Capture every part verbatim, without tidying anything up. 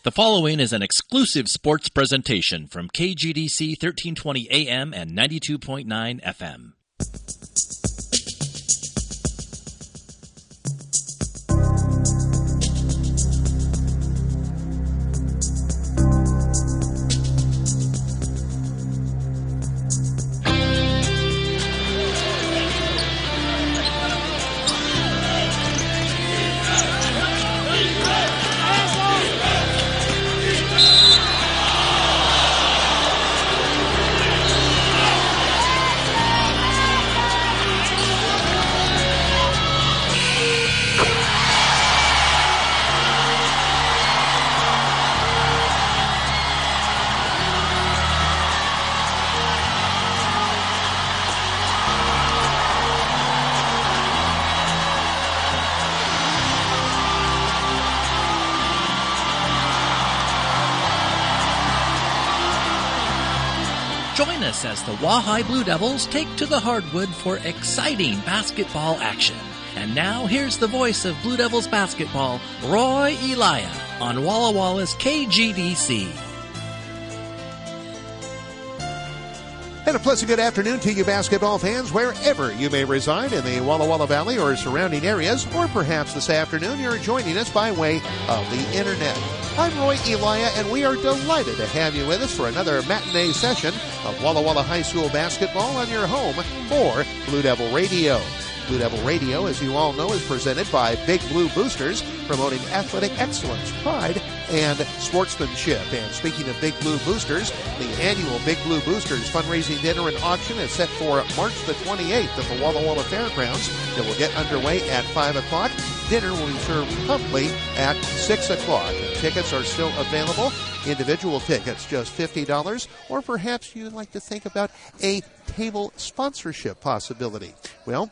The following is an exclusive sports presentation from K G D C thirteen twenty A M and ninety-two point nine F M. Join us as the Wahai Blue Devils take to the hardwood for exciting basketball action. And now, here's the voice of Blue Devils basketball, Roy Elia, on Walla Walla's K G D C. And a pleasant good afternoon to you basketball fans, wherever you may reside in the Walla Walla Valley or surrounding areas, or perhaps this afternoon you're joining us by way of the internet. I'm Roy Elia, and we are delighted to have you with us for another matinee session of Walla Walla High School basketball on your home for Blue Devil Radio. Blue Devil Radio, as you all know, is presented by Big Blue Boosters, promoting athletic excellence, pride, and sportsmanship. And speaking of Big Blue Boosters, the annual Big Blue Boosters fundraising dinner and auction is set for March the twenty-eighth at the Walla Walla Fairgrounds. It will get underway at five o'clock. Dinner will be served promptly at six o'clock. And tickets are still available. Individual tickets, just fifty dollars, or perhaps you'd like to think about a table sponsorship possibility. Well,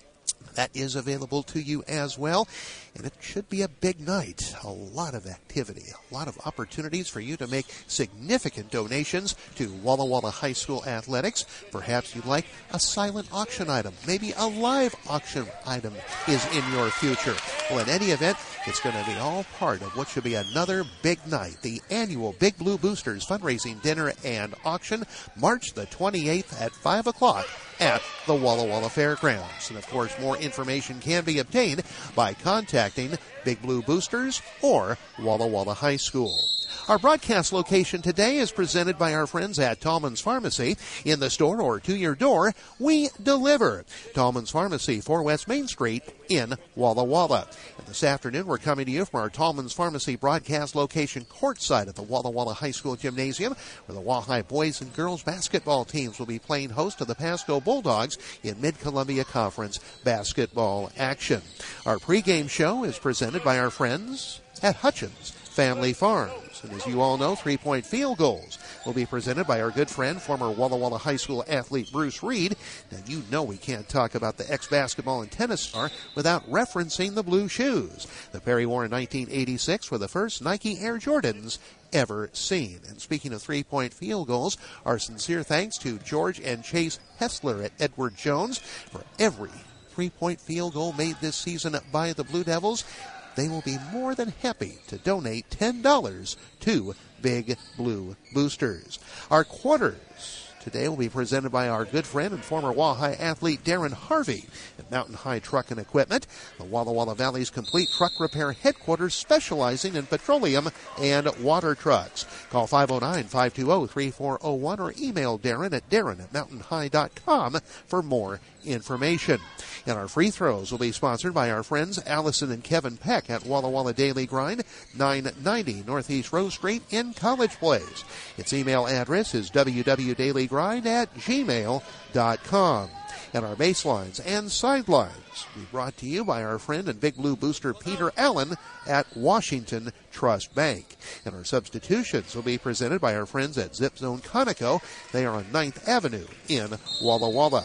that is available to you as well, and it should be a big night. A lot of activity, a lot of opportunities for you to make significant donations to Walla Walla High School athletics. Perhaps you'd like a silent auction item. Maybe a live auction item is in your future. Well, in any event, it's going to be all part of what should be another big night, the annual Big Blue Boosters fundraising dinner and auction, March the twenty-eighth at five o'clock at the Walla Walla Fairgrounds. And of course, more information can be obtained by contacting Big Blue Boosters or Walla Walla High School. Our broadcast location today is presented by our friends at Tallman's Pharmacy. In the store or to your door, we deliver. Tallman's Pharmacy, four West Main Street in Walla Walla. And this afternoon, we're coming to you from our Tallman's Pharmacy broadcast location courtside at the Walla Walla High School Gymnasium, where the Wahai boys and girls basketball teams will be playing host to the Pasco Bulldogs in Mid-Columbia Conference basketball action. Our pregame show is presented by our friends at Hutchins Family Farms. And as you all know, three-point field goals will be presented by our good friend, former Walla Walla High School athlete Bruce Reed. Now, you know we can't talk about the ex-basketball and tennis star without referencing the blue shoes. The pair he wore in nineteen eighty-six were the first Nike Air Jordans ever seen. And speaking of three-point field goals, our sincere thanks to George and Chase Hessler at Edward Jones for every three-point field goal made this season by the Blue Devils. They will be more than happy to donate ten dollars to Big Blue Boosters. Our quarters today will be presented by our good friend and former Wahai athlete Darren Harvey at Mountain High Truck and Equipment, the Walla Walla Valley's complete truck repair headquarters specializing in petroleum and water trucks. Call five oh nine, five two oh, three four oh one or email Darren at darren at mountain high dot com for more information. And our free throws will be sponsored by our friends Allison and Kevin Peck at Walla Walla Daily Grind, nine ninety Northeast Rose Street in College Place. Its email address is w w w dot daily grind at gmail dot com. And our baselines and sidelines will be brought to you by our friend and Big Blue Booster Peter Allen at Washington Trust Bank. And our substitutions will be presented by our friends at Zip Zone Conoco. They are on ninth Avenue in Walla Walla.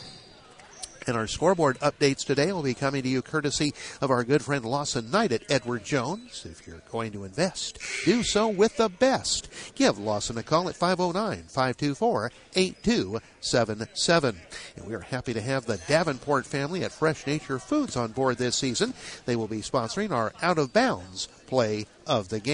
And our scoreboard updates today will be coming to you courtesy of our good friend Lawson Knight at Edward Jones. If you're going to invest, do so with the best. Give Lawson a call at five oh nine, five two four, eight two seven seven. And we are happy to have the Davenport family at Fresh Nature Foods on board this season. They will be sponsoring our Out of Bounds play of the game.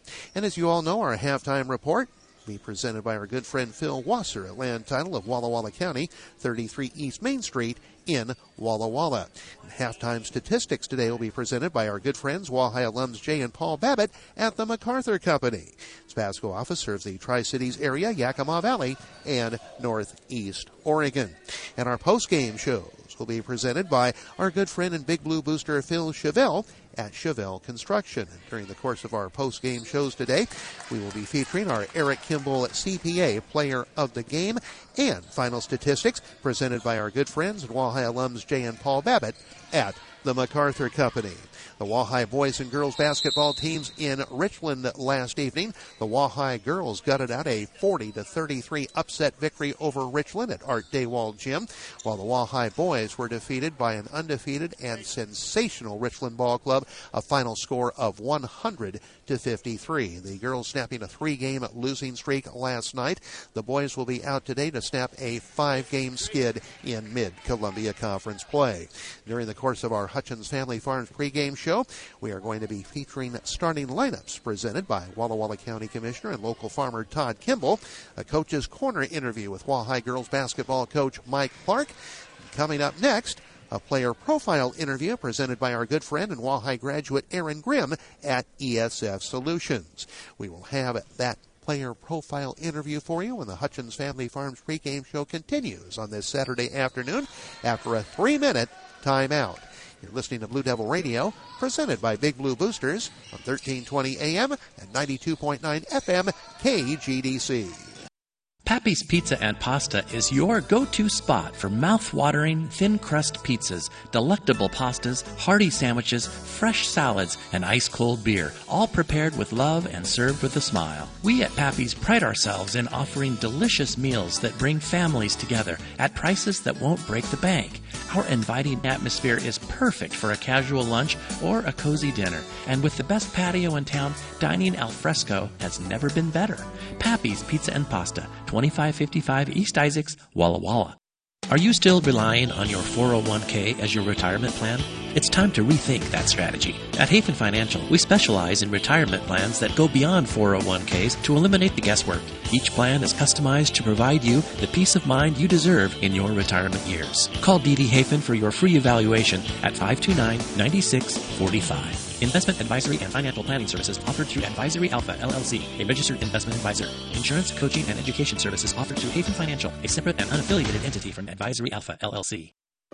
And as you all know, our halftime report will be presented by our good friend Phil Wasser at Land Title of Walla Walla County, thirty-three East Main Street in Walla Walla. And halftime statistics today will be presented by our good friends Wahai alums Jay and Paul Babbitt at the MacArthur Company. Tabasco office serves the Tri-Cities area, Yakima Valley, and Northeast Oregon. And our post-game shows will be presented by our good friend and Big Blue booster Phil Chevelle at Chevelle Construction. And during the course of our post-game shows today, we will be featuring our Eric Kimball C P A Player of the Game and final statistics presented by our good friends and Wahai alums Jay and Paul Babbitt at the MacArthur Company. The Wahai boys and girls basketball teams in Richland last evening. The Wahai girls gutted out a forty to thirty-three upset victory over Richland at Art Daywald Gym, while the Wahai boys were defeated by an undefeated and sensational Richland Ball Club, a final score of one hundred to fifty-three. The girls snapping a three-game losing streak last night. The boys will be out today to snap a five-game skid in Mid-Columbia Conference play. During the course of our Hutchins Family Farms pregame show, we are going to be featuring starting lineups presented by Walla Walla County Commissioner and local farmer Todd Kimball, a coach's corner interview with Wahai girls basketball coach Mike Clark. Coming up next, a player profile interview presented by our good friend and Wahai graduate Aaron Grimm at E S F Solutions. We will have that player profile interview for you when the Hutchins Family Farms pregame show continues on this Saturday afternoon after a three-minute timeout. You're listening to Blue Devil Radio, presented by Big Blue Boosters on thirteen twenty A M and ninety-two point nine F M K G D C. Pappy's Pizza and Pasta is your go-to spot for mouth-watering, thin-crust pizzas, delectable pastas, hearty sandwiches, fresh salads, and ice-cold beer, all prepared with love and served with a smile. We at Pappy's pride ourselves in offering delicious meals that bring families together at prices that won't break the bank. Our inviting atmosphere is perfect for a casual lunch or a cozy dinner, and with the best patio in town, dining al fresco has never been better. Pappy's Pizza and Pasta, twenty-five fifty-five East Isaacs, Walla Walla. Are you still relying on your four oh one k as your retirement plan? It's time to rethink that strategy. At Hafen Financial, we specialize in retirement plans that go beyond four oh one k's to eliminate the guesswork. Each plan is customized to provide you the peace of mind you deserve in your retirement years. Call D D Hafen for your free evaluation at five two nine, nine six four five. Investment advisory and financial planning services offered through Advisory Alpha, L L C, a registered investment advisor. Insurance, coaching, and education services offered through Hafen Financial, a separate and unaffiliated entity from Advisory Alpha, L L C.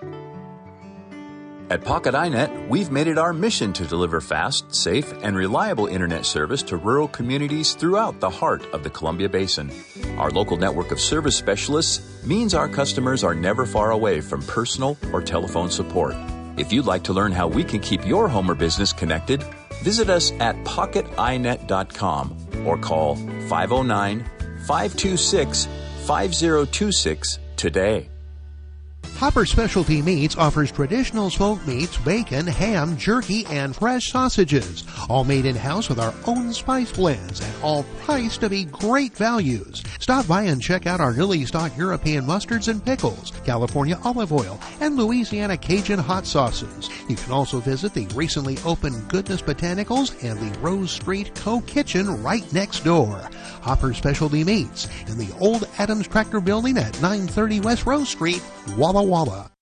At Pocket iNet, we've made it our mission to deliver fast, safe, and reliable internet service to rural communities throughout the heart of the Columbia Basin. Our local network of service specialists means our customers are never far away from personal or telephone support. If you'd like to learn how we can keep your home or business connected, visit us at pocket i net dot com or call five oh nine, five two six, five oh two six today. Hopper Specialty Meats offers traditional smoked meats, bacon, ham, jerky, and fresh sausages, all made in-house with our own spice blends and all priced to be great values. Stop by and check out our newly stocked European mustards and pickles, California olive oil, and Louisiana Cajun hot sauces. You can also visit the recently opened Goodness Botanicals and the Rose Street Co-Kitchen right next door. Hopper Specialty Meats in the old Adams Tractor Building at nine thirty West Rose Street, Walla Walla.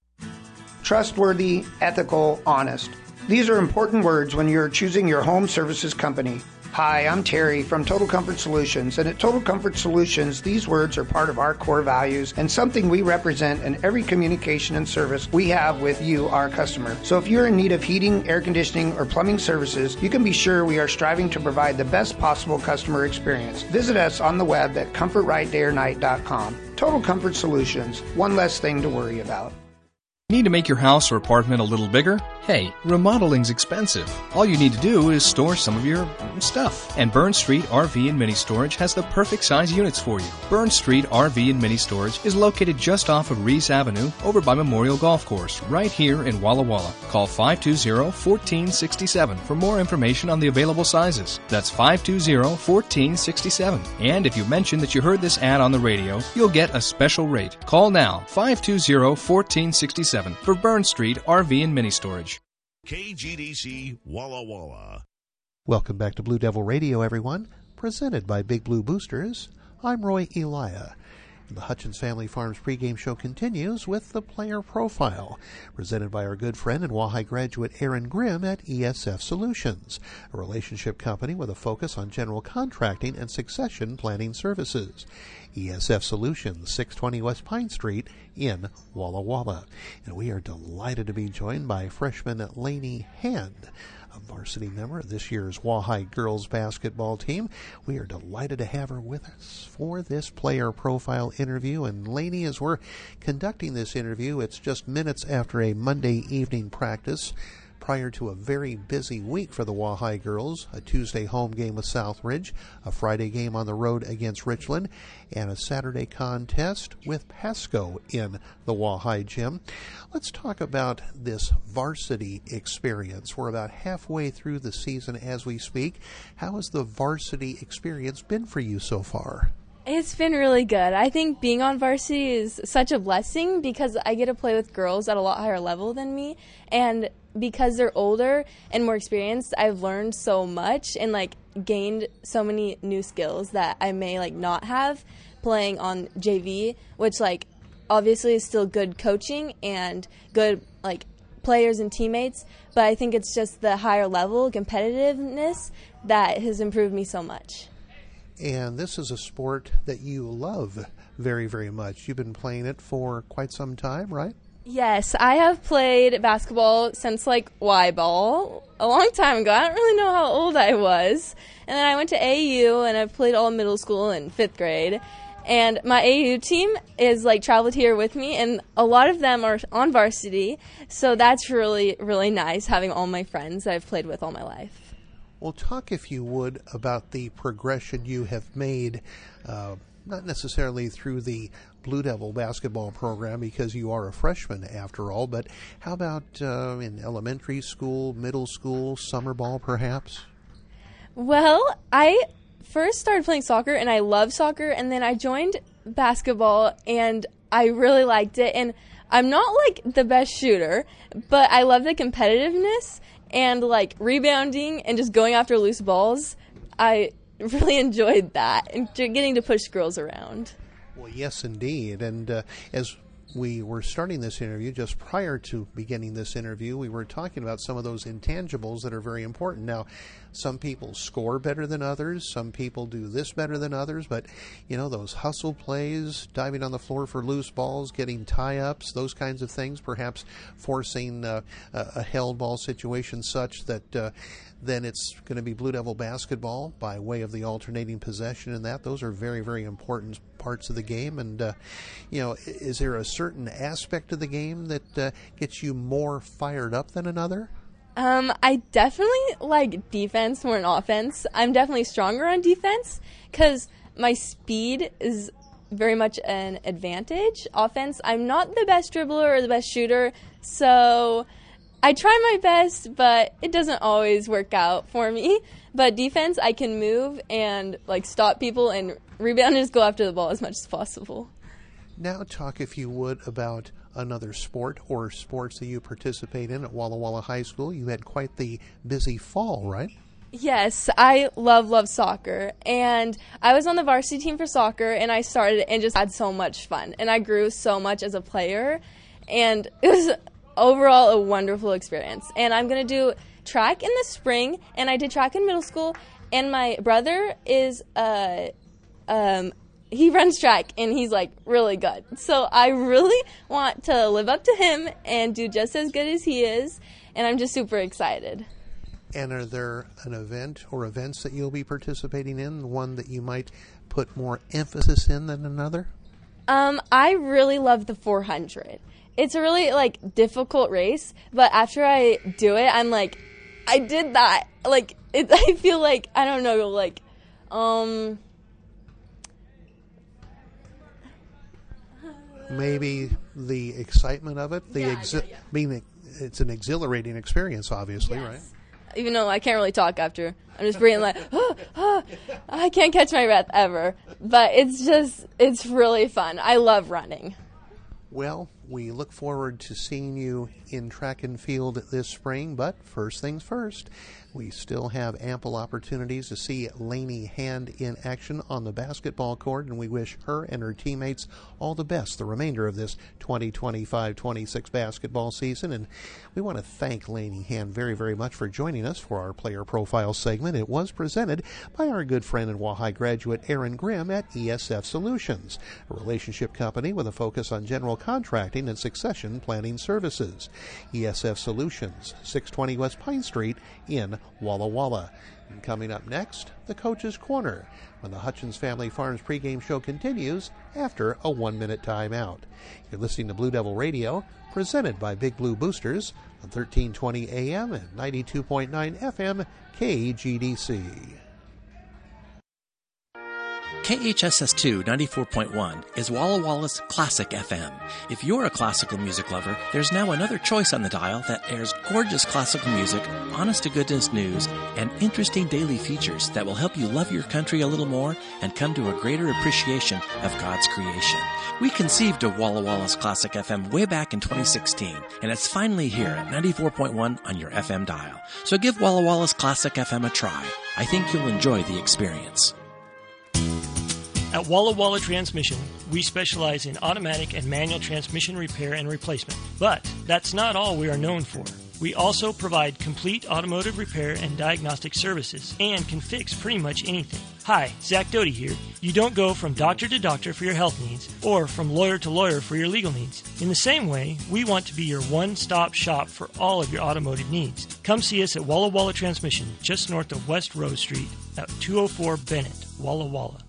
Trustworthy, ethical, honest. These are important words when you're choosing your home services company. Hi, I'm Terry from Total Comfort Solutions, and at Total Comfort Solutions, these words are part of our core values and something we represent in every communication and service we have with you, our customer. So if you're in need of heating, air conditioning, or plumbing services, you can be sure we are striving to provide the best possible customer experience. Visit us on the web at comfort right day or night dot com. Total Comfort Solutions, one less thing to worry about. Need to make your house or apartment a little bigger? Hey, remodeling's expensive. All you need to do is store some of your stuff. And Burn Street R V and Mini Storage has the perfect size units for you. Burn Street R V and Mini Storage is located just off of Reese Avenue over by Memorial Golf Course, right here in Walla Walla. Call five two zero, one four six seven for more information on the available sizes. That's five two zero, one four six seven. And if you mention that you heard this ad on the radio, you'll get a special rate. Call now, five two zero, one four six seven. For Burn Street R V and Mini Storage. K G D C Walla Walla. Welcome back to Blue Devil Radio, everyone. Presented by Big Blue Boosters. I'm Roy Elia. The Hutchins Family Farms pregame show continues with the Player Profile, presented by our good friend and Wahai graduate Aaron Grimm at E S F Solutions, a relationship company with a focus on general contracting and succession planning services. E S F Solutions, six twenty West Pine Street in Walla Walla. And we are delighted to be joined by freshman Lainey Hand, a varsity member of this year's Wahai girls basketball team. We are delighted to have her with us for this Player Profile interview. And Lainey, as we're conducting this interview, it's just minutes after a Monday evening practice prior to a very busy week for the Wahai girls, a Tuesday home game with Southridge, a Friday game on the road against Richland, and a Saturday contest with Pasco in the Wahai gym. Let's talk about this varsity experience. We're about halfway through the season as we speak. How has the varsity experience been for you so far? It's been really good. I think being on varsity is such a blessing because I get to play with girls at a lot higher level than me, and because they're older and more experienced, I've learned so much and like gained so many new skills that I may like not have playing on J V, which like obviously is still good coaching and good like players and teammates, but I think it's just the higher level competitiveness that has improved me so much. And this is a sport that you love very, very much. You've been playing it for quite some time, right? Yes, I have played basketball since like Y-ball a long time ago. I don't really know how old I was. And then I went to A U and I've played all middle school and fifth grade. And my A U team is like traveled here with me, and a lot of them are on varsity. So that's really, really nice having all my friends that I've played with all my life. Well, talk, if you would, about the progression you have made, uh, not necessarily through the Blue Devil basketball program because you are a freshman after all, but how about uh, in elementary school, middle school, summer ball perhaps? Well, I first started playing soccer, and I love soccer, and then I joined basketball, and I really liked it. And I'm not like the best shooter, but I love the competitiveness and like rebounding and just going after loose balls. I really enjoyed that and getting to push girls around. Well, yes, indeed. And uh, as we were starting this interview, just prior to beginning this interview, we were talking about some of those intangibles that are very important. Now, some people score better than others. Some people do this better than others. But, you know, those hustle plays, diving on the floor for loose balls, getting tie-ups, those kinds of things, perhaps forcing uh, a held ball situation such that uh, then it's going to be Blue Devil basketball by way of the alternating possession and that. Those are very, very important parts of the game. And, uh, you know, is there a certain aspect of the game that uh, gets you more fired up than another? Um, I definitely like defense more than offense. I'm definitely stronger on defense because my speed is very much an advantage. Offense, I'm not the best dribbler or the best shooter, so I try my best, but it doesn't always work out for me. But defense, I can move and like stop people and rebound and just go after the ball as much as possible. Now talk, if you would, about another sport or sports that you participate in at Walla Walla High School. You had quite the busy fall, right? Yes, I love, love soccer. And I was on the varsity team for soccer, and I started and just had so much fun. And I grew so much as a player, and it was overall a wonderful experience. And I'm going to do track in the spring, and I did track in middle school, and my brother is uh, um, he runs track, and he's, like, really good. So I really want to live up to him and do just as good as he is, and I'm just super excited. And are there an event or events that you'll be participating in, one that you might put more emphasis in than another? Um, I really love the four hundred. It's a really, like, difficult race, but after I do it, I'm like, I did that. Like, it, I feel like, I don't know, like, um... maybe the excitement of it, the yeah, exi- yeah, yeah. being it's an exhilarating experience, obviously, yes. right? Even though I can't really talk after, I'm just breathing like, oh, oh, I can't catch my breath ever. But it's just, it's really fun. I love running. Well, we look forward to seeing you in track and field this spring, but first things first, we still have ample opportunities to see Lainey Hand in action on the basketball court, and we wish her and her teammates all the best the remainder of this twenty twenty-five twenty-six basketball season. And we want to thank Lainey Hand very, very much for joining us for our player profile segment. It was presented by our good friend and Wahai graduate Aaron Grimm at E S F Solutions, a relationship company with a focus on general contracting and succession planning services. E S F Solutions, six twenty West Pine Street in Walla Walla. And coming up next, the Coach's Corner, when the Hutchins Family Farms pregame show continues after a one-minute timeout. You're listening to Blue Devil Radio, presented by Big Blue Boosters on thirteen twenty A M and ninety-two point nine F M K G D C. K H S S two ninety-four point one is Walla Walla's Classic F M. If you're a classical music lover, there's now another choice on the dial that airs gorgeous classical music, honest-to-goodness news, and interesting daily features that will help you love your country a little more and come to a greater appreciation of God's creation. We conceived of Walla Walla's Classic F M way back in twenty sixteen, and it's finally here at ninety-four point one on your F M dial. So give Walla Walla's Classic F M a try. I think you'll enjoy the experience. At Walla Walla Transmission, we specialize in automatic and manual transmission repair and replacement. But that's not all we are known for. We also provide complete automotive repair and diagnostic services and can fix pretty much anything. Hi, Zach Doty here. You don't go from doctor to doctor for your health needs or from lawyer to lawyer for your legal needs. In the same way, we want to be your one-stop shop for all of your automotive needs. Come see us at Walla Walla Transmission, just north of West Rose Street at two oh four Bennett, Walla Walla.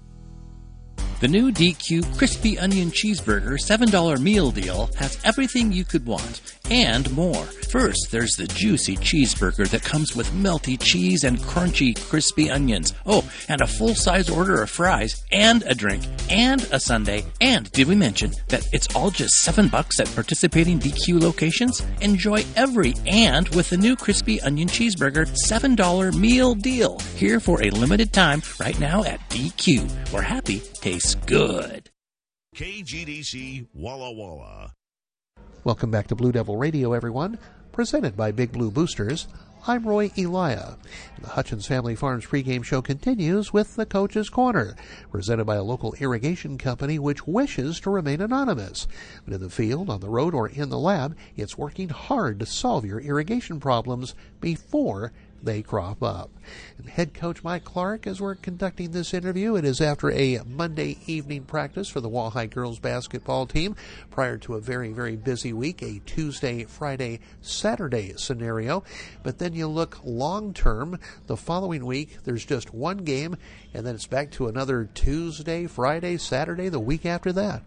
The new D Q Crispy Onion Cheeseburger seven dollar meal deal has everything you could want and more. First, there's the juicy cheeseburger that comes with melty cheese and crunchy crispy onions. Oh, and a full-size order of fries and a drink and a sundae. And did we mention that it's all just seven bucks at participating D Q locations? Enjoy every and with the new Crispy Onion Cheeseburger seven dollar meal deal. Here for a limited time right now at D Q, where happy tastes good. K G D C Walla Walla. Welcome back to Blue Devil Radio, everyone. Presented by Big Blue Boosters. I'm Roy Elia. The Hutchins Family Farms pregame show continues with the Coach's Corner, presented by a local irrigation company which wishes to remain anonymous. But in the field, on the road, or in the lab, it's working hard to solve your irrigation problems before they crop up. And head coach Mike Clark, as we're conducting this interview, it is after a Monday evening practice for the Wahai girls basketball team prior to a very, very busy week, a Tuesday, Friday, Saturday scenario. But then you look long term, the following week, there's just one game, and then it's back to another Tuesday, Friday, Saturday, the week after that.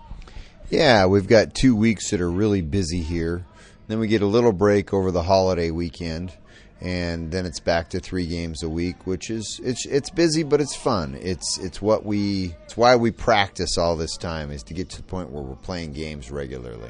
Yeah, we've got two weeks that are really busy here. Then we get a little break over the holiday weekend. And then it's back to three games a week, which is it's it's busy, but it's fun. It's it's what we it's why we practice all this time, is to get to the point where we're playing games regularly.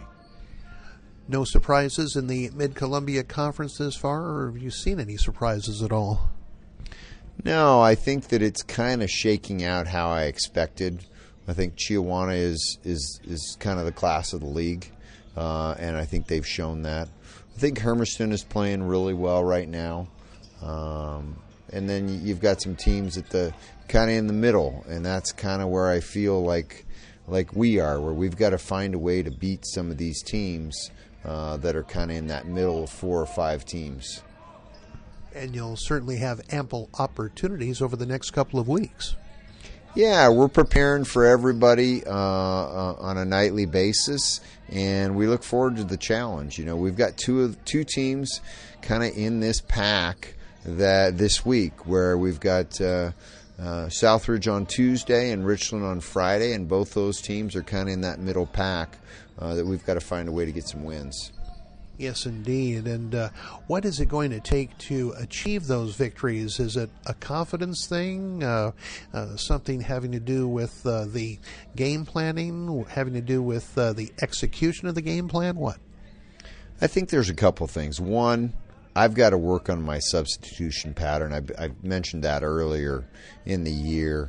No surprises in the Mid-Columbia Conference this far, or have you seen any surprises at all? No, I think that it's kind of shaking out how I expected. I think Chiawana is is is kind of the class of the league, uh, and I think they've shown that. I think Hermiston is playing really well right now. Um, and then you've got some teams at the kind of in the middle, and that's kind of where I feel like like we are, where we've got to find a way to beat some of these teams uh, that are kind of in that middle of four or five teams. And you'll certainly have ample opportunities over the next couple of weeks. Yeah, we're preparing for everybody uh, uh, on a nightly basis, and we look forward to the challenge. You know, we've got two of two teams kind of in this pack that this week, where we've got uh, uh, Southridge on Tuesday and Richland on Friday, and both those teams are kind of in that middle pack uh, that we've got to find a way to get some wins. Yes, indeed. And uh, what is it going to take to achieve those victories? Is it a confidence thing, uh, uh, something having to do with uh, the game planning, having to do with uh, the execution of the game plan? What? I think there's a couple things. One, I've got to work on my substitution pattern. I, I mentioned that earlier in the year.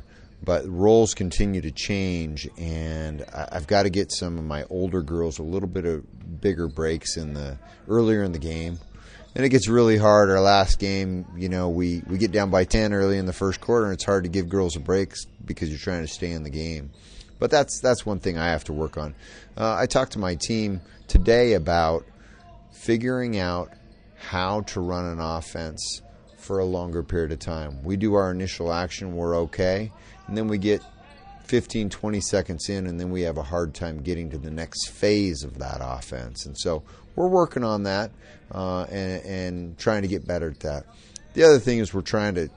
but roles continue to change, and I've got to get some of my older girls a little bit of bigger breaks in the earlier in the game. And it gets really hard. Our last game, you know, we, we get down by ten early in the first quarter, and it's hard to give girls a break because you're trying to stay in the game. But that's that's one thing I have to work on. Uh, I talked to my team today about figuring out how to run an offense for a longer period of time. We do our initial action, we're okay, and then we get fifteen, twenty seconds in, and then we have a hard time getting to the next phase of that offense. And so we're working on that uh, and, and trying to get better at that. The other thing is we're trying to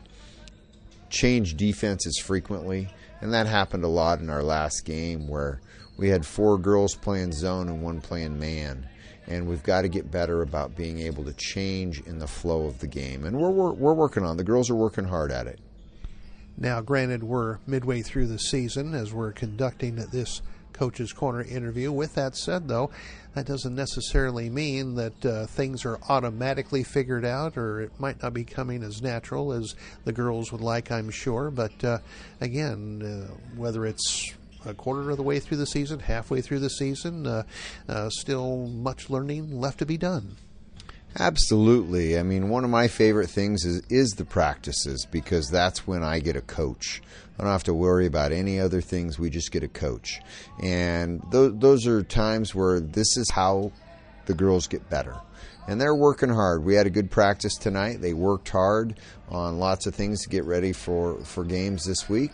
change defenses frequently, and that happened a lot in our last game where we had four girls playing zone and one playing man. And we've got to get better about being able to change in the flow of the game. And we're, we're, we're working on it. The girls are working hard at it. Now, granted, we're midway through the season as we're conducting this Coach's Corner interview. With that said, though, that doesn't necessarily mean that uh, things are automatically figured out, or it might not be coming as natural as the girls would like, I'm sure. But, uh, again, uh, whether it's a quarter of the way through the season, halfway through the season, uh, uh, still much learning left to be done. Absolutely. I mean, one of my favorite things is, is the practices, because that's when I get a coach. I don't have to worry about any other things. We just get a coach. And th- those are times where this is how the girls get better. And they're working hard. We had a good practice tonight. They worked hard on lots of things to get ready for, for games this week.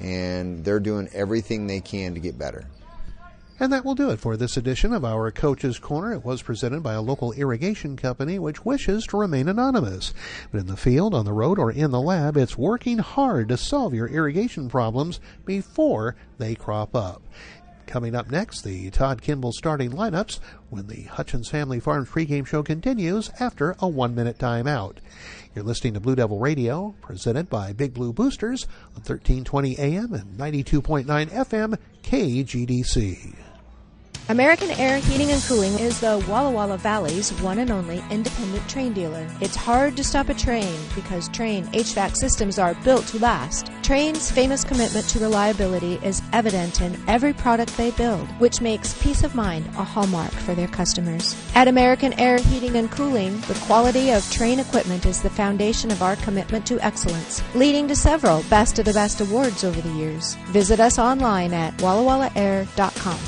And they're doing everything they can to get better. And that will do it for this edition of our Coach's Corner. It was presented by a local irrigation company which wishes to remain anonymous. But in the field, on the road, or in the lab, it's working hard to solve your irrigation problems before they crop up. Coming up next, the Todd Kimball starting lineups when the Hutchins Family Farms pregame show continues after a one-minute timeout. You're listening to Blue Devil Radio, presented by Big Blue Boosters on thirteen twenty A M and ninety-two point nine F M K G D C. American Air Heating and Cooling is the Walla Walla Valley's one and only independent Trane dealer. It's hard to stop a Trane because Trane H V A C systems are built to last. Trane's famous commitment to reliability is evident in every product they build, which makes peace of mind a hallmark for their customers. At American Air Heating and Cooling, the quality of Trane equipment is the foundation of our commitment to excellence, leading to several Best of the Best awards over the years. Visit us online at walla walla air dot com.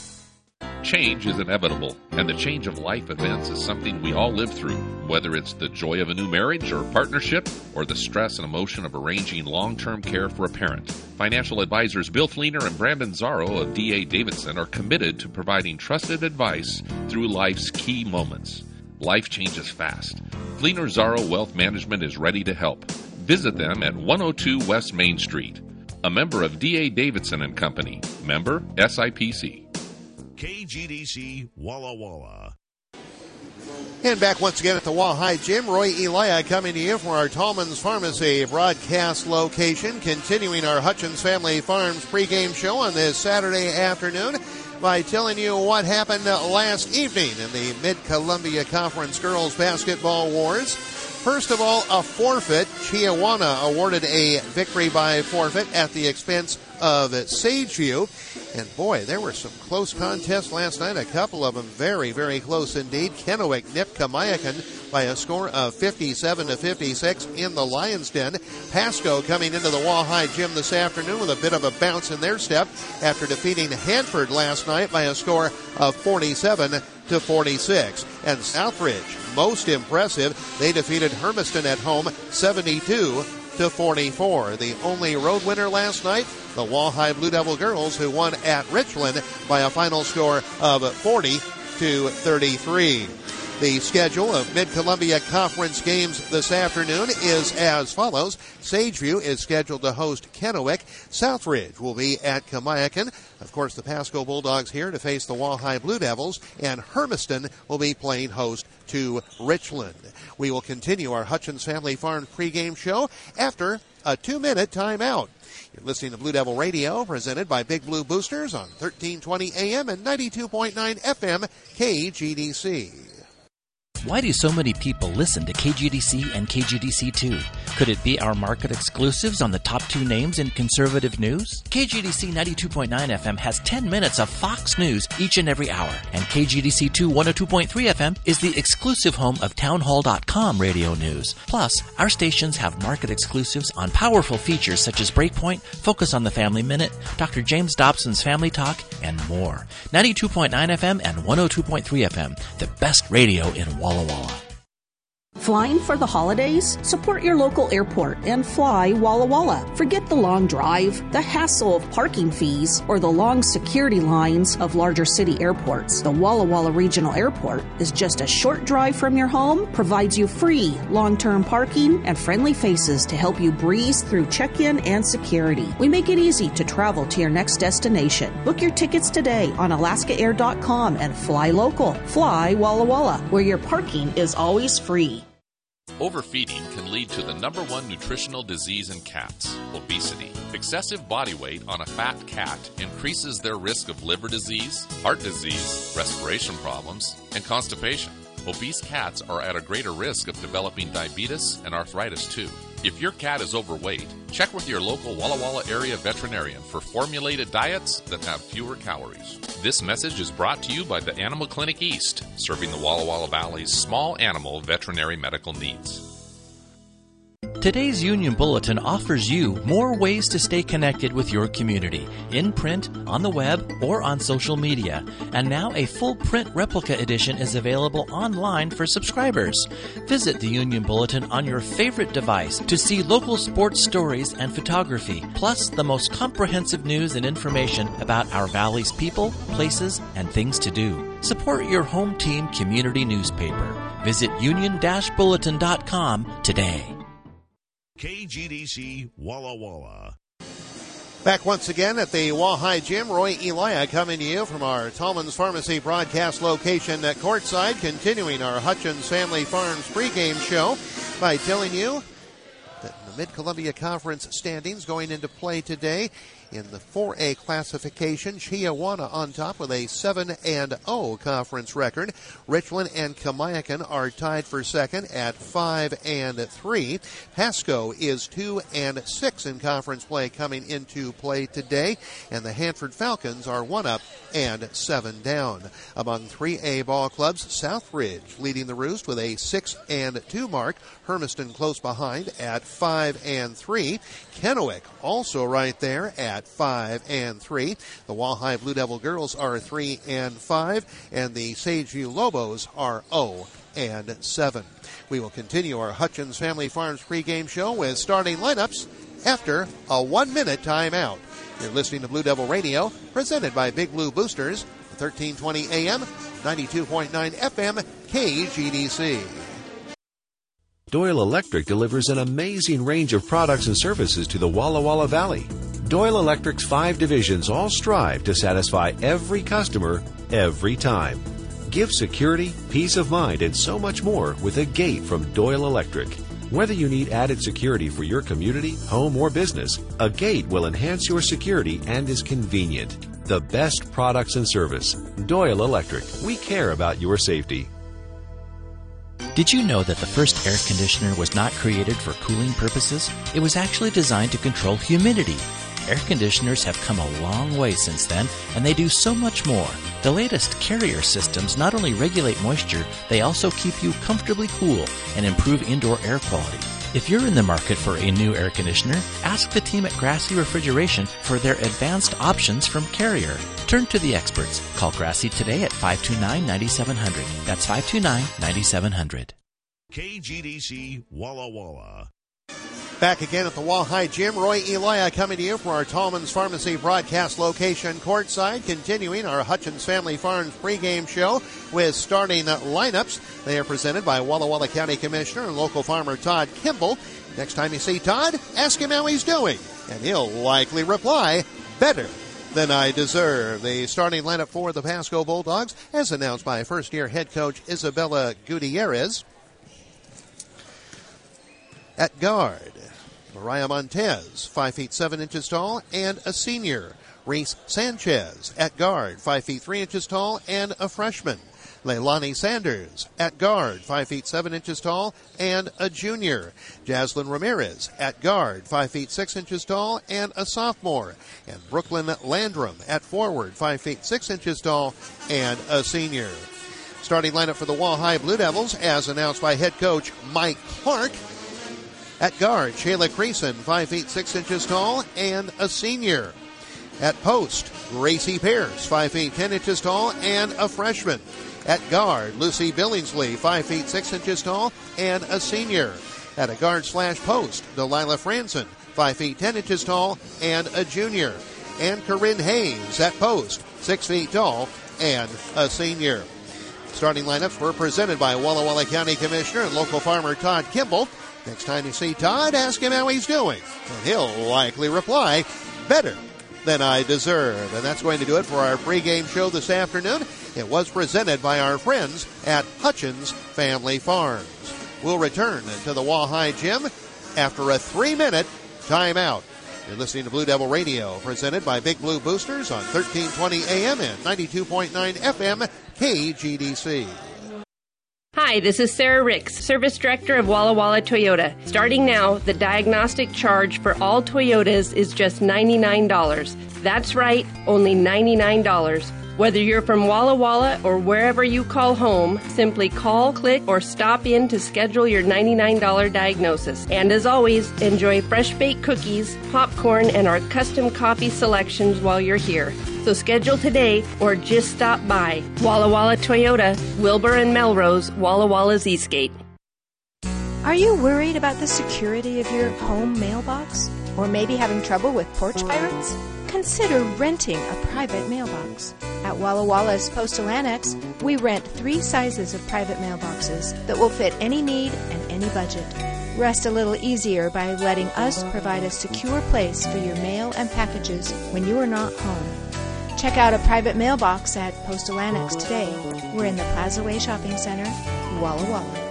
Change is inevitable, and the change of life events is something we all live through, whether it's the joy of a new marriage or partnership, or the stress and emotion of arranging long-term care for a parent. Financial advisors Bill Fleener and Brandon Zarro of D A Davidson are committed to providing trusted advice through life's key moments. Life changes fast. Fleener Zarro Wealth Management is ready to help. Visit them at one oh two West Main Street. A member of D A Davidson and Company. Member S I P C. K G D C Walla Walla. And back once again at the Walleye Gym, Roy Elia coming to you from our Tallman's Pharmacy broadcast location, continuing our Hutchins Family Farms pregame show on this Saturday afternoon by telling you what happened last evening in the Mid-Columbia Conference Girls Basketball Wars. First of all, a forfeit. Chiawana awarded a victory by forfeit at the expense of Sageview. And boy, there were some close contests last night, a couple of them very, very close indeed. Kennewick nipped Kamiakin by a score of fifty-seven to fifty-six in the Lions Den. Pasco coming into the Walleye Gym this afternoon with a bit of a bounce in their step after defeating Hanford last night by a score of forty-seven to forty-six. And Southridge, most impressive, they defeated Hermiston at home seventy-two to forty-four. The only road winner last night, the Walleye Blue Devil girls, who won at Richland by a final score of forty to thirty-three. The schedule of Mid-Columbia Conference games this afternoon is as follows. Sageview is scheduled to host Kennewick. Southridge will be at Kamiakin. Of course, the Pasco Bulldogs here to face the Walleye Blue Devils, and Hermiston will be playing host to Richland. We will continue our Hutchins Family Farms pregame show after a two-minute timeout. You're listening to Blue Devil Radio, presented by Big Blue Boosters on thirteen twenty A M and ninety-two point nine F M K G D C. Why do so many people listen to K G D C and K G D C two? Could it be our market exclusives on the top two names in conservative news? K G D C ninety-two point nine F M has ten minutes of Fox News each and every hour, and K G D C two one oh two point three F M is the exclusive home of townhall dot com radio news. Plus, our stations have market exclusives on powerful features such as Breakpoint, Focus on the Family Minute, Doctor James Dobson's Family Talk, and more. ninety-two point nine F M and one oh two point three F M, the best radio in Walla Walla. Flying for the holidays? Support your local airport and fly Walla Walla. Forget the long drive, the hassle of parking fees, or the long security lines of larger city airports. The Walla Walla Regional Airport is just a short drive from your home, provides you free long-term parking and friendly faces to help you breeze through check-in and security. We make it easy to travel to your next destination. Book your tickets today on alaska air dot com and fly local. Fly Walla Walla, where your parking is always free. Overfeeding can lead to the number one nutritional disease in cats, obesity. Excessive body weight on a fat cat increases their risk of liver disease, heart disease, respiration problems, and constipation. Obese cats are at a greater risk of developing diabetes and arthritis too. If your cat is overweight, check with your local Walla Walla area veterinarian for formulated diets that have fewer calories. This message is brought to you by the Animal Clinic East, serving the Walla Walla Valley's small animal veterinary medical needs. Today's Union Bulletin offers you more ways to stay connected with your community, in print, on the web, or on social media. And now a full print replica edition is available online for subscribers. Visit the Union Bulletin on your favorite device to see local sports stories and photography, plus the most comprehensive news and information about our valley's people, places, and things to do. Support your home team community newspaper. Visit union dash bulletin dot com today. K G D C Walla Walla. Back once again at the Wahai Gym, Roy Elia coming to you from our Tallman's Pharmacy broadcast location at courtside, continuing our Hutchins Family Farms pregame show by telling you that the Mid-Columbia Conference standings going into play today. In the four A classification, Chiawana on top with a seven and oh conference record. Richland and Kamiakin are tied for second at five and three. Pasco is two and six in conference play coming into play today. And the Hanford Falcons are one up and seven down. Among three A ball clubs, Southridge leading the roost with a six and two mark. Hermiston close behind at five and three. Kennewick also right there at five and three. The Wahai Blue Devil girls are three and five, and the Sageview Lobos are oh and seven. We will continue our Hutchins Family Farms pregame show with starting lineups after a one-minute timeout. You're listening to Blue Devil Radio, presented by Big Blue Boosters, thirteen twenty A M, ninety-two point nine F M, K G D C. Doyle Electric delivers an amazing range of products and services to the Walla Walla Valley. Doyle Electric's five divisions all strive to satisfy every customer, every time. Give security, peace of mind, and so much more with a gate from Doyle Electric. Whether you need added security for your community, home, or business, a gate will enhance your security and is convenient. The best products and service. Doyle Electric. We care about your safety. Did you know that the first air conditioner was not created for cooling purposes? It was actually designed to control humidity. Air conditioners have come a long way since then, and they do so much more. The latest Carrier systems not only regulate moisture, they also keep you comfortably cool and improve indoor air quality. If you're in the market for a new air conditioner, ask the team at Grassy Refrigeration for their advanced options from Carrier. Turn to the experts. Call Grassy today at five two nine, nine seven zero zero. That's five two nine, nine seven zero zero. K G D C Walla Walla. Back again at the Wahai Gym, Roy Elia coming to you from our Tallman's Pharmacy broadcast location courtside, continuing our Hutchins Family Farms pregame show with starting lineups. They are presented by Walla Walla County Commissioner and local farmer Todd Kimball. Next time you see Todd, ask him how he's doing, and he'll likely reply, better than I deserve. The starting lineup for the Pasco Bulldogs, as announced by first-year head coach Isabella Gutierrez. At guard, Mariah Montez, five feet seven inches tall and a senior. Reese Sanchez at guard, five feet three inches tall and a freshman. Leilani Sanders at guard, five feet seven inches tall, and a junior. Jaslyn Ramirez at guard, five feet six inches tall, and a sophomore. And Brooklyn Landrum at forward, five feet six inches tall, and a senior. Starting lineup for the Walleye Blue Devils, as announced by head coach Mike Clark. At guard, Shayla Creason, five feet six inches tall, and a senior. At post, Gracie Pierce, five feet ten inches tall, and a freshman. At guard, Lucy Billingsley, five feet six inches tall, and a senior. At a guard slash post, Delilah Franson, five feet ten inches tall, and a junior. And Corinne Hayes at post, six feet tall, and a senior. Starting lineups were presented by Walla Walla County Commissioner and local farmer Todd Kimball. Next time you see Todd, ask him how he's doing, and he'll likely reply, better than I deserve. And that's going to do it for our pregame show this afternoon. It was presented by our friends at Hutchins Family Farms. We'll return to the Walleye Gym after a three-minute timeout. You're listening to Blue Devil Radio, presented by Big Blue Boosters on thirteen twenty A M and ninety-two point nine F M K G D C. Hi, this is Sarah Ricks, Service Director of Walla Walla Toyota. Starting now, the diagnostic charge for all Toyotas is just ninety-nine dollars. That's right, only ninety-nine dollars. Whether you're from Walla Walla or wherever you call home, simply call, click, or stop in to schedule your ninety-nine dollars diagnosis. And as always, enjoy fresh-baked cookies, popcorn, and our custom coffee selections while you're here. So schedule today or just stop by. Walla Walla Toyota, Wilbur and Melrose, Walla Walla's Eastgate. Are you worried about the security of your home mailbox? Or maybe having trouble with porch pirates? Consider renting a private mailbox. At Walla Walla's Postal Annex, we rent three sizes of private mailboxes that will fit any need and any budget. Rest a little easier by letting us provide a secure place for your mail and packages when you are not home. Check out a private mailbox at Postal Annex today. We're in the Plaza Way Shopping Center, Walla Walla.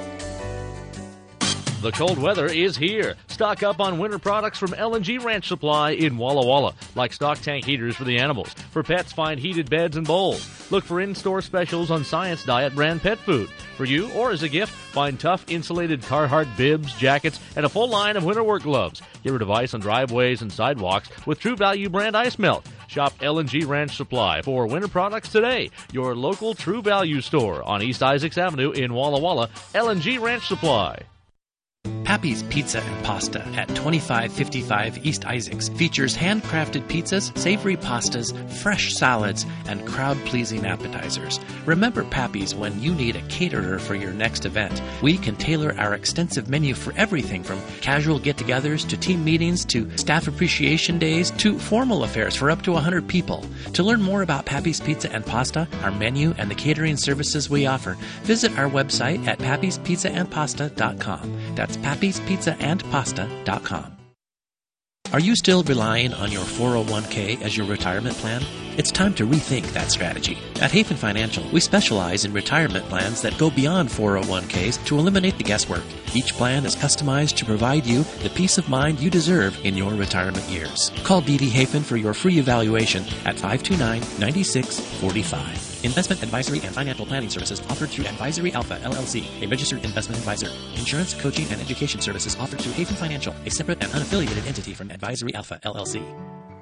The cold weather is here. Stock up on winter products from L and G Ranch Supply in Walla Walla, like stock tank heaters for the animals. For pets, find heated beds and bowls. Look for in-store specials on Science Diet brand pet food. For you or as a gift, find tough insulated Carhartt bibs, jackets, and a full line of winter work gloves. Get rid of ice on driveways and sidewalks with True Value brand ice melt. Shop L and G Ranch Supply for winter products today. Your local True Value store on East Isaacs Avenue in Walla Walla. L and G Ranch Supply. Pappy's Pizza and Pasta at twenty-five fifty-five East Isaacs features handcrafted pizzas, savory pastas, fresh salads, and crowd-pleasing appetizers. Remember Pappy's when you need a caterer for your next event. We can tailor our extensive menu for everything from casual get-togethers to team meetings to staff appreciation days to formal affairs for up to one hundred people. To learn more about Pappy's Pizza and Pasta, our menu, and the catering services we offer, visit our website at pappys pizza and pasta dot com. That's pappys pizza and pasta dot com. Are you still relying on your four oh one k as your retirement plan? It's time to rethink that strategy. At Hafen Financial, we specialize in retirement plans that go beyond four oh one k's to eliminate the guesswork. Each plan is customized to provide you the peace of mind you deserve in your retirement years. Call D D Hafen for your free evaluation at five two nine, nine six four five. Investment advisory and financial planning services offered through Advisory Alpha, L L C, a registered investment advisor. Insurance, coaching, and education services offered through Hafen Financial, a separate and unaffiliated entity from Advisory Alpha, L L C.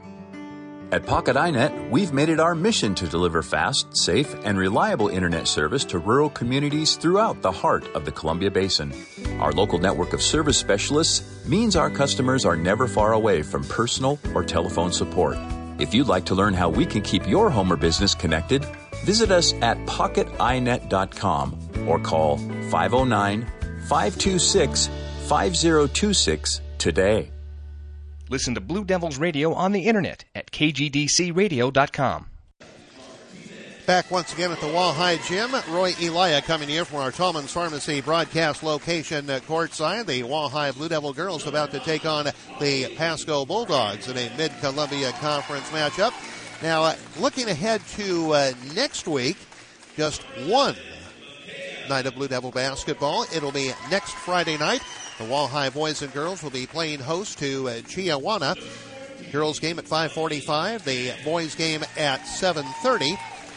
At Pocket iNet, we've made it our mission to deliver fast, safe, and reliable internet service to rural communities throughout the heart of the Columbia Basin. Our local network of service specialists means our customers are never far away from personal or telephone support. If you'd like to learn how we can keep your home or business connected, visit us at pocket i net dot com or call five oh nine, five two six, five oh two six today. Listen to Blue Devils Radio on the internet at k g d c radio dot com. Back once again at the Walleye Gym. Roy Elia coming here from our Tallman's Pharmacy broadcast location uh, courtside. The Walleye Blue Devil girls about to take on the Pasco Bulldogs in a Mid-Columbia Conference matchup. Now, uh, looking ahead to uh, next week, just one night of Blue Devil basketball. It'll be next Friday night. The Walleye boys and girls will be playing host to uh, Chiawana. Girls game at five forty-five. The boys game at seven thirty.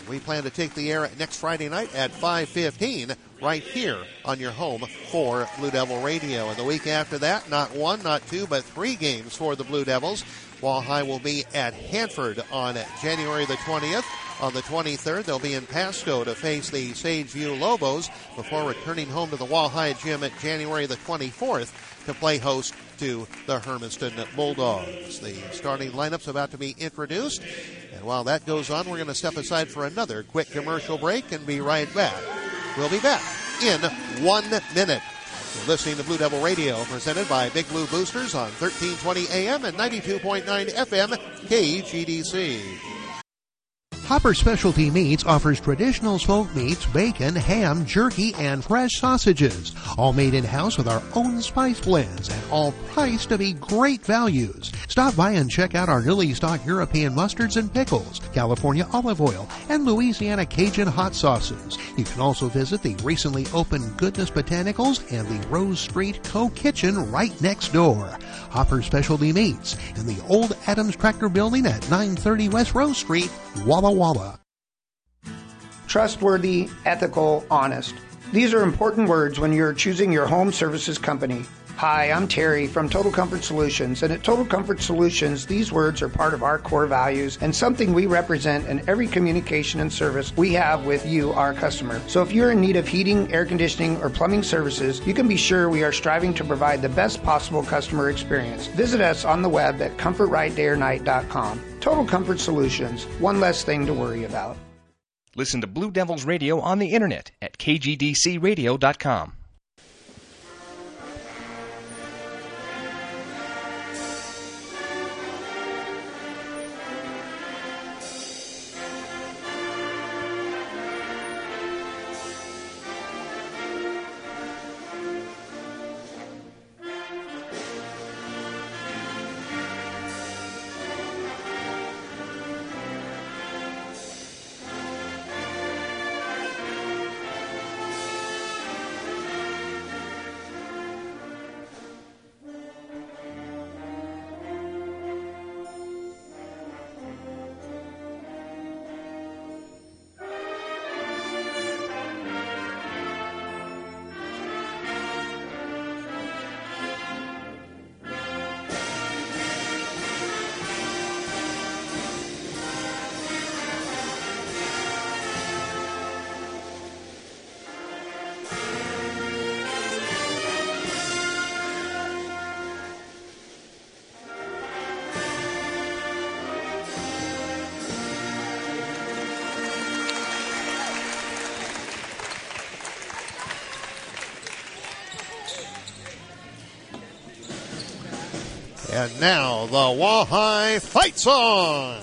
We plan to take the air next Friday night at five fifteen right here on your home for Blue Devil Radio. And the week after that, not one, not two, but three games for the Blue Devils. Wall-High will be at Hanford on January the twentieth. On the twenty-third, they'll be in Pasco to face the Sageview Lobos before returning home to the Wall-High Gym at January the twenty-fourth to play host to the Hermiston Bulldogs. The starting lineup's about to be introduced. And while that goes on, we're going to step aside for another quick commercial break and be right back. We'll be back in one minute. You're listening to Blue Devil Radio, presented by Big Blue Boosters on thirteen twenty A M and ninety-two point nine F M K G D C. Hopper Specialty Meats offers traditional smoked meats, bacon, ham, jerky, and fresh sausages. All made in-house with our own spice blends and all priced to be great values. Stop by and check out our newly stocked European mustards and pickles, California olive oil, and Louisiana Cajun hot sauces. You can also visit the recently opened Goodness Botanicals and the Rose Street Co-Kitchen right next door. Hopper Specialty Meats in the old Adams Tractor Building at nine thirty West Rose Street, Walla Walla. Trustworthy, ethical, honest. These are important words when you're choosing your home services company. Hi, I'm Terry from Total Comfort Solutions, and at Total Comfort Solutions, these words are part of our core values and something we represent in every communication and service we have with you, our customer. So if you're in need of heating, air conditioning, or plumbing services, you can be sure we are striving to provide the best possible customer experience. Visit us on the web at comfort right day or night dot com. Total Comfort Solutions, one less thing to worry about. Listen to Blue Devils Radio on the internet at K G D C radio dot com. And now the Wall-High Fight Song.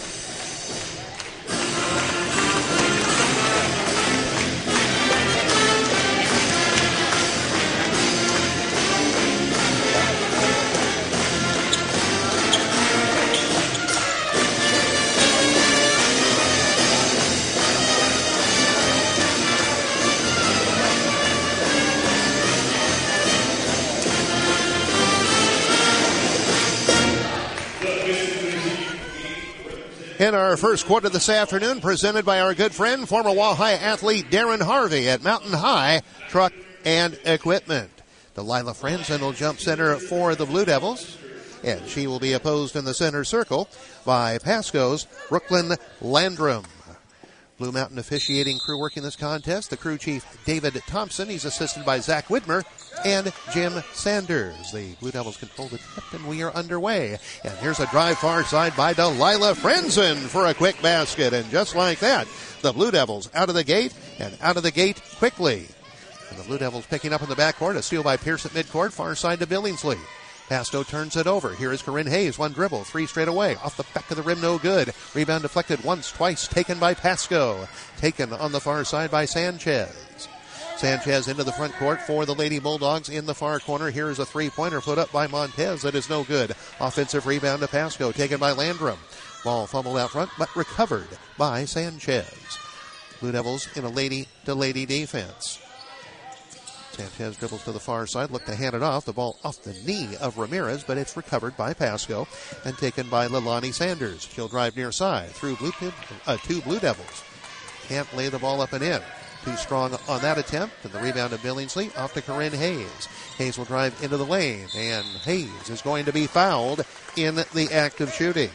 In our first quarter this afternoon, presented by our good friend, former Wall-High athlete Darren Harvey at Mountain High Truck and Equipment. Delilah Franzen will jump center for the Blue Devils, and she will be opposed in the center circle by Pasco's Brooklyn Landrum. Blue Mountain officiating crew working this contest, the crew chief David Thompson. He's assisted by Zach Widmer and Jim Sanders. The Blue Devils control the tip, and we are underway. And here's a drive far side by Delilah Franzen for a quick basket. And just like that, the Blue Devils out of the gate, and out of the gate quickly. And the Blue Devils picking up in the backcourt, a steal by Pierce at midcourt, far side to Billingsley. Pasto turns it over. Here is Corinne Hayes. One dribble. Three straight away. Off the back of the rim. No good. Rebound deflected once, twice. Taken by Pasco. Taken on the far side by Sanchez. Sanchez into the front court for the Lady Bulldogs in the far corner. Here is a three-pointer put up by Montez. That is no good. Offensive rebound to Pasco. Taken by Landrum. Ball fumbled out front, but recovered by Sanchez. Blue Devils in a lady-to-lady defense. Sanchez dribbles to the far side, look to hand it off. The ball off the knee of Ramirez, but it's recovered by Pasco and taken by Leilani Sanders. She'll drive near side through blue, uh, two Blue Devils. can't lay the ball up and in. Too strong on that attempt, and the rebound of Billingsley off to Corinne Hayes. Hayes will drive into the lane, and Hayes is going to be fouled in the act of shooting.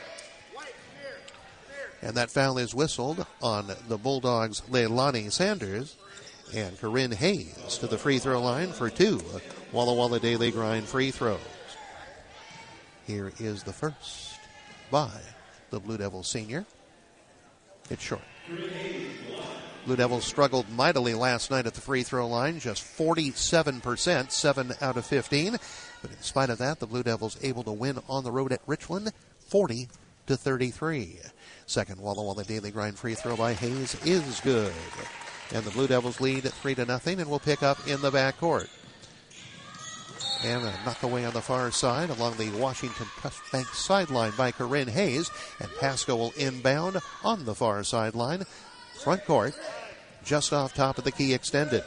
And that foul is whistled on the Bulldogs' Leilani Sanders, and Corinne Hayes to the free throw line for two Walla Walla Daily Grind free throws. Here is the first by the Blue Devils senior. It's short. Blue Devils struggled mightily last night at the free throw line, just forty-seven percent, seven out of fifteen. But in spite of that, the Blue Devils able to win on the road at Richland, forty to thirty-three. Second Walla Walla Daily Grind free throw by Hayes is good. And the Blue Devils lead three to nothing and will pick up in the backcourt. And a knock away on the far side along the Washington Trust Bank sideline by Corinne Hayes. And Pasco will inbound on the far sideline. Front court, just off top of the key extended.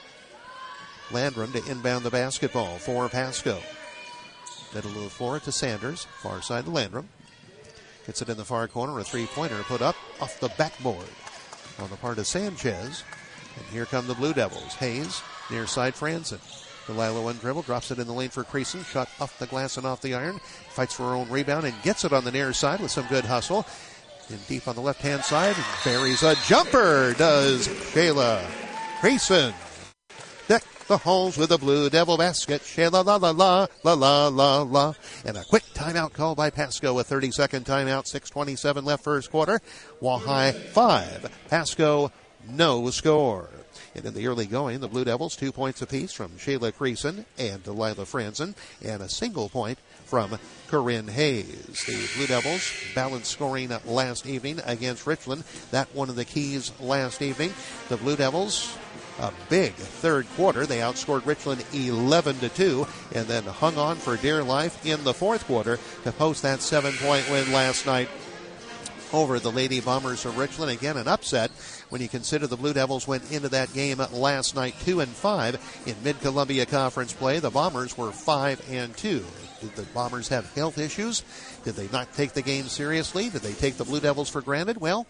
Landrum to inbound the basketball for Pasco. Middle of the floor to Sanders, far side to Landrum. Gets it in the far corner, a three-pointer put up off the backboard on the part of Sanchez. And here come the Blue Devils. Hayes, near side Franzen. Delilah one dribble, drops it in the lane for Creason. Shot off the glass and off the iron. Fights for her own rebound and gets it on the near side with some good hustle. In deep on the left-hand side, and buries a jumper, does Shayla Creason. Deck the halls with a Blue Devil basket. Shayla la la la, la la la la. And a quick timeout call by Pasco, a thirty-second timeout, six twenty-seven left first quarter. Wahai five, Pasco no score. And in the early going, the Blue Devils, two points apiece from Shayla Creason and Delilah Franzen, and a single point from Corinne Hayes. The Blue Devils balanced scoring last evening against Richland. That one of the keys last evening. The Blue Devils, a big third quarter. They outscored Richland eleven to two and then hung on for dear life in the fourth quarter to post that seven-point win last night over the Lady Bombers of Richland. Again, an upset when you consider the Blue Devils went into that game last night two and five in Mid-Columbia Conference play. The Bombers were five and two. Did the Bombers have health issues? Did they not take the game seriously? Did they take the Blue Devils for granted? Well,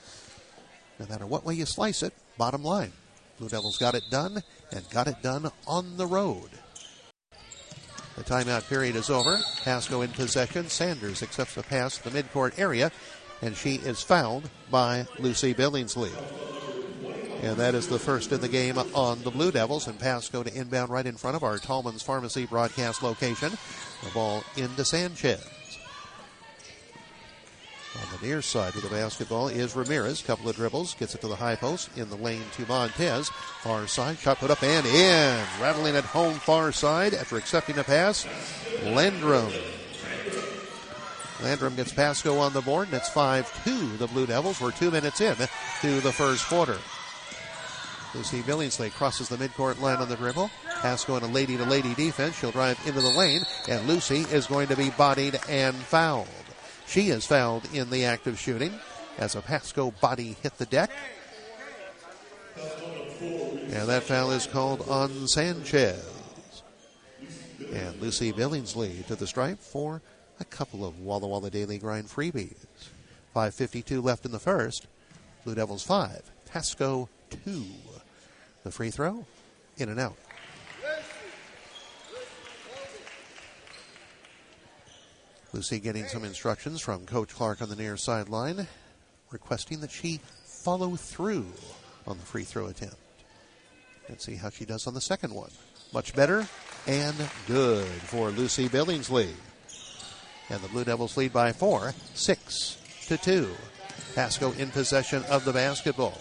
no matter what way you slice it, bottom line, Blue Devils got it done and got it done on the road. The timeout period is over. Pasco in possession. Sanders accepts the pass to the midcourt area, and she is fouled by Lucy Billingsley. And that is the first in the game on the Blue Devils, and Pasco to inbound right in front of our Tallman's Pharmacy broadcast location. The ball into Sanchez. On the near side of the basketball is Ramirez. Couple of dribbles. Gets it to the high post. In the lane to Montez. Far side. Shot put up and in. Rattling it home far side after accepting a pass. Landrum. Landrum gets Pasco on the board, and it's five two. The Blue Devils were two minutes in to the first quarter. Lucy Billingsley crosses the midcourt line on the dribble. Pasco in a lady-to-lady defense. She'll drive into the lane, and Lucy is going to be bodied and fouled. She is fouled in the act of shooting as a Pasco body hit the deck. And that foul is called on Sanchez. And Lucy Billingsley to the stripe for a couple of Walla Walla Daily Grind freebies. five fifty-two left in the first. Blue Devils five, Pasco two. The free throw, in and out. Lucy getting some instructions from Coach Clark on the near sideline, requesting that she follow through on the free throw attempt. Let's see how she does on the second one. Much better and good for Lucy Billingsley. And the Blue Devils lead by four, six to two. Pasco in possession of the basketball.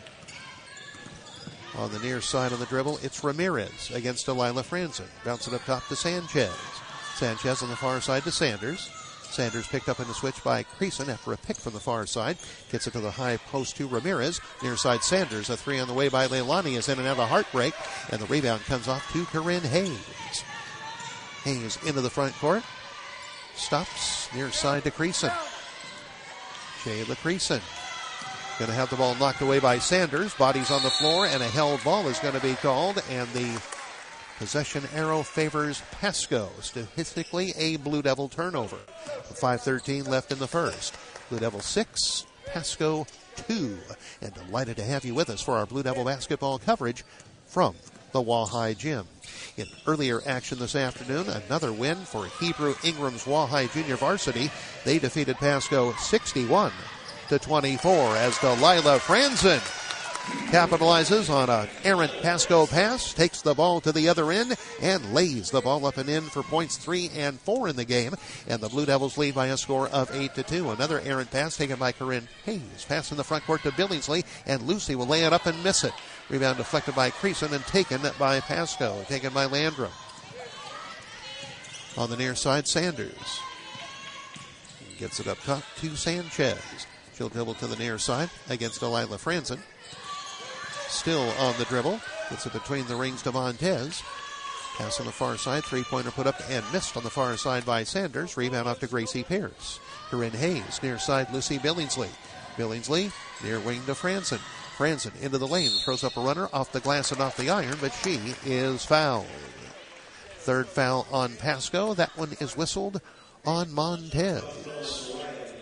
On the near side of the dribble, it's Ramirez against Delilah Franzen. Bouncing up top to Sanchez. Sanchez on the far side to Sanders. Sanders picked up in the switch by Creason after a pick from the far side. Gets it to the high post to Ramirez. Near side Sanders. A three on the way by Leilani is in and out of heartbreak. And the rebound comes off to Corinne Hayes. Hayes into the front court. Stops near side to Creason. Shayla Creason. Going to have the ball knocked away by Sanders. Bodies on the floor, and a held ball is going to be called. And the possession arrow favors Pasco. Statistically, a Blue Devil turnover. five thirteen left in the first. Blue Devil six, Pasco two. And delighted to have you with us for our Blue Devil basketball coverage from the Wahai Gym. In earlier action this afternoon, another win for Hebrew Ingram's Wahai Junior Varsity. They defeated Pasco sixty-one to twenty-four as Delilah Franzen capitalizes on an errant Pasco pass, takes the ball to the other end, and lays the ball up and in for points three and four in the game. And the Blue Devils lead by a score of eight to two. Another errant pass taken by Corinne Hayes. Pass in the front court to Billingsley, and Lucy will lay it up and miss it. Rebound deflected by Creason and taken by Pasco. Taken by Landrum. On the near side, Sanders gets it up top to Sanchez. She'll dribble to the near side against Delilah Franzen. Still on the dribble. Gets it between the rings to Montez. Pass on the far side. Three-pointer put up and missed on the far side by Sanders. Rebound off to Gracie Pierce. Corinne Hayes. Near side, Lucy Billingsley. Billingsley near wing to Franzen. Franzen into the lane. Throws up a runner off the glass and off the iron, but she is fouled. Third foul on Pasco. That one is whistled on Montez.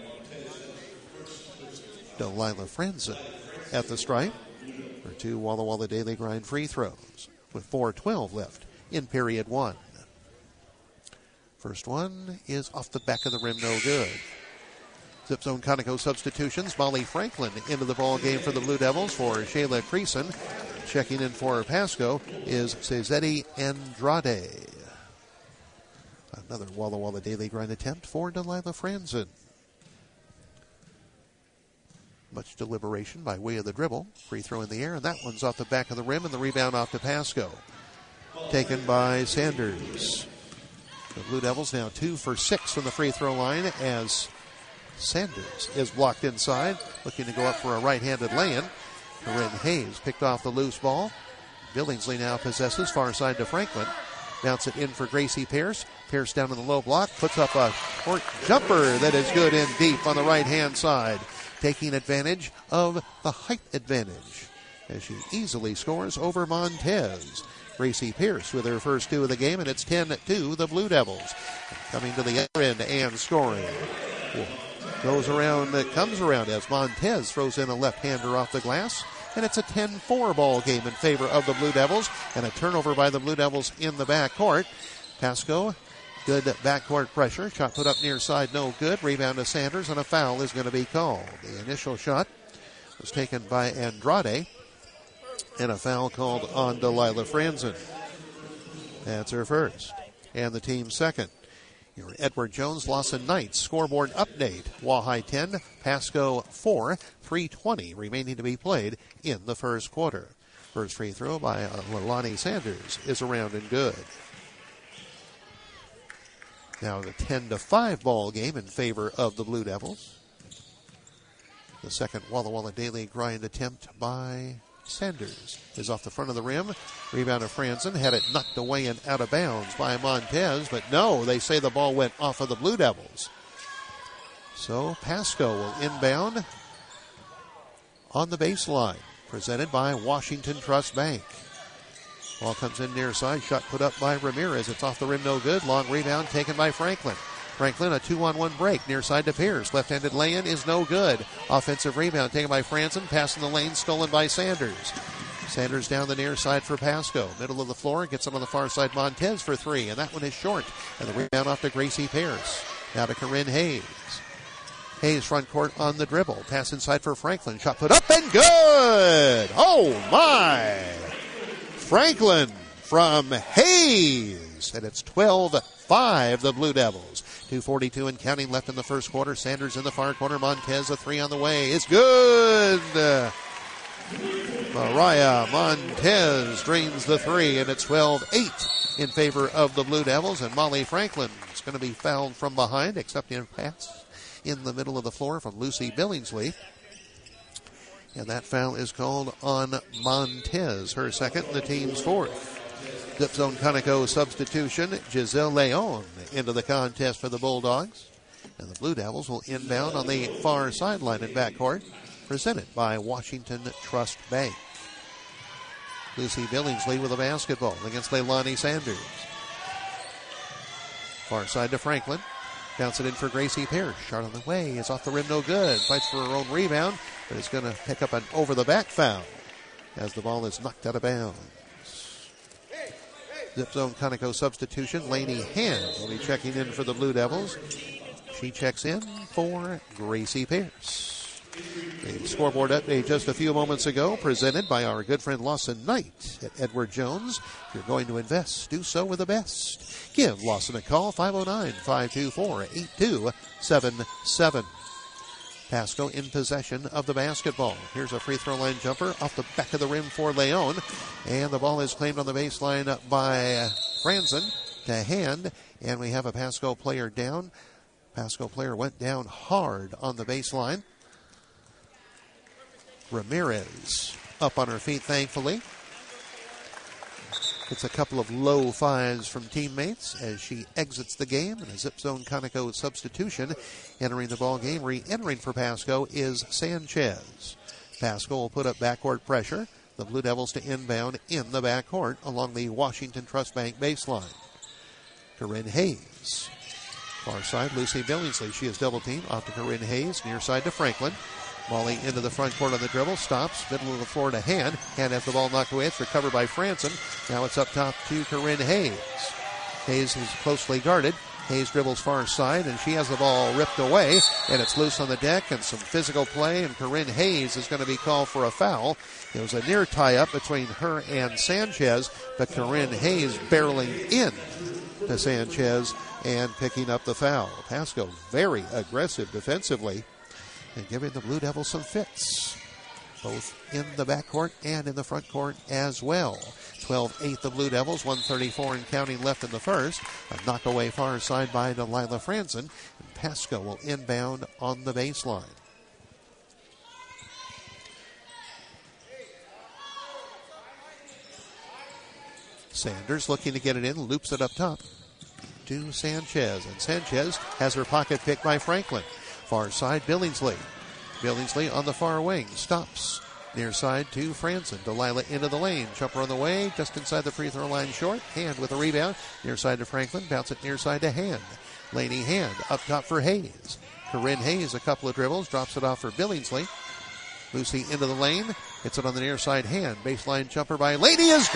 Delilah Franzen at the stripe. For two Walla Walla Daily Grind free throws with four twelve left in period one. First one is off the back of the rim, no good. Zip Zone Conoco substitutions. Molly Franklin into the ball game for the Blue Devils for Shayla Creason. Checking in for Pasco is Cezetti Andrade. Another Walla Walla Daily Grind attempt for Delilah Franzen. Much deliberation by way of the dribble. Free throw in the air, and that one's off the back of the rim, and the rebound off to Pasco. Taken by Sanders. The Blue Devils now two for six from the free throw line as Sanders is blocked inside, looking to go up for a right-handed lay-in. Corinne Hayes picked off the loose ball. Billingsley now possesses, far side to Franklin. Bounce it in for Gracie Pierce. Pierce down in the low block, puts up a short jumper that is good and deep on the right-hand side. Taking advantage of the height advantage as she easily scores over Montez. Gracie Pierce with her first two of the game, and it's ten two the Blue Devils. Coming to the other end and scoring. Goes around, comes around as Montez throws in a left-hander off the glass, and it's a ten four ball game in favor of the Blue Devils, and a turnover by the Blue Devils in the backcourt. Pasco, good backcourt pressure. Shot put up near side, no good. Rebound to Sanders, and a foul is going to be called. The initial shot was taken by Andrade, and a foul called on Delilah Franzen. That's her first, and the team's second. Your Edward Jones Lawson Knights scoreboard update. Wahai ten, Pasco four, three twenty remaining to be played in the first quarter. First free throw by uh, Leilani Sanders is around and good. Now the ten to five ball game in favor of the Blue Devils. The second Walla Walla Daily Grind attempt by Sanders is off the front of the rim. Rebound of Franzen, had it knocked away and out of bounds by Montez, but no, they say the ball went off of the Blue Devils. So Pasco will inbound on the baseline, presented by Washington Trust Bank. Ball comes in near side, shot put up by Ramirez. It's off the rim, no good. Long rebound taken by Franklin. Franklin, a two-on-one break, near side to Pierce. Left-handed lay-in is no good. Offensive rebound taken by Franzen. Pass in the lane, stolen by Sanders. Sanders down the near side for Pasco. Middle of the floor, gets it on the far side. Montez for three, and that one is short. And the rebound off to Gracie Pierce. Now to Corinne Hayes. Hayes front court on the dribble. Pass inside for Franklin. Shot put up and good! Oh, my! Franklin from Hayes, and it's twelve five, the Blue Devils. two forty-two and counting left in the first quarter. Sanders in the far corner. Montez, a three on the way. It's good. Mariah Montez drains the three, and it's twelve eight in favor of the Blue Devils. And Molly Franklin is going to be fouled from behind, accepting a pass in the middle of the floor from Lucy Billingsley. And that foul is called on Montez, her second, and the team's fourth. Zip Zone Conoco substitution, Giselle Leon into the contest for the Bulldogs. And the Blue Devils will inbound on the far sideline in backcourt, presented by Washington Trust Bank. Lucy Billingsley with a basketball against Leilani Sanders. Far side to Franklin. Bounce it in for Gracie Pierce. Shot on the way is off the rim, no good. Fights for her own rebound. but it's going to pick up an over-the-back foul as the ball is knocked out of bounds. Zip zone Conoco substitution. Lainey Hand will be checking in for the Blue Devils. She checks in for Gracie Pierce. The scoreboard update just a few moments ago, presented by our good friend Lawson Knight at Edward Jones. If you're going to invest, do so with the best. Give Lawson a call, five oh nine, five two four, eight two seven seven. Pasco in possession of the basketball. Here's a free throw line jumper off the back of the rim for Leon. And the ball is claimed on the baseline by Franzen to Hand. And we have a Pasco player down. Pasco player went down hard on the baseline. Ramirez up on her feet, thankfully. It's a couple of low fives from teammates as she exits the game. And a zip zone Conoco substitution. Entering the ball game, re-entering for Pasco is Sanchez. Pasco will put up backcourt pressure. The Blue Devils to inbound in the backcourt along the Washington Trust Bank baseline. Corinne Hayes. Far side, Lucy Billingsley. She is double teamed off to Corinne Hayes. Near side to Franklin. Molly into the front court on the dribble, stops, middle of the floor to Hand. Hand has the ball knocked away. It's recovered by Franson. Now it's up top to Corinne Hayes. Hayes is closely guarded. Hayes dribbles far side, and she has the ball ripped away, and it's loose on the deck, and some physical play, and Corinne Hayes is going to be called for a foul. It was a near tie-up between her and Sanchez, but Corinne Hayes barreling in to Sanchez and picking up the foul. Pasco very aggressive defensively, and giving the Blue Devils some fits, both in the backcourt and in the front court as well. twelve eight the Blue Devils, one thirty-four and counting left in the first. A knock away far side by Delilah Franzen, and Pasco will inbound on the baseline. Sanders looking to get it in, loops it up top to Sanchez, and Sanchez has her pocket picked by Franklin. Far side, Billingsley. Billingsley on the far wing, stops. Near side to Franson. Delilah into the lane. Jumper on the way, just inside the free throw line short. Hand with a rebound. Near side to Franklin, bounce it near side to Hand. Laney Hand up top for Hayes. Corinne Hayes, a couple of dribbles, drops it off for Billingsley. Lucy into the lane, hits it on the near side Hand. Baseline jumper by Laney is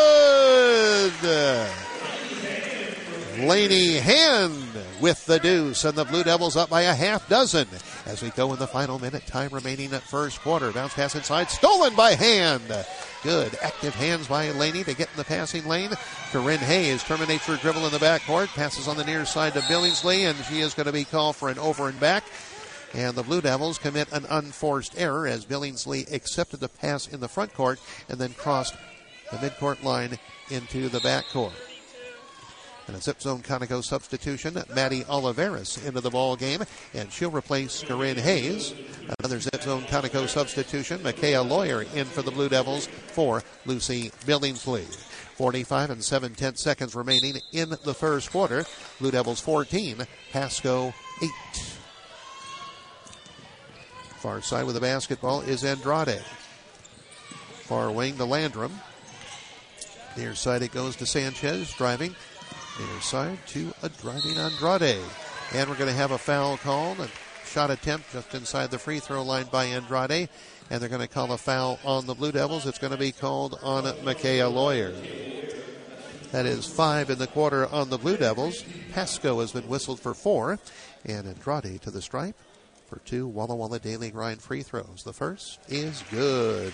good! Laney Hand with the deuce, and the Blue Devils up by a half dozen as we go in the final minute. Time remaining at first quarter. Bounce pass inside, stolen by Hand. Good active hands by Laney to get in the passing lane. Corinne Hayes terminates her dribble in the backcourt, passes on the near side to Billingsley, and she is going to be called for an over and back. And the Blue Devils commit an unforced error as Billingsley accepted the pass in the front court and then crossed the midcourt line into the backcourt. And a zip zone Conoco substitution, Maddie Oliveris into the ball game, and she'll replace Corinne Hayes. Another zip zone Conoco substitution, Makaya Lawyer in for the Blue Devils for Lucy Billingsley. forty-five and seven tenths seconds remaining in the first quarter. Blue Devils fourteen, Pasco eight. Far side with the basketball is Andrade. Far wing to Landrum. Near side it goes to Sanchez, driving. Near side to a driving Andrade. And we're going to have a foul called. A shot attempt just inside the free throw line by Andrade. And they're going to call a foul on the Blue Devils. It's going to be called on Makaya Lawyer. That is five in the quarter on the Blue Devils. Pasco has been whistled for four. And Andrade to the stripe for two Walla Walla Daily Grind free throws. The first is good.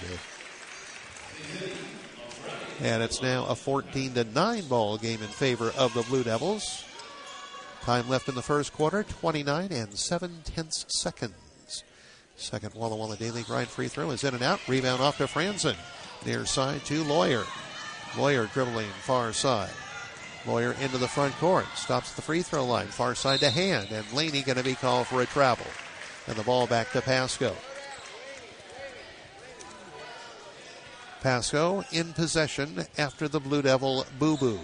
And it's now a fourteen to nine ball game in favor of the Blue Devils. Time left in the first quarter, twenty-nine and seven tenths seconds. Second Walla Walla Daily Grind free throw is in and out. Rebound off to Franzen. Near side to Lawyer. Lawyer dribbling far side. Lawyer into the front court. Stops the free throw line. Far side to Hand. And Laney going to be called for a travel. And the ball back to Pasco. Pasco in possession after the Blue Devil boo-boo.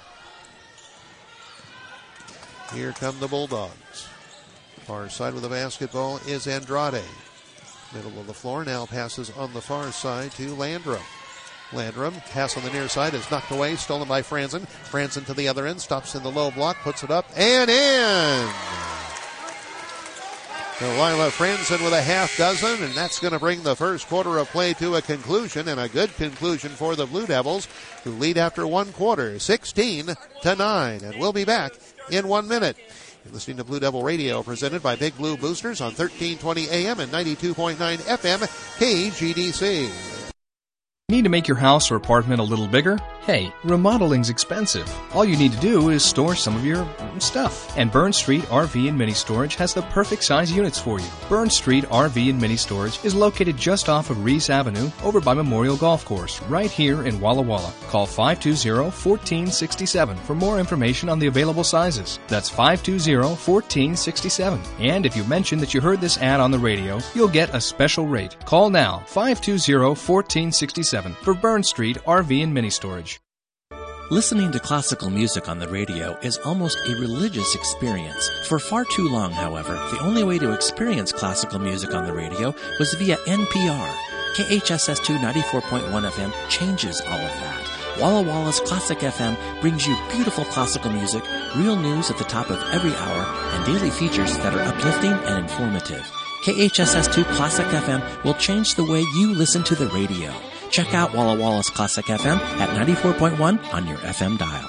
Here come the Bulldogs. Far side with the basketball is Andrade. Middle of the floor now passes on the far side to Landrum. Landrum, pass on the near side is knocked away, stolen by Franzen. Franzen to the other end, stops in the low block, puts it up and in. Delilah Franzen with a half dozen, and that's going to bring the first quarter of play to a conclusion, and a good conclusion for the Blue Devils, who lead after one quarter, sixteen to nine. And we'll be back in one minute. You're listening to Blue Devil Radio, presented by Big Blue Boosters on thirteen twenty A M and ninety-two point nine F M K G D C. Need to make your house or apartment a little bigger? Hey, remodeling's expensive. All you need to do is store some of your stuff. And Burn Street R V and Mini Storage has the perfect size units for you. Burn Street R V and Mini Storage is located just off of Reese Avenue over by Memorial Golf Course, right here in Walla Walla. Call five two zero, one four six seven for more information on the available sizes. That's five two zero, one four six seven. And if you mention that you heard this ad on the radio, you'll get a special rate. Call now, five two zero, one four six seven for Burn Street R V and Mini Storage. Listening to classical music on the radio is almost a religious experience. For far too long, however, the only way to experience classical music on the radio was via N P R. K H S S two ninety-four point one F M changes all of that. Walla Walla's Classic F M brings you beautiful classical music, real news at the top of every hour, and daily features that are uplifting and informative. K H S S two Classic F M will change the way you listen to the radio. Check out Walla Walla's Classic F M at ninety-four point one on your F M dial.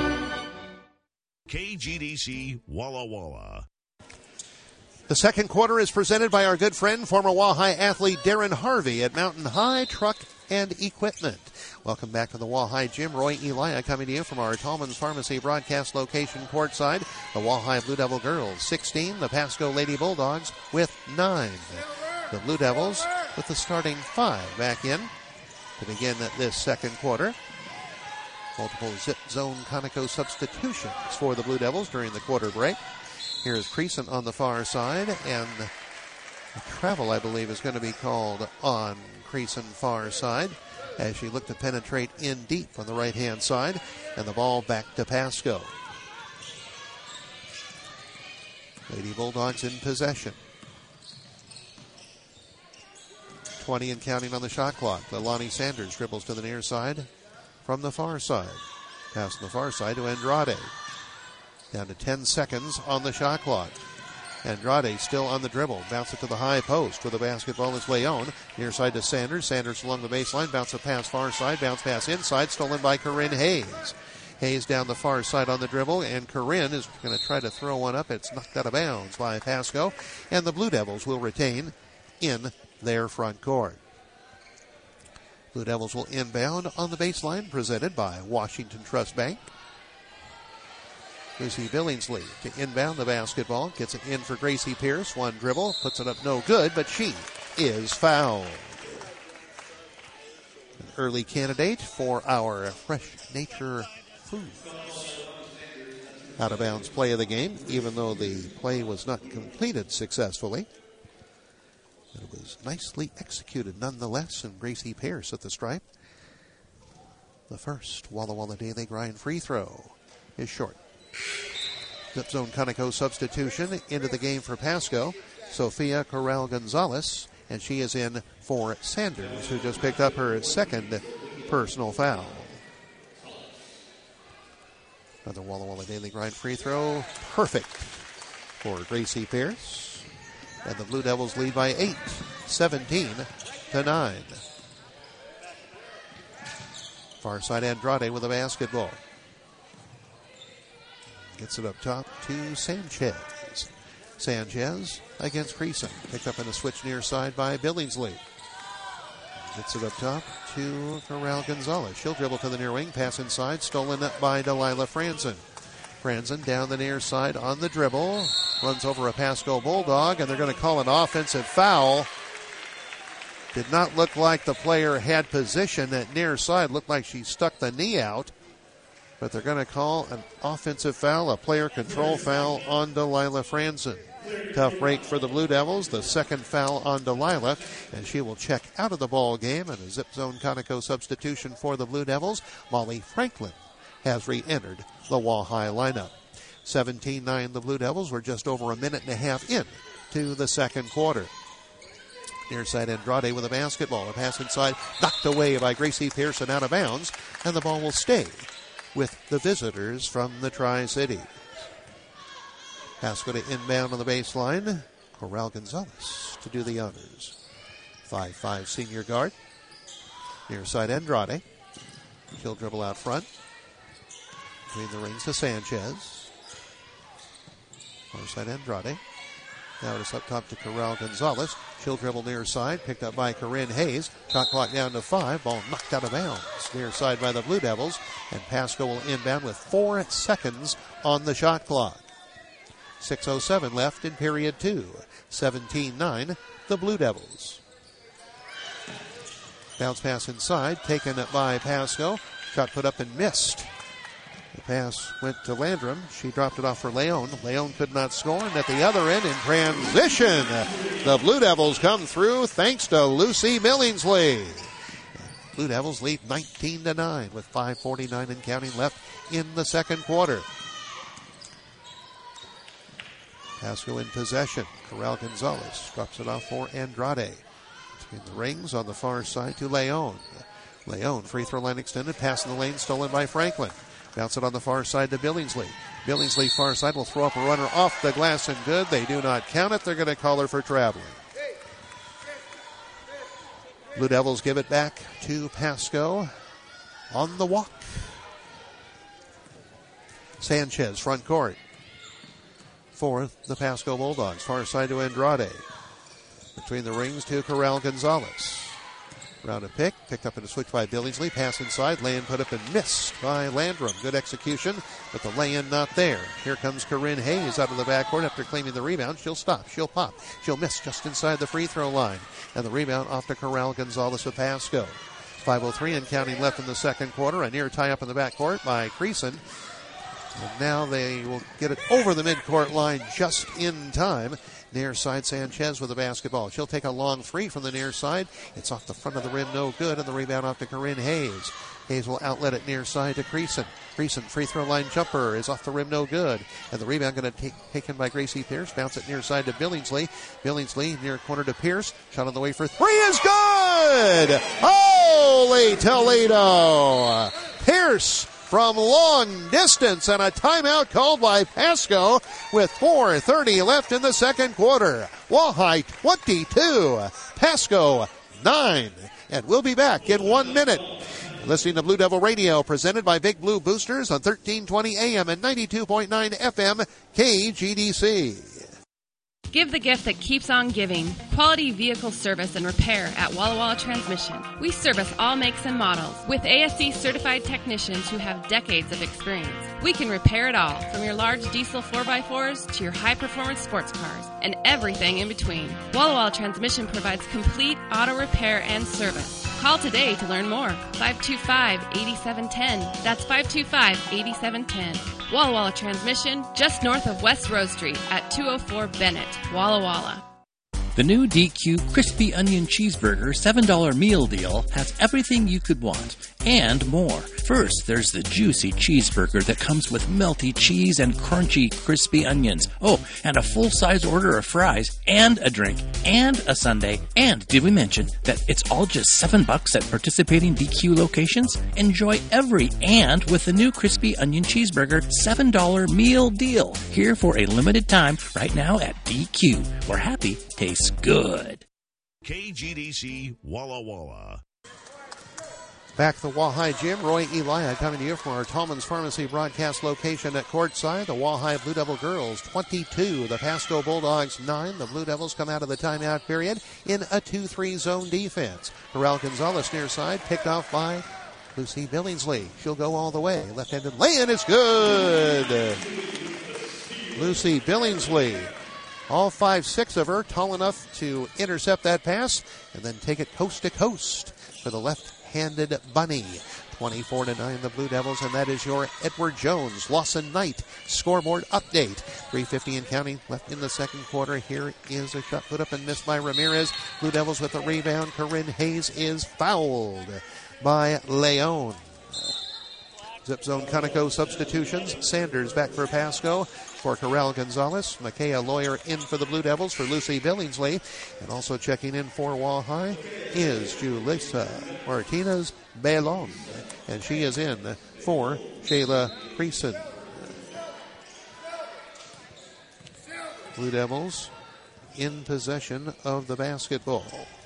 K G D C Walla Walla. The second quarter is presented by our good friend, former Wahai athlete Darren Harvey at Mountain High Truck and Equipment. Welcome back to the Wahai Gym. Roy Elia coming to you from our Tallman's Pharmacy broadcast location courtside. The Wahai Blue Devil girls sixteen, the Pasco Lady Bulldogs with nine. The Blue Devils with the starting five back in to begin this second quarter. Multiple zip zone Conoco substitutions for the Blue Devils during the quarter break. Here is Creason on the far side, and a travel, I believe, is going to be called on Creason far side as she looked to penetrate in deep on the right-hand side, and the ball back to Pasco. Lady Bulldogs in possession. twenty and counting on the shot clock. Leilani Sanders dribbles to the near side from the far side. Pass on the far side to Andrade. Down to ten seconds on the shot clock. Andrade still on the dribble. Bounce it to the high post where the basketball is Leon. Near side to Sanders. Sanders along the baseline. Bounce a pass far side. Bounce pass inside. Stolen by Corinne Hayes. Hayes down the far side on the dribble. And Corinne is going to try to throw one up. It's knocked out of bounds by Pasco. And the Blue Devils will retain in their front court. Blue Devils will inbound on the baseline, presented by Washington Trust Bank. Lucy Billingsley to inbound the basketball. Gets it in for Gracie Pierce. One dribble. Puts it up no good, but she is fouled. An early candidate for our Fresh Nature Foods. Out of bounds play of the game, even though the play was not completed successfully. It was nicely executed nonetheless, and Gracie Pierce at the stripe. The first Walla Walla Daily Grind free throw is short. Zip zone Conoco substitution into the game for Pasco. Sophia Corral Gonzalez, and she is in for Sanders, who just picked up her second personal foul. Another Walla Walla Daily Grind free throw. Perfect for Gracie Pierce. And the Blue Devils lead by eight, seventeen to nine. Far side Andrade with a basketball. Gets it up top to Sanchez. Sanchez against Creason. Picked up in a switch near side by Billingsley. Gets it up top to Corral Gonzalez. She'll dribble to the near wing. Pass inside. Stolen by Delilah Franzen. Franzen down the near side on the dribble. Runs over a Pasco Bulldog, and they're going to call an offensive foul. Did not look like the player had position at near side. Looked like she stuck the knee out. But they're going to call an offensive foul, a player control foul on Delilah Franzen. Tough break for the Blue Devils. The second foul on Delilah, and she will check out of the ball game. And a zip zone Conoco substitution for the Blue Devils. Molly Franklin has re-entered the Wahai lineup. seventeen nine the Blue Devils. Were just over a minute and a half in to the second quarter. Near side Andrade with a basketball. A pass inside, knocked away by Gracie Pearson out of bounds, and the ball will stay with the visitors from the Tri-Cities. Pasco to inbound on the baseline. Corral Gonzalez to do the honors. five five senior guard. Near side Andrade. She'll dribble out front. Between the rings to Sanchez. Far side Andrade. Now it is up top to Corral Gonzalez. She'll dribble near side. Picked up by Corinne Hayes. Shot clock down to five. Ball knocked out of bounds. Near side by the Blue Devils. And Pasco will inbound with four seconds on the shot clock. six oh seven left in period two. seventeen nine, the Blue Devils. Bounce pass inside. Taken by Pasco. Shot put up and missed. The pass went to Landrum. She dropped it off for Leon. Leon could not score. And at the other end in transition, the Blue Devils come through thanks to Lucy Billingsley. Blue Devils lead nineteen to nine with five forty-nine and counting left in the second quarter. Pasco in possession. Corral Gonzalez drops it off for Andrade. Between the rings on the far side to Leon. Leon, free throw line extended, pass in the lane, stolen by Franklin. Bounce it on the far side to Billingsley. Billingsley far side will throw up a runner off the glass and good. They do not count it. They're going to call her for traveling. Blue Devils give it back to Pasco on the walk. Sanchez, front court for the Pasco Bulldogs. Far side to Andrade. Between the rings to Corral Gonzalez. Round a pick, picked up in a switch by Billingsley. Pass inside, lay-in put up and missed by Landrum. Good execution, but the lay-in not there. Here comes Corinne Hayes out of the backcourt after claiming the rebound. She'll stop, she'll pop, she'll miss just inside the free throw line. And the rebound off to Corral Gonzalez with Pasco. five oh three and counting left in the second quarter. A near tie-up in the backcourt by Creason. And now they will get it over the midcourt line just in time. Near side Sanchez with the basketball. She'll take a long three from the near side. It's off the front of the rim, no good, and the rebound off to Corinne Hayes. Hayes will outlet it near side to Creason. Creason, free throw line jumper is off the rim, no good. And the rebound going to take taken by Gracie Pierce. Bounce it near side to Billingsley. Billingsley near corner to Pierce. Shot on the way for three is good! Holy Toledo! Pierce from long distance, and a timeout called by Pasco with four thirty left in the second quarter. Walleye twenty-two, Pasco nine. And we'll be back in one minute. Listening to Blue Devil Radio, presented by Big Blue Boosters on thirteen twenty A M and ninety-two point nine F M K G D C. Give the gift that keeps on giving. Quality vehicle service and repair at Walla Walla Transmission. We service all makes and models with A S C certified technicians who have decades of experience. We can repair it all, from your large diesel four by fours to your high-performance sports cars and everything in between. Walla Walla Transmission provides complete auto repair and service. Call today to learn more. five two five, eight seven one zero. That's five two five, eight seven one zero. Walla Walla Transmission, just north of West Rose Street at two oh four Bennett. Walla Walla. The new D Q Crispy Onion Cheeseburger seven dollar meal deal has everything you could want and more. First, there's the juicy cheeseburger that comes with melty cheese and crunchy crispy onions. Oh, and a full-size order of fries and a drink and a sundae. And did we mention that it's all just seven bucks at participating D Q locations? Enjoy every and with the new Crispy Onion Cheeseburger seven dollar meal deal. Here for a limited time right now at D Q, where happy tastes good. K G D C Walla Walla. Back at the Walleye Gym, Roy Elia coming to you from our Tallman's Pharmacy broadcast location at courtside. The Walleye Blue Devil girls twenty-two, the Pasco Bulldogs nine. The Blue Devils come out of the timeout period in a two three zone defense. Corral Gonzalez near side, picked off by Lucy Billingsley. She'll go all the way. Left-handed lay-in is good. Lucy Billingsley. All five, six of her tall enough to intercept that pass and then take it coast to coast for the left-handed bunny. twenty-four to nine, the Blue Devils, and that is your Edward Jones, Lawson Knight scoreboard update. three fifty and counting left in the second quarter. Here is a shot put up and missed by Ramirez. Blue Devils with the rebound. Corinne Hayes is fouled by Leon. Zip zone Conoco substitutions. Sanders back for Pasco. For Corral Gonzalez, Makaya Lawyer in for the Blue Devils for Lucy Billingsley. And also checking in for Walleye is Julissa Martinez Belon. And she is in for Shayla Creason. Blue Devils in possession of the basketball.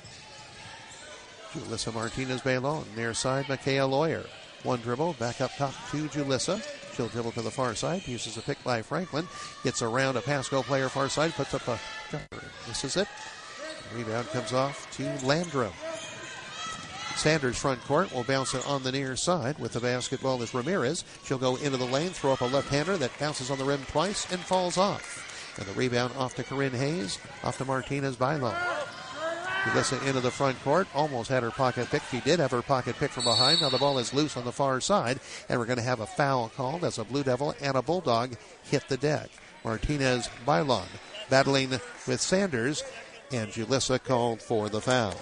Julissa Martinez-Baylon, near side, Micaiah Lawyer. One dribble, back up top to Julissa. She'll dribble to the far side, uses a pick by Franklin. Gets around a Pasco player far side, puts up a jumper. This is it. Rebound comes off to Landrum. Sanders front court will bounce it on the near side. With the basketball is Ramirez. She'll go into the lane, throw up a left-hander that bounces on the rim twice and falls off. And the rebound off to Corinne Hayes, off to Martinez-Baylon. Julissa into the front court, almost had her pocket pick. She did have her pocket pick from behind. Now the ball is loose on the far side, and we're going to have a foul called as a Blue Devil and a Bulldog hit the deck. Martinez-Baylon battling with Sanders, and Julissa called for the foul.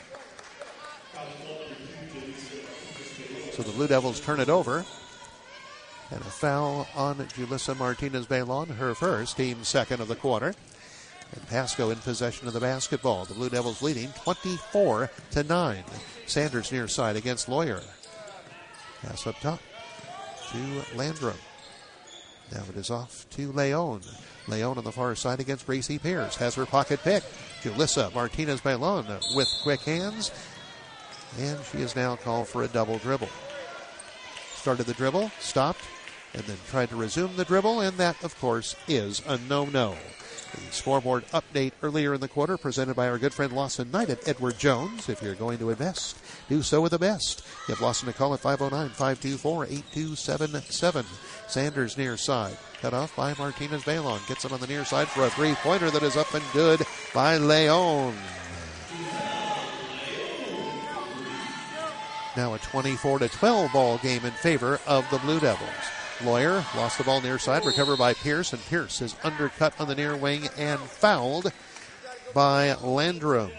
So the Blue Devils turn it over, and a foul on Julissa Martinez-Baylon, her first, team second of the quarter. And Pasco in possession of the basketball. The Blue Devils leading twenty-four to nine. Sanders near side against Lawyer. Pass up top to Landrum. Now it is off to Leon. Leon on the far side against Gracie Pierce. Has her pocket pick. Julissa Martinez-Baylon with quick hands. And she is now called for a double dribble. Started the dribble, stopped, and then tried to resume the dribble. And that, of course, is a no-no. The scoreboard update earlier in the quarter presented by our good friend Lawson Knight at Edward Jones. If you're going to invest, do so with the best. Give Lawson a call at five oh nine, five two four, eight two seven seven. Sanders near side. Cut off by Martinez-Baylon. Gets it on the near side for a three-pointer that is up and good by Leon. Now a twenty-four to twelve ball game in favor of the Blue Devils. Lawyer lost the ball near side, recovered by Pierce, and Pierce is undercut on the near wing and fouled by Landrum.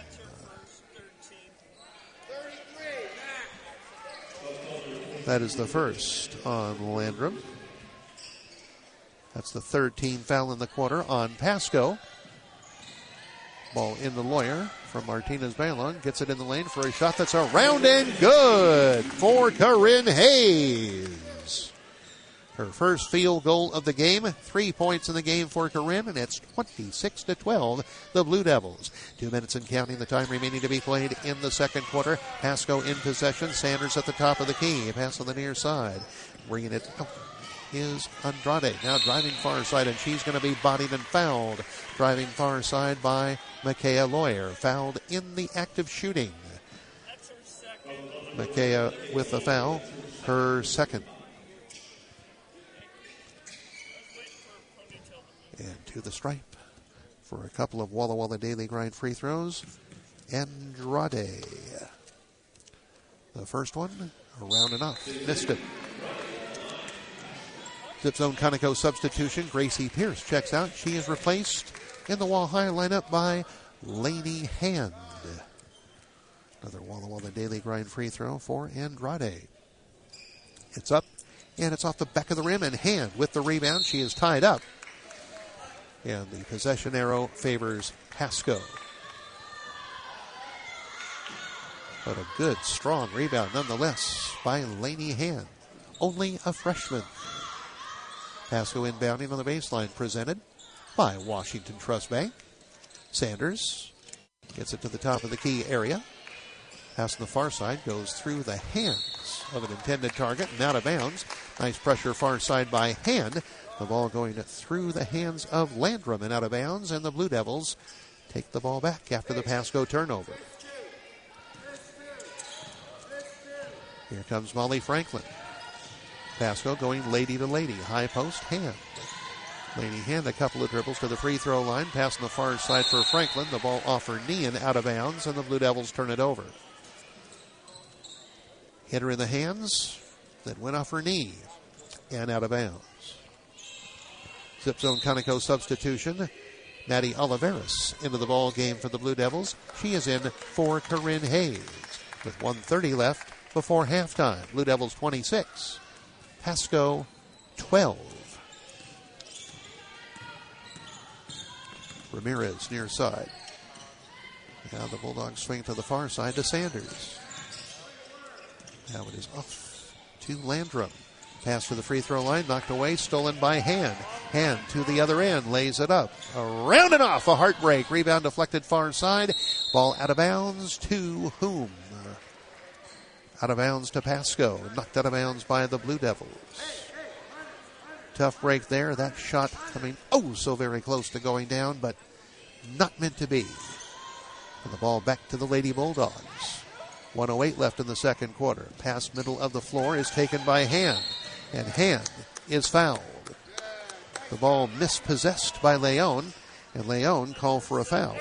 That is the first on Landrum. That's the third team foul in the quarter on Pasco. Ball in the Lawyer from Martinez-Baylon. Gets it in the lane for a shot that's around and good for Corinne Hayes. Her first field goal of the game. Three points in the game for Corinne, and it's twenty-six to twelve, the Blue Devils. Two minutes and counting the time remaining to be played in the second quarter. Pasco in possession. Sanders at the top of the key. Pass on the near side. Bringing it up is Andrade. Now driving far side, and she's going to be bodied and fouled. Driving far side by Micaiah Lawyer. Fouled in the act of shooting. Micaiah with the foul. Her second. And to the stripe for a couple of Walla Walla Daily Grind free throws. Andrade. The first one, around and off. Missed it. Zip zone Conoco substitution. Gracie Pierce checks out. She is replaced in the Wall High lineup by Lainey Hand. Another Walla Walla Daily Grind free throw for Andrade. It's up, and it's off the back of the rim, and Hand with the rebound. She is tied up. And the possession arrow favors Pasco. But a good, strong rebound nonetheless by Lainey Hand. Only a freshman. Pasco inbounding on the baseline, presented by Washington Trust Bank. Sanders gets it to the top of the key area. Pass on the far side goes through the hands of an intended target and out of bounds. Nice pressure far side by Hand. The ball going through the hands of Landrum and out of bounds, and the Blue Devils take the ball back after the Pasco turnover. Here comes Molly Franklin. Pasco going lady to lady. High post, Hand. Lady Hand a couple of dribbles to the free throw line. Pass on the far side for Franklin. The ball off her knee and out of bounds, and the Blue Devils turn it over. Hit her in the hands, then went off her knee and out of bounds. Zip zone Conoco substitution. Maddie Oliveris into the ball game for the Blue Devils. She is in for Corinne Hayes with one thirty left before halftime. Blue Devils twenty-six. Pasco twelve. Ramirez near side. Now the Bulldogs swing to the far side to Sanders. Now it is off to Landrum. Pass to the free throw line, knocked away, stolen by Hand. Hand to the other end, lays it up. Around and off, a heartbreak. Rebound deflected far side. Ball out of bounds to whom? Out of bounds to Pasco. Knocked out of bounds by the Blue Devils. Tough break there. That shot coming oh so very close to going down, but not meant to be. And the ball back to the Lady Bulldogs. one oh eight left in the second quarter. Pass middle of the floor is taken by Hand. And Hand is fouled. The ball mispossessed by Leon. And Leon called for a foul.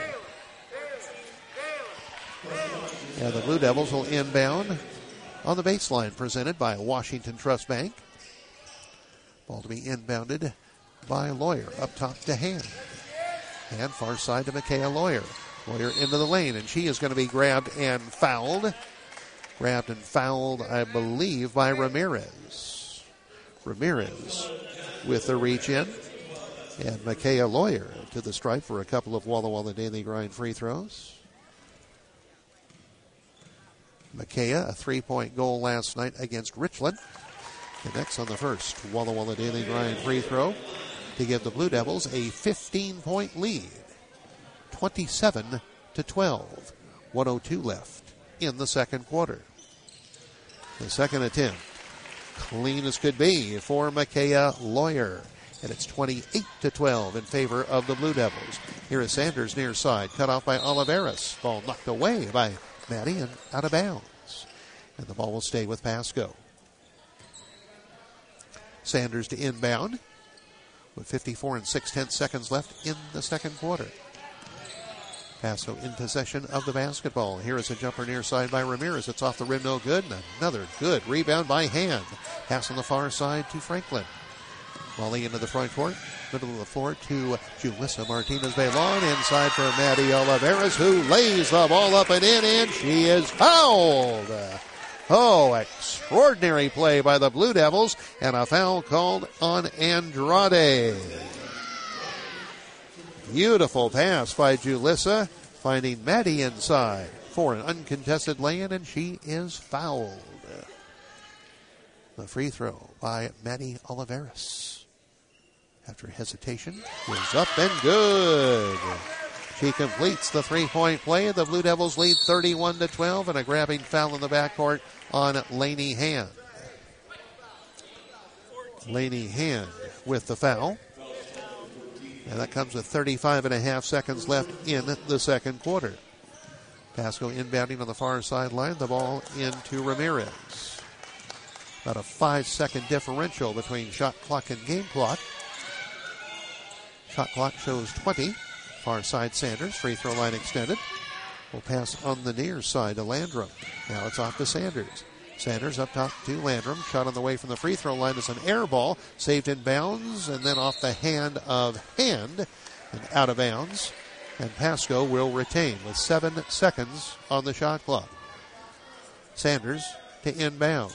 And the Blue Devils will inbound on the baseline, presented by Washington Trust Bank. Ball to be inbounded by Lawyer. Up top to Hand. Hand far side to Micaiah Lawyer. Lawyer into the lane, and she is going to be grabbed and fouled. Grabbed and fouled, I believe, by Ramirez. Ramirez with the reach in. And Micaiah Lawyer to the stripe for a couple of Walla Walla Daily Grind free throws. Micaiah, a three-point goal last night against Richland. Connects on the first Walla Walla Daily Grind free throw to give the Blue Devils a fifteen-point lead. twenty-seven to twelve. one oh two left in the second quarter. The second attempt, clean as could be for Micaiah Lawyer. And it's twenty-eight to twelve in favor of the Blue Devils. Here is Sanders near side, cut off by Oliveras. Ball knocked away by Maddie and out of bounds. And the ball will stay with Pasco. Sanders to inbound with fifty-four and six tenths seconds left in the second quarter. Pasco in possession of the basketball. Here is a jumper near side by Ramirez. It's off the rim, no good. And another good rebound by Hand. Pass on the far side to Franklin. Volley into the front court. Middle of the floor to Julissa Martinez-Baylon. Inside for Maddie Oliveras, who lays the ball up and in, and she is fouled. Oh, extraordinary play by the Blue Devils, and a foul called on Andrade. Beautiful pass by Julissa, finding Maddie inside for an uncontested lay-in, and she is fouled. The free throw by Maddie Oliveras, after hesitation, is up and good. She completes the three-point play. The Blue Devils lead thirty-one to twelve, and a grabbing foul in the backcourt on Laney Hand. Laney Hand with the foul. And that comes with thirty-five and a half seconds left in the second quarter. Pasco inbounding on the far sideline. The ball into Ramirez. About a five-second differential between shot clock and game clock. Shot clock shows twenty. Far side Sanders, free throw line extended. Will pass on the near side to Landrum. Now it's off to Sanders. Sanders up top to Landrum. Shot on the way from the free throw line is an air ball. Saved in bounds and then off the hand of Hand and out of bounds. And Pasco will retain with seven seconds on the shot clock. Sanders to inbound.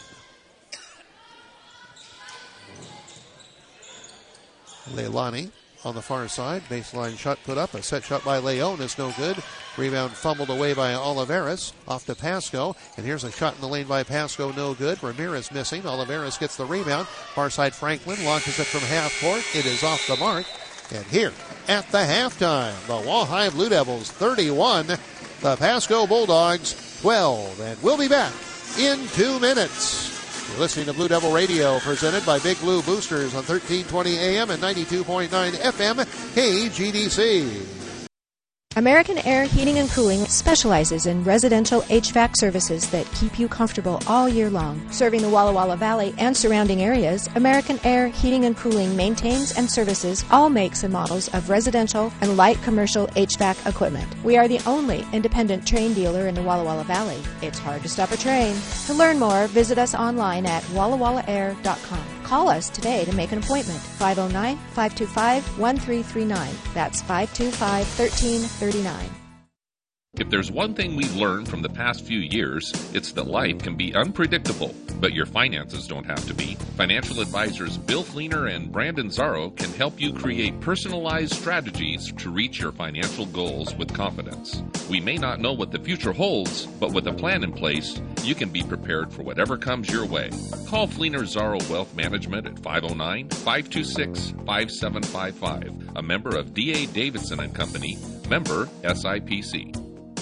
Leilani on the far side. Baseline shot put up. A set shot by Leon is no good. Rebound fumbled away by Oliveras. Off to Pasco. And here's a shot in the lane by Pasco. No good. Ramirez missing. Oliveras gets the rebound. Far side Franklin launches it from half court. It is off the mark. And here at the halftime, the Walleye Blue Devils thirty-one. The Pasco Bulldogs twelve. And we'll be back in two minutes. You're listening to Blue Devil Radio, presented by Big Blue Boosters on thirteen twenty A M and ninety-two point nine F M K G D C. American Air Heating and Cooling specializes in residential H V A C services that keep you comfortable all year long. Serving the Walla Walla Valley and surrounding areas, American Air Heating and Cooling maintains and services all makes and models of residential and light commercial H V A C equipment. We are the only independent train dealer in the Walla Walla Valley. It's hard to stop a train. To learn more, visit us online at walla walla air dot com. Call us today to make an appointment. five oh nine, five two five, one three three nine. That's five two five, one three three nine. If there's one thing we've learned from the past few years, it's that life can be unpredictable, but your finances don't have to be. Financial advisors Bill Fleener and Brandon Zarro can help you create personalized strategies to reach your financial goals with confidence. We may not know what the future holds, but with a plan in place, you can be prepared for whatever comes your way. Call Fleener Zarro Wealth Management at five oh nine, five two six, five seven five five, a member of D A Davidson and Company, member S I P C.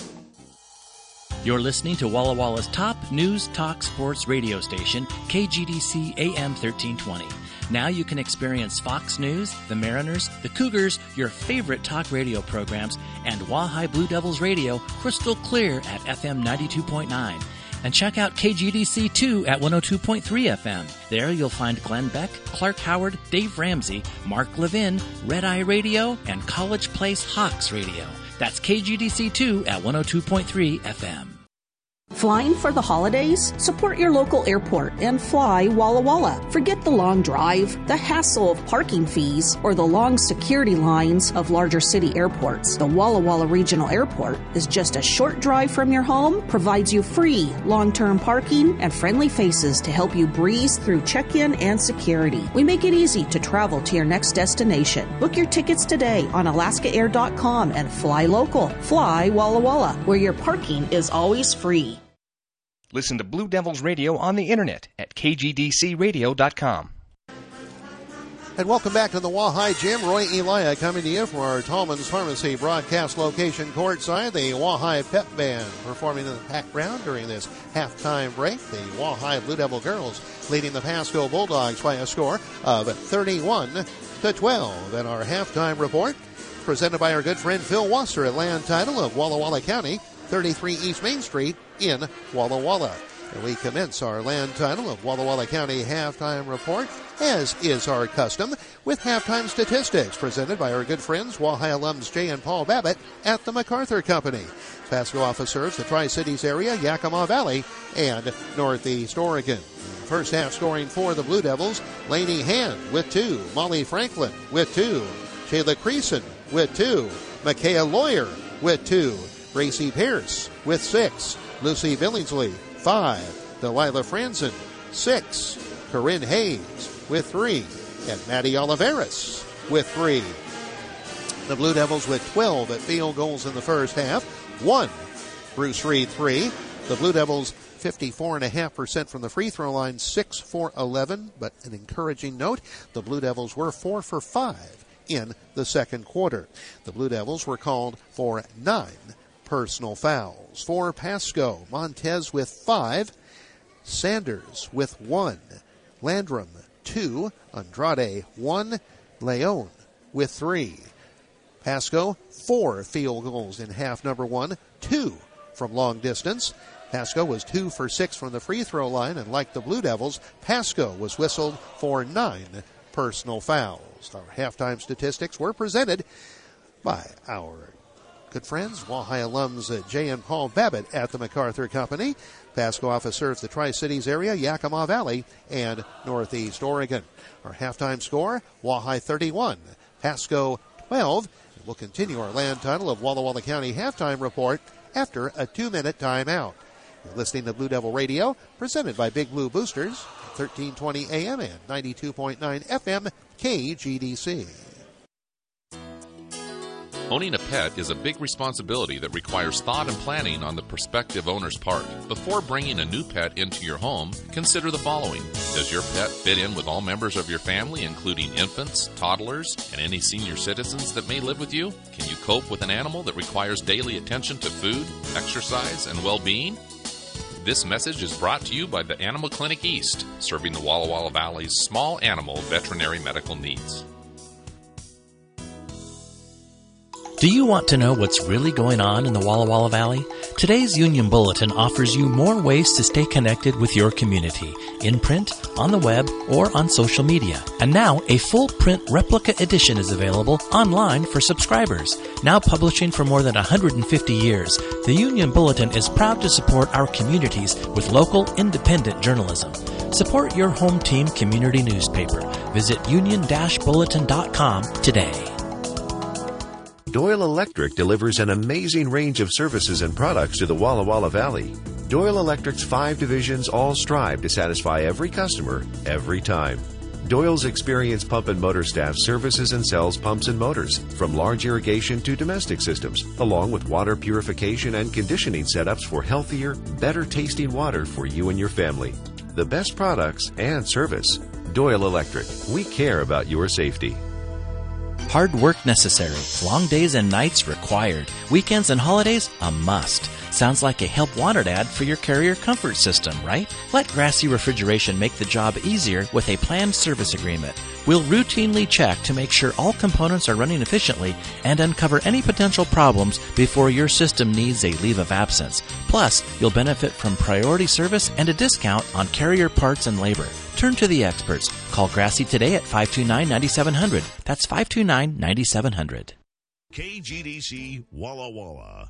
You're listening to Walla Walla's top news talk sports radio station, K G D C A M thirteen twenty. Now you can experience Fox News, the Mariners, the Cougars, your favorite talk radio programs, and Wahai Blue Devils Radio crystal clear at F M ninety-two point nine. And check out K G D C two at one oh two point three F M. There you'll find Glenn Beck, Clark Howard, Dave Ramsey, Mark Levin, Red Eye Radio, and College Place Hawks Radio. That's K G D C two at one oh two point three F M. Flying for the holidays? Support your local airport and fly Walla Walla. Forget the long drive, the hassle of parking fees, or the long security lines of larger city airports. The Walla Walla Regional Airport is just a short drive from your home, provides you free long-term parking and friendly faces to help you breeze through check-in and security. We make it easy to travel to your next destination. Book your tickets today on alaska air dot com and fly local. Fly Walla Walla, where your parking is always free. Listen to Blue Devils Radio on the internet at K G D C radio dot com. And welcome back to the Wahai Gym. Roy Elia coming to you from our Tallman's Pharmacy broadcast location courtside. The Wahai Pep Band performing in the background during this halftime break. The Wahai Blue Devil girls leading the Pasco Bulldogs by a score of thirty-one to twelve. And our halftime report presented by our good friend Phil Wasser at Land Title of Walla Walla County, thirty-three East Main Street in Walla Walla. And we commence our Land Title of Walla Walla County halftime report, as is our custom, with halftime statistics presented by our good friends, Wahai alums Jay and Paul Babbitt at the MacArthur Company. Pasco office serves the Tri-Cities area, Yakima Valley, and Northeast Oregon. First half scoring for the Blue Devils, Lainey Hand with two, Molly Franklin with two, Shayla Creason with two, Micaiah Lawyer with two, Gracie Pierce with six, Lucy Billingsley, five, Delilah Franzen, six, Corinne Hayes with three, and Maddie Oliveras with three. The Blue Devils with twelve at field goals in the first half, one, Bruce Reed, three. The Blue Devils fifty-four point five percent from the free throw line, six for eleven, but an encouraging note, the Blue Devils were four for five in the second quarter. The Blue Devils were called for nine personal fouls. For Pasco, Montez with five, Sanders with one, Landrum two, Andrade one, Leon with three. Pasco, four field goals in half number one, two from long distance. Pasco was two for six from the free throw line, and like the Blue Devils, Pasco was whistled for nine personal fouls. Our halftime statistics were presented by our good friends, Wahai alums uh, Jay and Paul Babbitt at the MacArthur Company. Pasco office serves the Tri-Cities area, Yakima Valley, and Northeast Oregon. Our halftime score, Wahai thirty-one, Pasco twelve. And we'll continue our Land Title of Walla Walla County halftime report after a two-minute timeout. You're listening to Blue Devil Radio, presented by Big Blue Boosters, thirteen twenty A M and ninety-two point nine F M, K G D C. Owning a pet is a big responsibility that requires thought and planning on the prospective owner's part. Before bringing a new pet into your home, consider the following. Does your pet fit in with all members of your family, including infants, toddlers, and any senior citizens that may live with you? Can you cope with an animal that requires daily attention to food, exercise, and well-being? This message is brought to you by the Animal Clinic East, serving the Walla Walla Valley's small animal veterinary medical needs. Do you want to know what's really going on in the Walla Walla Valley? Today's Union Bulletin offers you more ways to stay connected with your community, in print, on the web, or on social media. And now, a full print replica edition is available online for subscribers. Now publishing for more than one hundred fifty years, the Union Bulletin is proud to support our communities with local, independent journalism. Support your home team community newspaper. Visit union dash bulletin dot com today. Doyle Electric delivers an amazing range of services and products to the Walla Walla Valley. Doyle Electric's five divisions all strive to satisfy every customer, every time. Doyle's experienced pump and motor staff services and sells pumps and motors, from large irrigation to domestic systems, along with water purification and conditioning setups for healthier, better tasting water for you and your family. The best products and service. Doyle Electric. We care about your safety. Hard work necessary. Long days and nights required. Weekends and holidays a must. Sounds like a help wanted ad for your Carrier comfort system, right? Let Grassy Refrigeration make the job easier with a planned service agreement. We'll routinely check to make sure all components are running efficiently and uncover any potential problems before your system needs a leave of absence. Plus, you'll benefit from priority service and a discount on Carrier parts and labor. Turn to the experts. Call Grassy today at five two nine, nine seven zero zero. That's five two nine, nine seven zero zero. K G D C Walla Walla.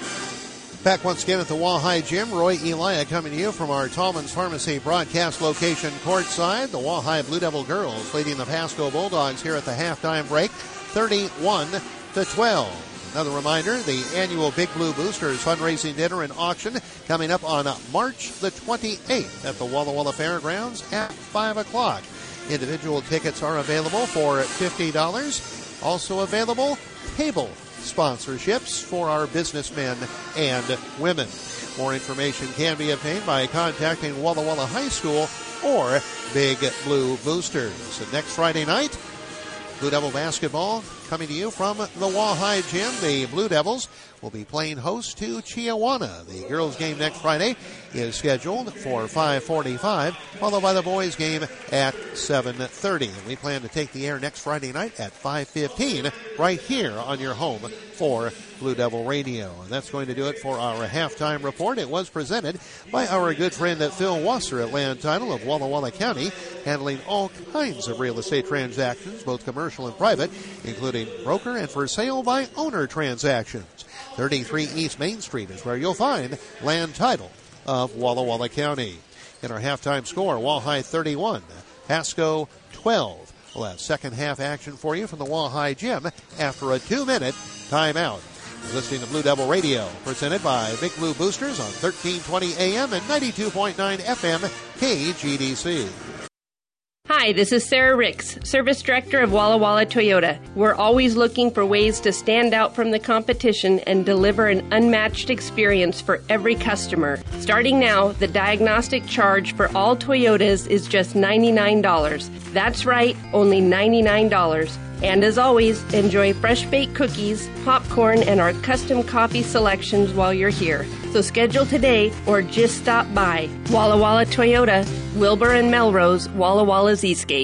Back once again at the Wahai Gym. Roy Elia coming to you from our Tallman's Pharmacy broadcast location courtside. The Wahai Blue Devil girls leading the Pasco Bulldogs here at the halftime break, thirty-one to twelve. Another reminder, the annual Big Blue Boosters fundraising dinner and auction coming up on March the twenty-eighth at the Walla Walla Fairgrounds at five o'clock. Individual tickets are available for fifty dollars. Also available, table sponsorships for our businessmen and women. More information can be obtained by contacting Walla Walla High School or Big Blue Boosters. And next Friday night, Blue Devil basketball coming to you from the Wahai Gym. The Blue Devils will be playing host to Chiawana. The girls' game next Friday is scheduled for five forty-five, followed by the boys' game at seven thirty. And we plan to take the air next Friday night at five fifteen right here on your home for Blue Devil Radio. And that's going to do it for our halftime report. It was presented by our good friend Phil Wasser at Land Title of Walla Walla County, handling all kinds of real estate transactions, both commercial and private, including broker and for sale by owner transactions. thirty-three East Main Street is where you'll find Land Title of Walla Walla County. In our halftime score, Wahai thirty-one, Pasco twelve. We'll have second half action for you from the Wahai Gym after a two-minute timeout. You're listening to Blue Devil Radio, presented by Big Blue Boosters on thirteen twenty A M and ninety-two point nine F M K G D C. Hi, this is Sarah Ricks, Service Director of Walla Walla Toyota. We're always looking for ways to stand out from the competition and deliver an unmatched experience for every customer. Starting now, the diagnostic charge for all Toyotas is just ninety-nine dollars. That's right, only ninety-nine dollars. And as always, enjoy fresh baked cookies, popcorn, and our custom coffee selections while you're here. So schedule today or just stop by. Walla Walla Toyota, Wilbur and Melrose, Walla Walla's Eastgate.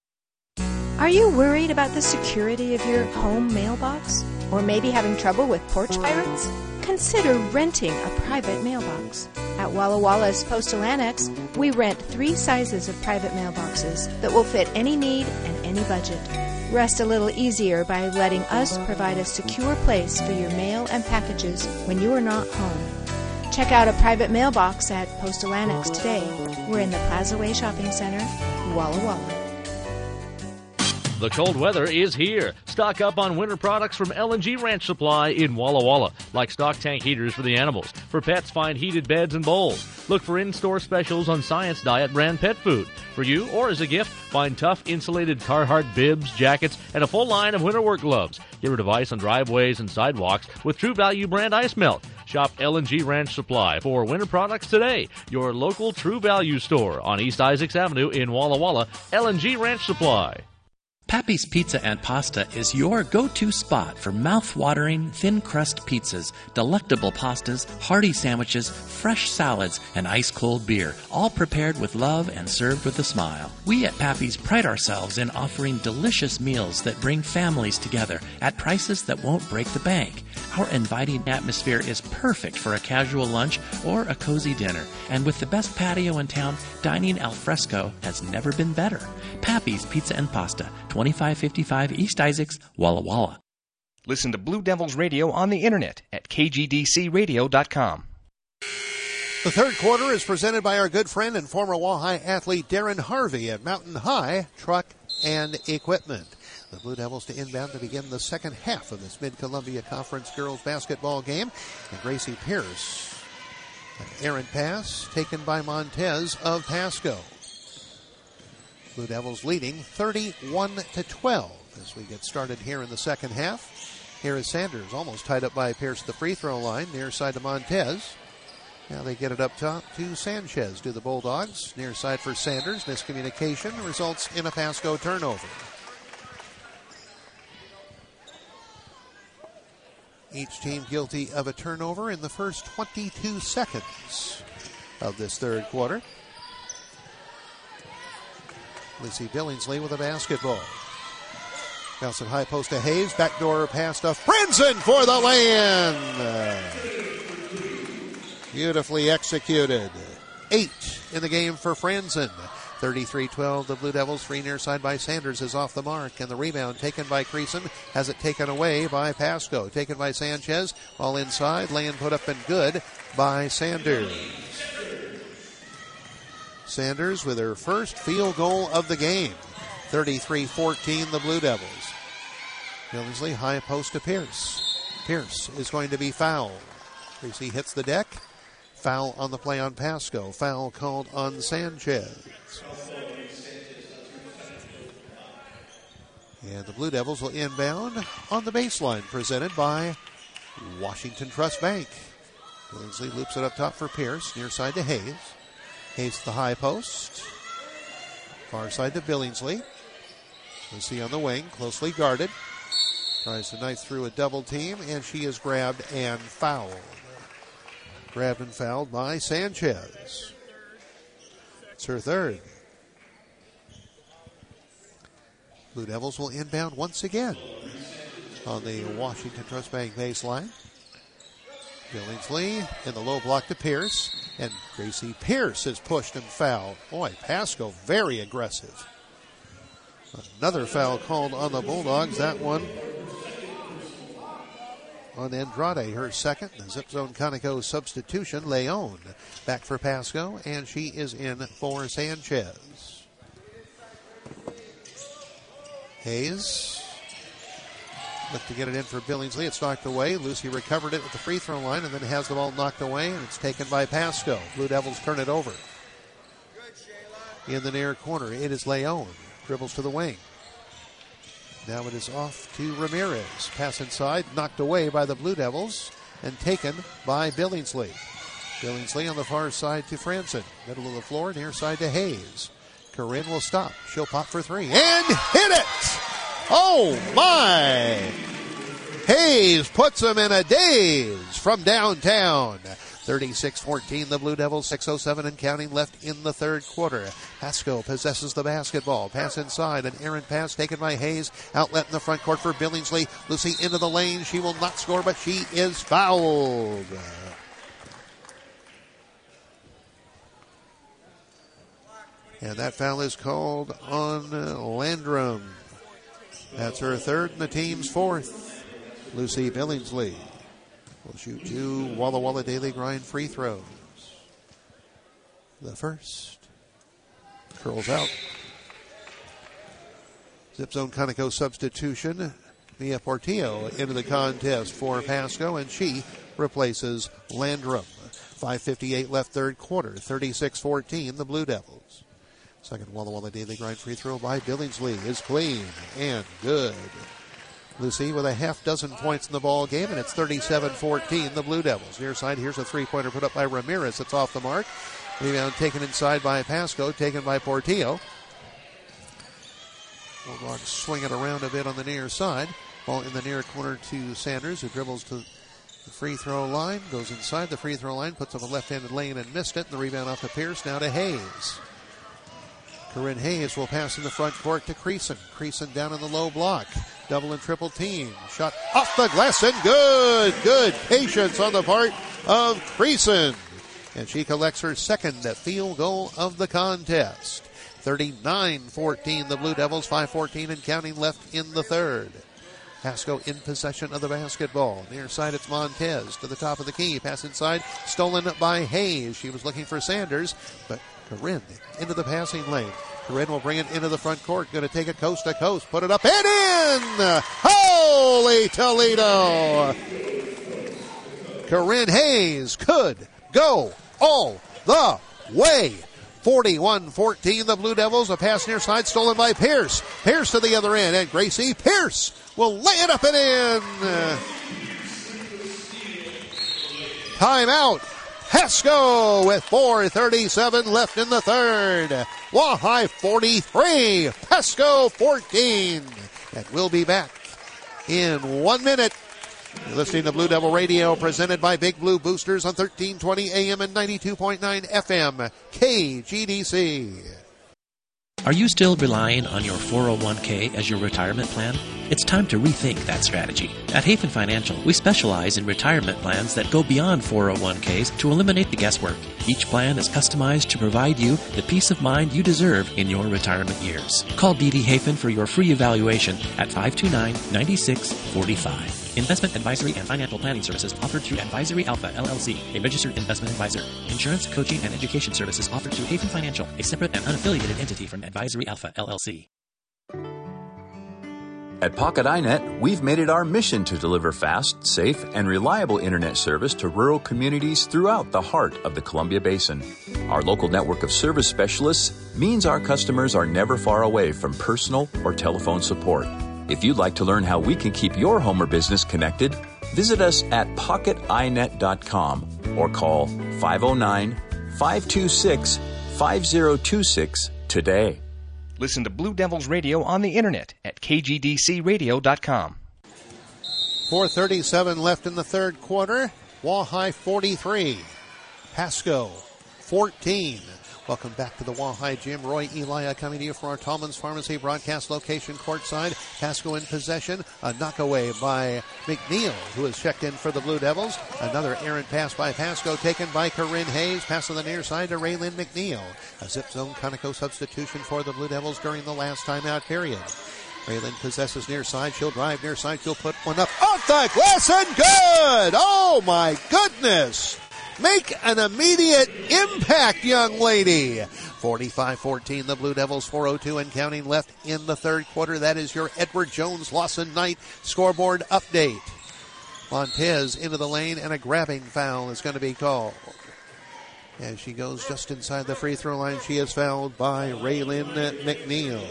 Are you worried about the security of your home mailbox? Or maybe having trouble with porch pirates? Consider renting a private mailbox. At Walla Walla's Postal Annex, we rent three sizes of private mailboxes that will fit any need and any budget. Rest a little easier by letting us provide a secure place for your mail and packages when you are not home. Check out a private mailbox at Postal Annex today. We're in the Plaza Way Shopping Center, Walla Walla. The cold weather is here. Stock up on winter products from L and G Ranch Supply in Walla Walla, like stock tank heaters for the animals. For pets, find heated beds and bowls. Look for in-store specials on Science Diet brand pet food. For you or as a gift, find tough insulated Carhartt bibs, jackets, and a full line of winter work gloves. Get rid of ice on driveways and sidewalks with True Value brand ice melt. Shop L and G Ranch Supply for winter products today. Your local True Value store on East Isaacs Avenue in Walla Walla. L and G Ranch Supply. Pappy's Pizza and Pasta is your go-to spot for mouth-watering, thin-crust pizzas, delectable pastas, hearty sandwiches, fresh salads, and ice-cold beer, all prepared with love and served with a smile. We at Pappy's pride ourselves in offering delicious meals that bring families together at prices that won't break the bank. Our inviting atmosphere is perfect for a casual lunch or a cozy dinner, and with the best patio in town, dining al fresco has never been better. Pappy's Pizza and Pasta, twenty-five fifty-five East Isaacs, Walla Walla. Listen to Blue Devils Radio on the internet at k g d c radio dot com. The third quarter is presented by our good friend and former Wahai athlete Darren Harvey at Mountain High Truck and Equipment. the Blue Devils to inbound to begin the second half of this Mid-Columbia Conference girls basketball game. And Gracie Pierce, an errant pass taken by Montez of Pasco. Blue Devils leading thirty-one to twelve as we get started here in the second half. Here is Sanders, almost tied up by Pierce at the free throw line, near side to Montez. Now they get it up top to Sanchez, to the Bulldogs. Near side for Sanders. Miscommunication results in a Pasco turnover. Each team guilty of a turnover in the first twenty-two seconds of this third quarter. Lucy Billingsley with a basketball. Bounce it high post to Hayes. Backdoor pass to Franzen for the lay-in. Beautifully executed. Eight in the game for Franzen. thirty-three twelve, the Blue Devils. Three near side by Sanders is off the mark. And the rebound taken by Creason. Has it taken away by Pasco. Taken by Sanchez. All inside. Lay-in put up and good by Sanders. Sanders with her first field goal of the game. thirty-three fourteen, the Blue Devils. Billingsley high post to Pierce. Pierce is going to be fouled. Creasy hits the deck. Foul on the play on Pasco. Foul called on Sanchez. And the Blue Devils will inbound on the baseline, presented by Washington Trust Bank. Billingsley loops it up top for Pierce. Near side to Hayes. Hayes to the high post. Far side to Billingsley. Lucy on the wing, closely guarded. Tries to knife through a double team, and she is grabbed and fouled. Grabbed and fouled by Sanchez. It's her third. Blue Devils will inbound once again on the Washington Trust Bank baseline. Billingsley in the low block to Pierce. And Gracie Pierce is pushed and fouled. Boy, Pasco very aggressive. Another foul called on the Bulldogs. That one on Andrade, her second. The Zip Zone Conoco substitution. Leon back for Pasco, and she is in for Sanchez. Hayes look to get it in for Billingsley. It's knocked away. Lucy recovered it at the free throw line and then has the ball knocked away, and it's taken by Pasco. Blue Devils turn it over. In the near corner, it is Leon. Dribbles to the wing. Now it is off to Ramirez. Pass inside, knocked away by the Blue Devils and taken by Billingsley. Billingsley on the far side to Franzen. Middle of the floor, near side to Hayes. Corinne will stop. She'll pop for three and hit it! Oh my! Hayes puts them in a daze from downtown. thirty-six fourteen, the Blue Devils, six oh seven and counting left in the third quarter. Pasco possesses the basketball. Pass inside, an errant pass taken by Hayes. Outlet in the front court for Billingsley. Lucy into the lane. She will not score, but she is fouled. And that foul is called on Landrum. That's her third and the team's fourth. Lucy Billingsley will shoot two Walla Walla Daily Grind free throws. The first curls out. Zip Zone Conoco substitution. Mia Portillo into the contest for Pasco, and she replaces Landrum. five fifty-eight left third quarter. thirty-six fourteen, the Blue Devils. Second Walla Walla Daily Grind free throw by Billingsley is clean and good. Lucy with a half dozen points in the ball game, and it's thirty-seven fourteen, the Blue Devils. Near side, here's a three-pointer put up by Ramirez. It's off the mark. Rebound taken inside by Pasco, taken by Portillo. Bulldogs swing it around a bit on the near side. Ball in the near corner to Sanders, who dribbles to the free throw line, goes inside the free throw line, puts up a left-handed lane and missed it. And the rebound off to Pierce, now to Hayes. Corinne Hayes will pass in the front court to Creason. Creason down in the low block. Double and triple team. Shot off the glass and good. Good patience on the part of Creason. And she collects her second field goal of the contest. thirty-nine fourteen, the Blue Devils. five fourteen and counting left in the third. Pasco in possession of the basketball. Near side, it's Montez to the top of the key. Pass inside, stolen by Hayes. She was looking for Sanders, but Corinne into the passing lane. Corinne will bring it into the front court. Going to take it coast to coast. Put it up and in! Holy Toledo! Corinne Hayes could go all the way. forty-one fourteen, the Blue Devils. A pass near side stolen by Pierce. Pierce to the other end, and Gracie Pierce will lay it up and in. Timeout. Pasco with four thirty-seven left in the third. Wahai forty-three, Pasco fourteen. And we'll be back in one minute. You're listening to Blue Devil Radio, presented by Big Blue Boosters on thirteen twenty A M and ninety-two point nine F M, K G D C. Are you still relying on your four oh one k as your retirement plan? It's time to rethink that strategy. At Hafen Financial, we specialize in retirement plans that go beyond four oh one k's to eliminate the guesswork. Each plan is customized to provide you the peace of mind you deserve in your retirement years. Call D D Hafen for your free evaluation at five two nine, nine six four five. Investment advisory and financial planning services offered through Advisory Alpha, L L C, a registered investment advisor. Insurance, coaching, and education services offered through Hafen Financial, a separate and unaffiliated entity from Advisory Alpha, L L C. At Pocket iNet, we've made it our mission to deliver fast, safe, and reliable internet service to rural communities throughout the heart of the Columbia Basin. Our local network of service specialists means our customers are never far away from personal or telephone support. If you'd like to learn how we can keep your home or business connected, visit us at pocket i net dot com or call five oh nine, five two six, five oh two six today. Listen to Blue Devils Radio on the internet at k g d c radio dot com. four thirty-seven left in the third quarter. Wahai forty-three, Pasco fourteen. Welcome back to the Wahai Gym. Roy Elia coming to you from our Tallman's Pharmacy broadcast location courtside. Pasco in possession. A knockaway by McNeil, who has checked in for the Blue Devils. Another errant pass by Pasco taken by Corinne Hayes. Pass on the near side to Raylyn McNeil. A zip zone Conoco substitution for the Blue Devils during the last timeout period. Raylyn possesses near side. She'll drive near side. She'll put one up off the glass and good! Oh my goodness! Make an immediate impact, young lady. forty-five fourteen, the Blue Devils, four oh two and counting left in the third quarter. That is your Edward Jones Lawson Knight scoreboard update. Montez into the lane, and a grabbing foul is going to be called. As she goes just inside the free throw line, she is fouled by Raylyn McNeil.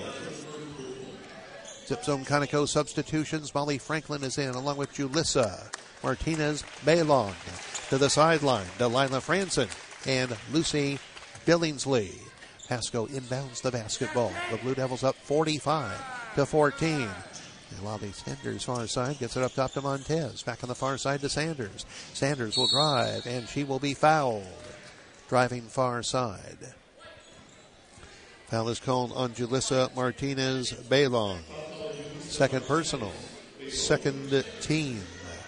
Zip zone Conoco substitutions. Molly Franklin is in, along with Julissa Martinez Baylong. To the sideline, Delilah Franson and Lucy Billingsley. Pasco inbounds the basketball. The Blue Devils up forty-five to fourteen. And Lobby Sanders, far side, gets it up top to Montez. Back on the far side to Sanders. Sanders will drive, and she will be fouled. Driving far side. Foul is called on Julissa Martinez Baylong. Second personal. Second team.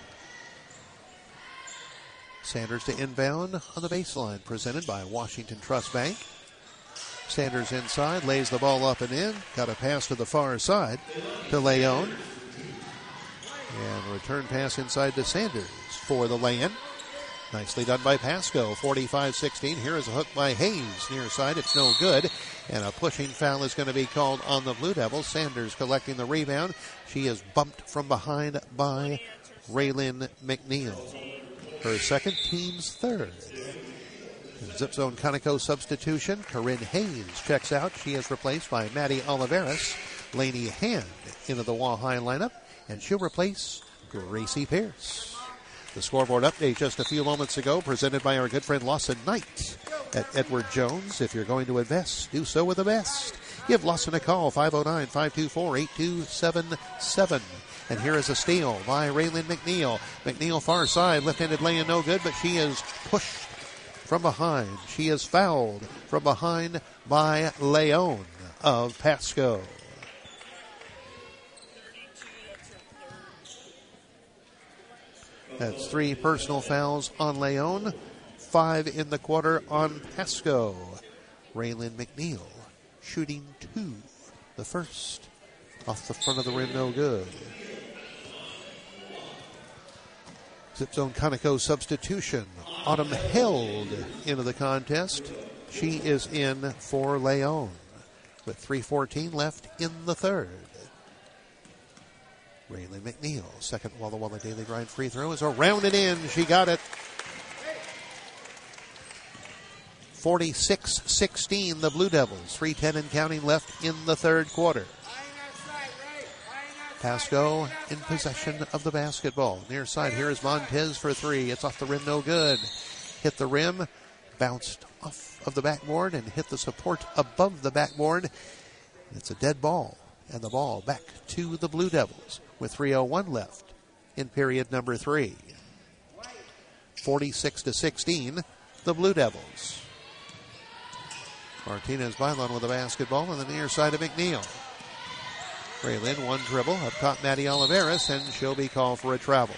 Sanders to inbound on the baseline, presented by Washington Trust Bank. Sanders inside, lays the ball up and in. Got a pass to the far side to Leon. And return pass inside to Sanders for the lay-in. Nicely done by Pasco, forty-five sixteen. Here is a hook by Hayes near side. It's no good. And a pushing foul is going to be called on the Blue Devils. Sanders collecting the rebound. She is bumped from behind by Raylyn McNeil. Her second, team's third. Zip zone Conoco substitution. Corinne Hayes checks out. She is replaced by Maddie Oliveras. Lainey Hand into the Wahai lineup. And she'll replace Gracie Pierce. The scoreboard update just a few moments ago, presented by our good friend Lawson Knight at Edward Jones. If you're going to invest, do so with the best. Give Lawson a call, five oh nine, five two four, eight two seven seven. And here is a steal by Raylyn McNeil. McNeil far side, left-handed lay-in no good, but she is pushed from behind. She is fouled from behind by Leon of Pasco. That's three personal fouls on Leon, five in the quarter on Pasco. Raylyn McNeil shooting two. The first off the front of the rim, no good. Zip zone Conoco substitution. Autumn held into the contest. She is in for Leon. with three fourteen left in the third. Raylan McNeil, second Walla Walla Daily Grind free throw is around and in. She got it. forty-six sixteen, the Blue Devils. three ten and counting left in the third quarter. Pasco in possession of the basketball. Near side, here is Montez for three. It's off the rim, no good. Hit the rim, bounced off of the backboard and hit the support above the backboard. It's a dead ball, and the ball back to the Blue Devils with three oh one left in period number three. forty-six to sixteen, the Blue Devils. Martinez Bailon with the basketball on the near side of McNeil. Raylin, one dribble, up top Maddie Oliveras, and she'll be called for a travel.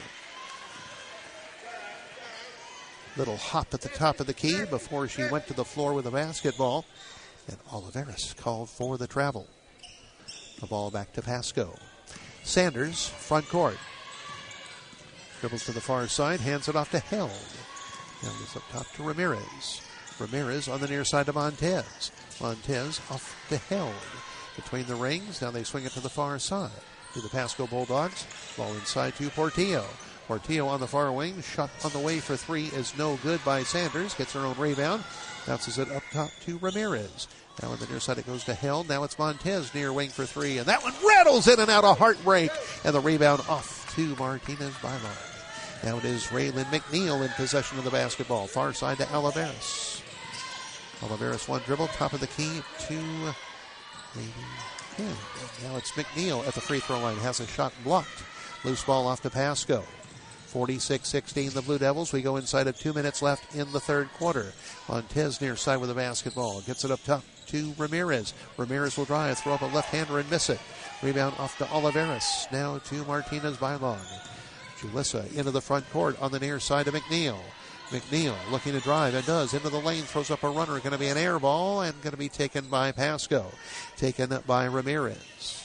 Little hop at the top of the key before she went to the floor with the basketball, and Oliveras called for the travel. The ball back to Pasco. Sanders, front court. Dribbles to the far side, hands it off to Held. Held is up top to Ramirez. Ramirez on the near side to Montez. Montez off to Held. Between the rings, now they swing it to the far side. To the Pasco Bulldogs. Ball inside to Portillo. Portillo on the far wing. Shot on the way for three is no good by Sanders. Gets her own rebound. Bounces it up top to Ramirez. Now on the near side it goes to Held. Now it's Montez near wing for three. And that one rattles in and out, a heartbreak. And the rebound off to Martinez Bailon. Now it is Raylan McNeil in possession of the basketball. Far side to Oliveras. Oliveras one dribble, top of the key to maybe yeah. Now it's McNeil at the free throw line. Has a shot blocked. Loose ball off to Pasco. forty-six sixteen the Blue Devils. We go inside of two minutes left in the third quarter. Montez near side with the basketball. Gets it up top to Ramirez. Ramirez will drive, throw up a left-hander and miss it. Rebound off to Oliveras. Now to Martinez Bailon. Julissa into the front court on the near side of McNeil. McNeil looking to drive and does into the lane, throws up a runner, going to be an air ball and going to be taken by Pasco. Taken by Ramirez.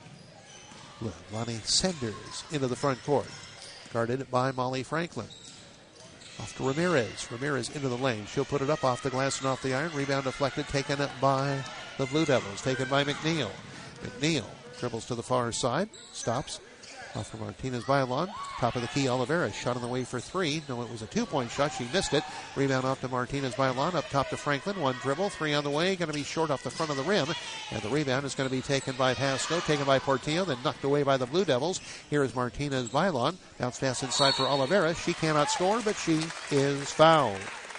Lonnie Sanders into the front court. Guarded by Molly Franklin. Off to Ramirez. Ramirez into the lane. She'll put it up off the glass and off the iron. Rebound deflected, taken by the Blue Devils. Taken by McNeil. McNeil dribbles to the far side. Stops. Off for Martinez Bailon. Top of the key, Oliveras. Shot on the way for three. No, it was a two-point shot. She missed it. Rebound off to Martinez Bailon. Up top to Franklin. One dribble. Three on the way. Going to be short off the front of the rim. And the rebound is going to be taken by Pasco. Taken by Portillo. Then knocked away by the Blue Devils. Here is Martinez Bailon. Bounce pass inside for Oliveras. She cannot score, but she is fouled.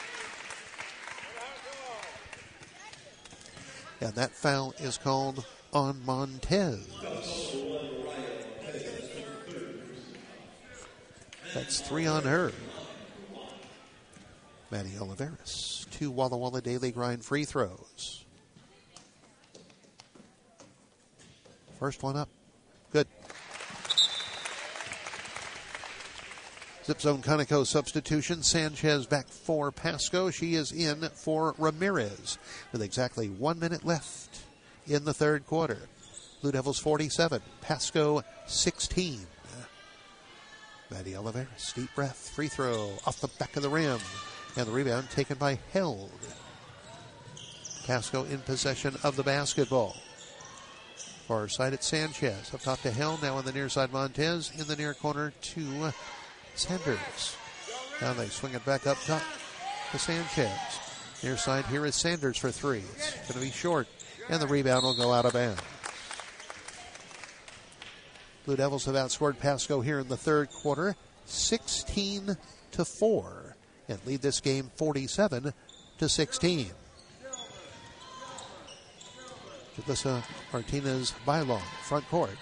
And that foul is called on Montez. That's three on her. Maddie Oliveras. Two Walla Walla Daily Grind free throws. First one up. Good. Zip Zone Conoco substitution. Sanchez back for Pasco. She is in for Ramirez with exactly one minute left in the third quarter. Blue Devils forty-seven. Pasco sixteen. Maddie Oliveras, deep breath, free throw off the back of the rim. And the rebound taken by Held. Pasco in possession of the basketball. Far side at Sanchez. Up top to Held. Now on the near side, Montez. In the near corner to Sanders. Now they swing it back up top to Sanchez. Near side here is Sanders for three. It's going to be short. And the rebound will go out of bounds. Blue Devils have outscored Pasco here in the third quarter, sixteen to four, and lead this game forty-seven to sixteen. Julissa Martinez Bailon, front court.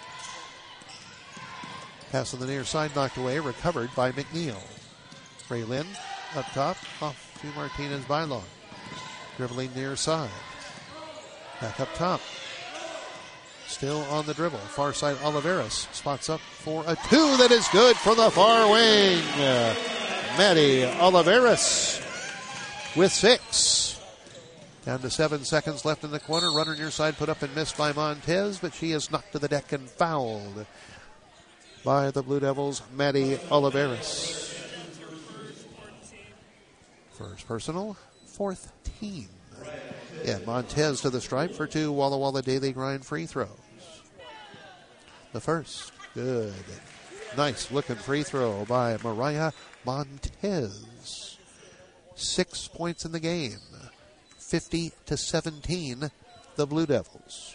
Pass on the near side, knocked away, recovered by McNeil. Raylin up top, off to Martinez Bailon. Dribbling near side. Back up top. Still on the dribble. Far side, Oliveras spots up for a two that is good for the far wing. Uh, Maddie Oliveras with six. Down to seven seconds left in the quarter. Runner near side put up and missed by Montez, but she is knocked to the deck and fouled by the Blue Devils, Maddie Oliveras. First personal, fourth team. And Montez to the stripe for two Walla Walla Daily Grind free throws. The first, good. Nice looking free throw by Mariah Montez. Six points in the game. fifty to seventeen, the Blue Devils.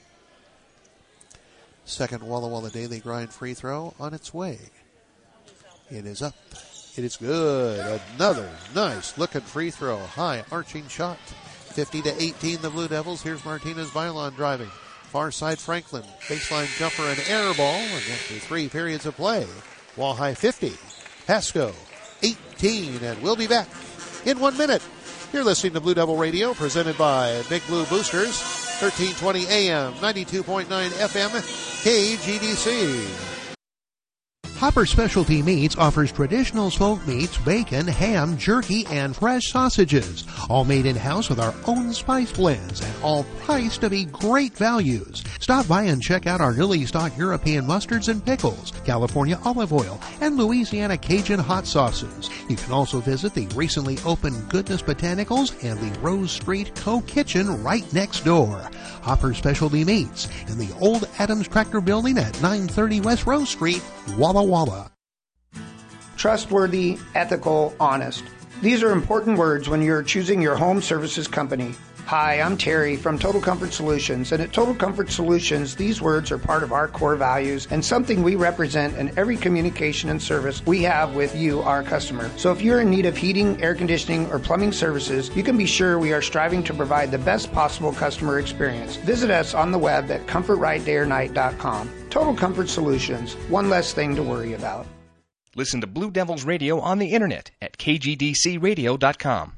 Second Walla Walla Daily Grind free throw on its way. It is up. It is good. Another nice looking free throw. High arching shot. fifty to eighteen, the Blue Devils. Here's Martinez Bailon driving. Far side Franklin. Baseline jumper and air ball. And after three periods of play, Wall High fifty. Pasco eighteen. And we'll be back in one minute. You're listening to Blue Devil Radio, presented by Big Blue Boosters. thirteen twenty A M, ninety-two point nine F M, K G D C. Hopper Specialty Meats offers traditional smoked meats, bacon, ham, jerky, and fresh sausages. All made in-house with our own spice blends and all priced to be great values. Stop by and check out our newly stocked European mustards and pickles, California olive oil, and Louisiana Cajun hot sauces. You can also visit the recently opened Goodness Botanicals and the Rose Street Co-Kitchen right next door. Hopper Specialty Meats in the old Adams Tractor Building at nine thirty West Rose Street, Walla Walla. Trustworthy, ethical, honest. These are important words when you're choosing your home services company. Hi, I'm Terry from Total Comfort Solutions, and at Total Comfort Solutions, these words are part of our core values and something we represent in every communication and service we have with you, our customer. So if you're in need of heating, air conditioning, or plumbing services, you can be sure we are striving to provide the best possible customer experience. Visit us on the web at comfort right day or night dot com. Total Comfort Solutions, one less thing to worry about. Listen to Blue Devils Radio on the internet at K G D C radio dot com.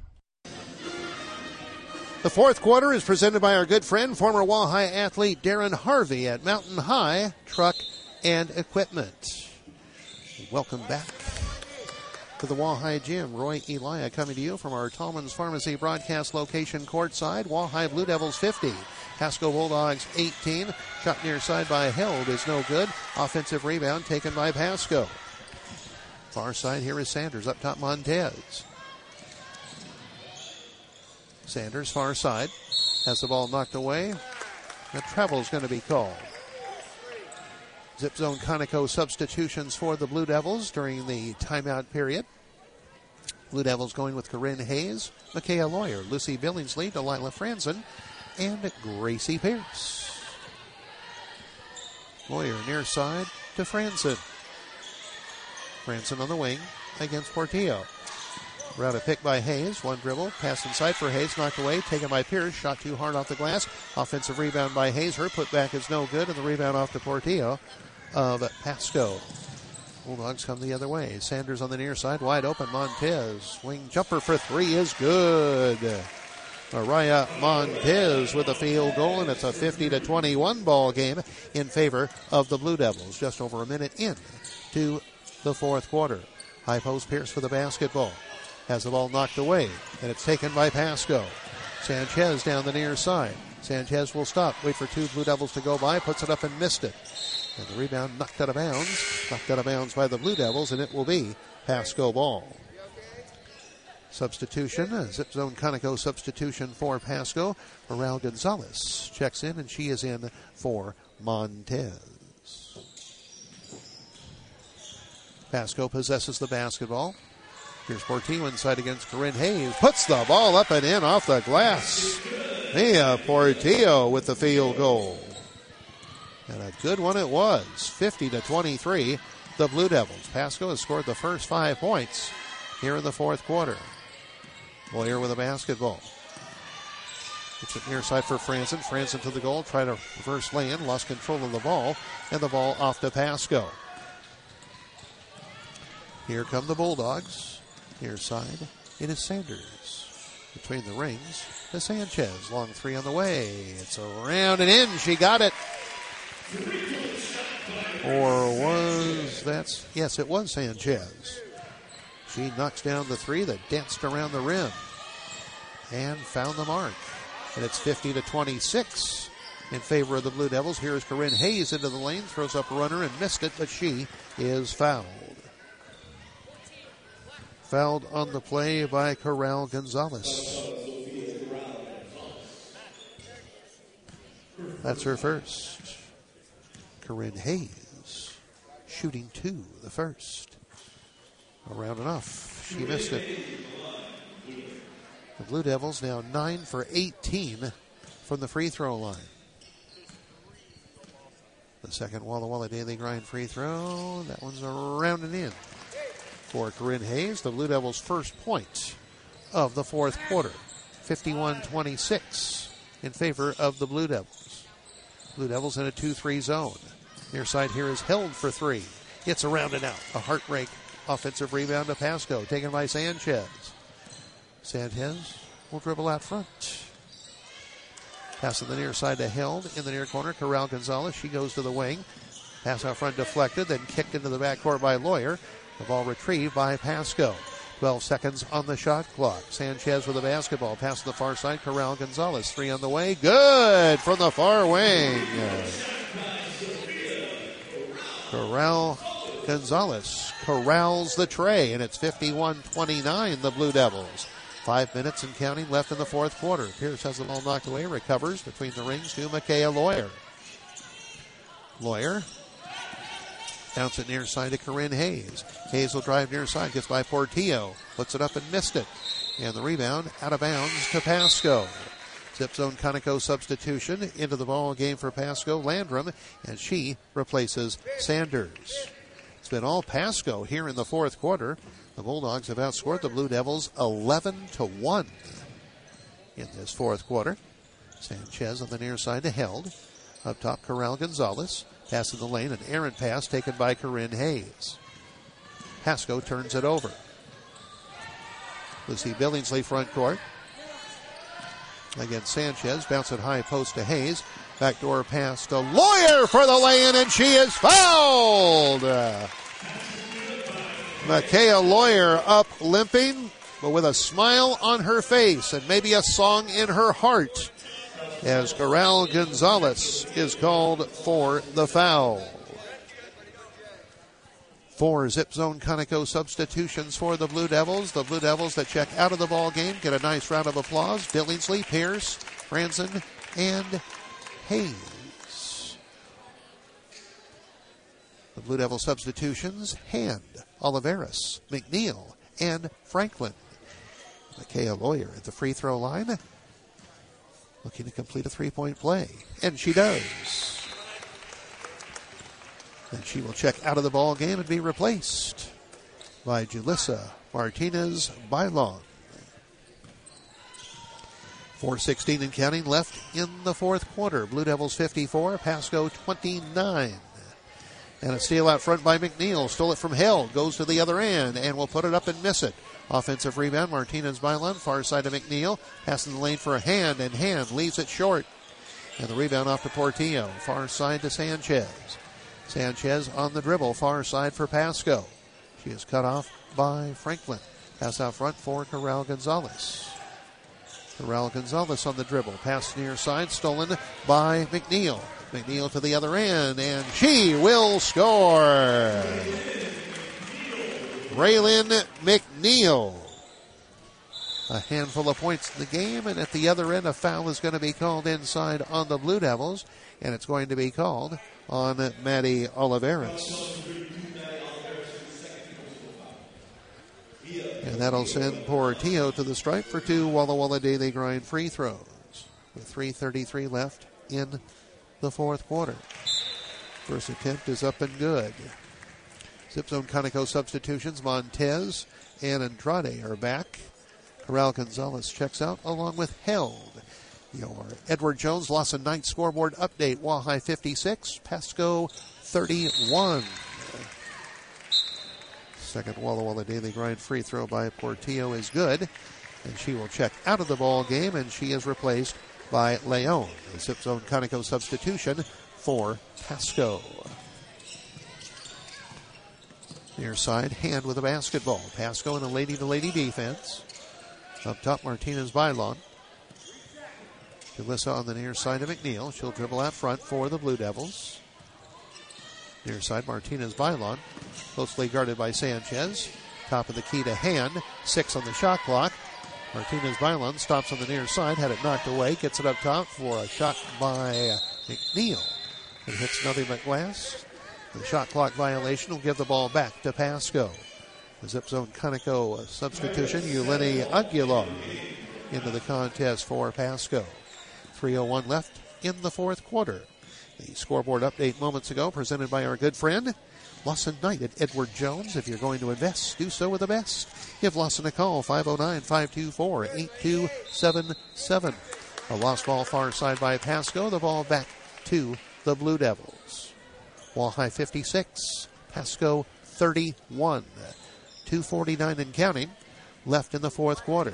The fourth quarter is presented by our good friend, former Wall High athlete Darren Harvey at Mountain High Truck and Equipment. Welcome back to the Wall High Gym. Roy Elia coming to you from our Tallman's Pharmacy broadcast location courtside. Wall High Blue Devils fifty. Pasco Bulldogs eighteen. Shot near side by Held is no good. Offensive rebound taken by Pasco. Far side here is Sanders. Up top Montez. Sanders, far side, has the ball knocked away. The travel is going to be called. Zip zone Conoco substitutions for the Blue Devils during the timeout period. Blue Devils going with Corinne Hayes, Micaiah Lawyer, Lucy Billingsley, Delilah Franzen, and Gracie Pierce. Lawyer near side to Franzen. Franzen on the wing against Portillo. Around a pick by Hayes. One dribble. Pass inside for Hayes. Knocked away. Taken by Pierce. Shot too hard off the glass. Offensive rebound by Hayes. Her put back is no good. And the rebound off to Portillo of Pasco. Bulldogs come the other way. Sanders on the near side. Wide open. Montez. Swing jumper for three is good. Mariah Montez with a field goal. And it's a fifty to twenty-one ball game in favor of the Blue Devils. Just over a minute in to the fourth quarter. High post Pierce for the basketball. Has the ball knocked away, and it's taken by Pasco. Sanchez down the near side. Sanchez will stop, wait for two Blue Devils to go by, puts it up and missed it. And the rebound knocked out of bounds. Knocked out of bounds by the Blue Devils, and it will be Pasco ball. Substitution, a zip zone Conoco substitution for Pasco. Raul Gonzalez checks in, and she is in for Montez. Pasco possesses the basketball. Here's Portillo inside against Corinne Hayes. Puts the ball up and in off the glass. Mia Portillo with the field goal. And a good one it was. fifty to twenty-three, the Blue Devils. Pasco has scored the first five points here in the fourth quarter. Lawyer with a basketball. It's it near side for Franzen. Franzen to the goal. Try to reverse lay-in. Lost control of the ball. And the ball off to Pasco. Here come the Bulldogs. Near side, it is Sanders. Between the rings to Sanchez. Long three on the way. It's around and in. She got it. Or was that? Yes, it was Sanchez. She knocks down the three that danced around the rim and found the mark. And it's fifty to twenty-six in favor of the Blue Devils. Here is Corinne Hayes into the lane. Throws up a runner and missed it, but she is fouled. Fouled on the play by Corral Gonzalez. That's her first. Corinne Hayes shooting two, the first. Around enough. She missed it. The Blue Devils now nine for eighteen from the free throw line. The second Walla Walla Daily Grind free throw. That one's around and in for Corinne Hayes. The Blue Devils' first point of the fourth quarter. fifty-one twenty-six in favor of the Blue Devils. Blue Devils in a two three zone. Near side here is held for three. It's around and out. A heartbreak offensive rebound to Pasco, taken by Sanchez. Sanchez will dribble out front. Pass on the near side to Held. In the near corner, Corral Gonzalez. She goes to the wing. Pass out front deflected, then kicked into the backcourt by Lawyer. The ball retrieved by Pasco. twelve seconds on the shot clock. Sanchez with the basketball. Pass to the far side, Corral Gonzalez. Three on the way. Good from the far wing. Corral Gonzalez corrals the tray, and it's fifty-one twenty-nine, the Blue Devils. Five minutes and counting left in the fourth quarter. Pierce has the ball knocked away, recovers between the rings to Micaiah Lawyer. Lawyer bounce it near side to Corinne Hayes. Hayes will drive near side, gets by Portillo, puts it up and missed it. And the rebound out of bounds to Pasco. Zip zone Conoco substitution into the ball game for Pasco. Landrum, and she replaces Sanders. It's been all Pasco here in the fourth quarter. The Bulldogs have outscored the Blue Devils eleven to one in this fourth quarter. Sanchez on the near side to Held. Up top, Corral Gonzalez. Pass in the lane, an errant pass taken by Corinne Hayes. Pasco turns it over. Lucy Billingsley front court. Again, Sanchez, bounce it high post to Hayes. Backdoor pass to Lawyer for the lay-in, and she is fouled. Uh, Micaiah Lawyer up limping, but with a smile on her face and maybe a song in her heart, as Corral Gonzalez is called for the foul. Four Zip Zone Conoco substitutions for the Blue Devils. The Blue Devils that check out of the ball game get a nice round of applause. Billingsley, Pierce, Franzen, and Hayes. The Blue Devil substitutions: Hand, Oliveras, McNeil, and Franklin. Micaiah Lawyer at the free throw line, looking to complete a three-point play. And she does. And she will check out of the ball game and be replaced by Julissa Martinez Bailon. four sixteen and counting left in the fourth quarter. Blue Devils fifty-four, Pasco twenty-nine. And a steal out front by McNeil. Stole it from Held. Goes to the other end and will put it up and miss it. Offensive rebound, Martinez Bailon. Far side to McNeil. Passing the lane for a Hand, and Hand leaves it short. And the rebound off to Portillo. Far side to Sanchez. Sanchez on the dribble. Far side for Pasco. She is cut off by Franklin. Pass out front for Corral Gonzalez. Corral Gonzalez on the dribble. Pass near side. Stolen by McNeil. McNeil to the other end, and she will score. Braylon McNeil. A handful of points in the game, and at the other end, a foul is going to be called inside on the Blue Devils, and it's going to be called on Maddie Oliveras. And that'll send Portillo to the stripe for two Walla Walla Daily Grind free throws. With three thirty-three left in the fourth quarter. First attempt is up and good. Zip Zone Conoco substitutions. Montez and Andrade are back. Corral Gonzalez checks out along with Held. Your Edward Jones Lawson Knight scoreboard update. Wahai fifty-six, Pasco thirty-one. Second Walla Walla Daily Grind free throw by Portillo is good. And she will check out of the ball game, and she is replaced by Leon. The Zip Zone Conoco substitution for Pasco. Near side, Hand with a basketball. Pasco in a lady-to-lady defense. Up top, Martinez Bailon. Julissa on the near side of McNeil. She'll dribble out front for the Blue Devils. Near side, Martinez Bailon. Closely guarded by Sanchez. Top of the key to Hand. Six on the shot clock. Martinez Bailon stops on the near side, had it knocked away, gets it up top for a shot by McNeil. It hits nothing but glass. The shot clock violation will give the ball back to Pasco. The Zip Zone Conoco substitution, Yuleni Aguilar into the contest for Pasco. three oh one left in the fourth quarter. The scoreboard update moments ago presented by our good friend Lawson Knight at Edward Jones. If you're going to invest, do so with the best. Give Lawson a call, five oh nine, five two four, eight two seven seven. A lost ball far side by Pasco. The ball back to the Blue Devils. Walleye fifty-six, Pasco thirty-one. two forty-nine and counting left in the fourth quarter.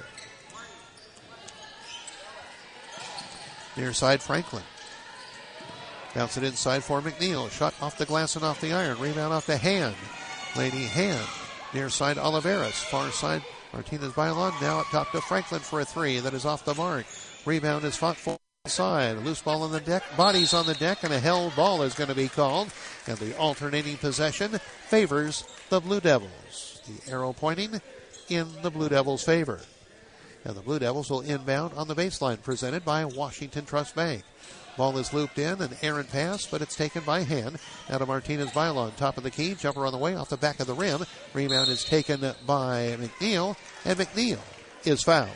Near side Franklin. Bounce it inside for McNeil. Shot off the glass and off the iron. Rebound off the hand. Lady Hand. Near side Oliveras. Far side Martinez Bailon. Now up top to Franklin for a three. That is off the mark. Rebound is fought for side. Loose ball on the deck. Bodies on the deck and a held ball is going to be called. And the alternating possession favors the Blue Devils. The arrow pointing in the Blue Devils' favor. And the Blue Devils will inbound on the baseline presented by Washington Trust Bank. Ball is looped in, an errant pass, but it's taken by hand. Now to Martinez Bailon, top of the key, jumper on the way, off the back of the rim. Rebound is taken by McNeil, and McNeil is fouled.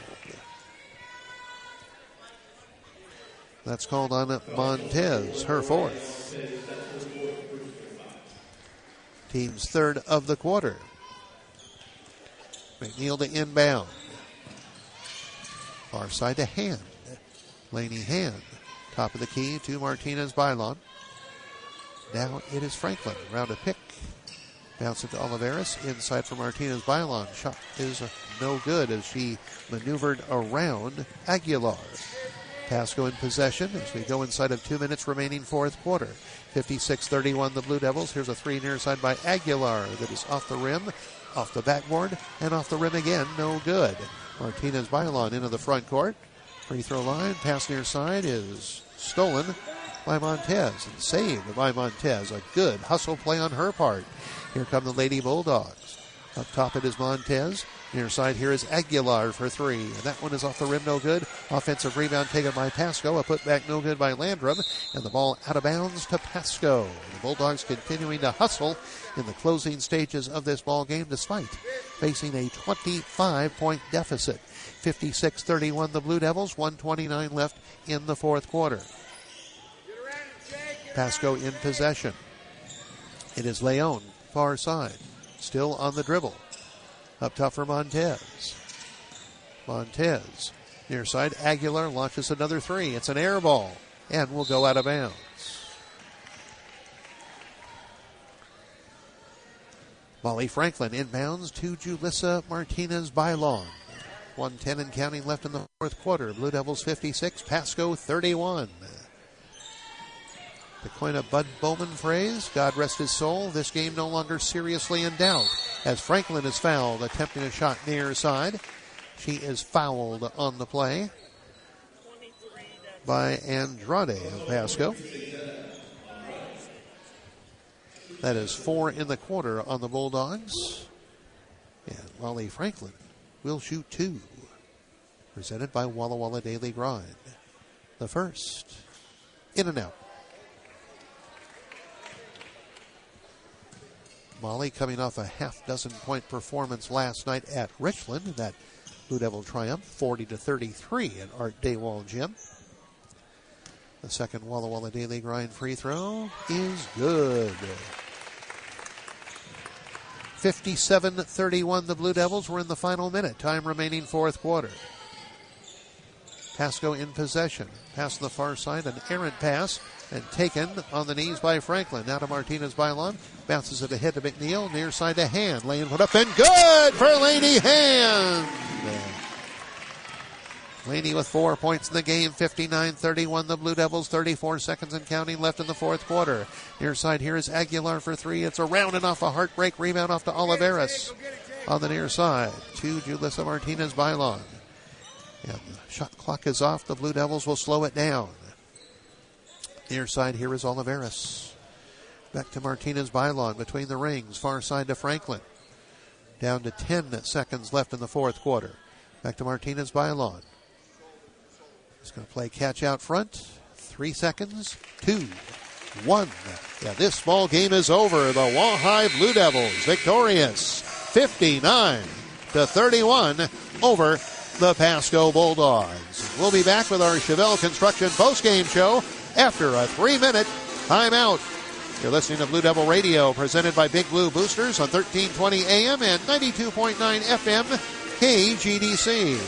That's called on Montez, her fourth. Team's third of the quarter. McNeil to inbound. Far side to Hand. Laney Hand. Top of the key to Martinez Bailon. Now it is Franklin. Round a pick. Bounce it to Oliveras. Inside for Martinez Bailon. Shot is no good as she maneuvered around Aguilar. Pasco in possession as we go inside of two minutes remaining fourth quarter. fifty-six thirty-one the Blue Devils. Here's a three near side by Aguilar that is off the rim, off the backboard, and off the rim again. No good. Martinez Bailon into the front court. Free throw line. Pass near side is stolen by Montez and saved by Montez. A good hustle play on her part. Here come the Lady Bulldogs. Up top it is Montez. Near side here is Aguilar for three. And that one is off the rim, no good. Offensive rebound taken by Pasco. A putback no good by Landrum. And the ball out of bounds to Pasco. The Bulldogs continuing to hustle in the closing stages of this ball game despite facing a twenty-five point deficit. fifty-six thirty-one the Blue Devils. one twenty-nine left in the fourth quarter. Pasco in possession. It is Leon, far side. Still on the dribble. Up top for Montez. Montez. Near side, Aguilar launches another three. It's an air ball and will go out of bounds. Molly Franklin inbounds to Julissa Martinez Bailon. one ten and counting left in the fourth quarter. Blue Devils fifty-six, Pasco thirty-one. To coin a Bud Bowman phrase, God rest his soul, this game no longer seriously in doubt as Franklin is fouled, attempting a shot near side. She is fouled on the play by Andrade of Pasco. That is four in the quarter on the Bulldogs. And Molly Franklin will shoot two. Presented by Walla Walla Daily Grind. The first, in and out. Molly coming off a half dozen point performance last night at Richland. That Blue Devil triumph, forty to thirty-three at Art Daywall Gym. The second Walla Walla Daily Grind free throw is good. fifty-seven thirty-one the Blue Devils. We're in the final minute. Time remaining fourth quarter. Pasco in possession. Pass on the far side, an errant pass, and taken on the knees by Franklin. Now to Martinez Bailon. Bounces it ahead to McNeil. Near side to Hand. Laying put up and good for Laney Hand. Laney with four points in the game. fifty-nine thirty-one the Blue Devils. thirty-four seconds and counting left in the fourth quarter. Near side here is Aguilar for three. It's around and off a heartbreak. Rebound off to Oliveras on the near side. To Julissa Martinez Bailon. And the shot clock is off. The Blue Devils will slow it down. Near side here is Oliveras. Back to Martinez Bailon between the rings. Far side to Franklin. Down to ten seconds left in the fourth quarter. Back to Martinez Bailon. He's going to play catch out front. Three seconds, two, one. Yeah, this ball game is over. The Wahai Blue Devils victorious fifty-nine to thirty-one over the Pasco Bulldogs. We'll be back with our Chevelle Construction postgame show after a three-minute timeout. You're listening to Blue Devil Radio, presented by Big Blue Boosters on thirteen twenty A M and ninety-two point nine F M K G D C.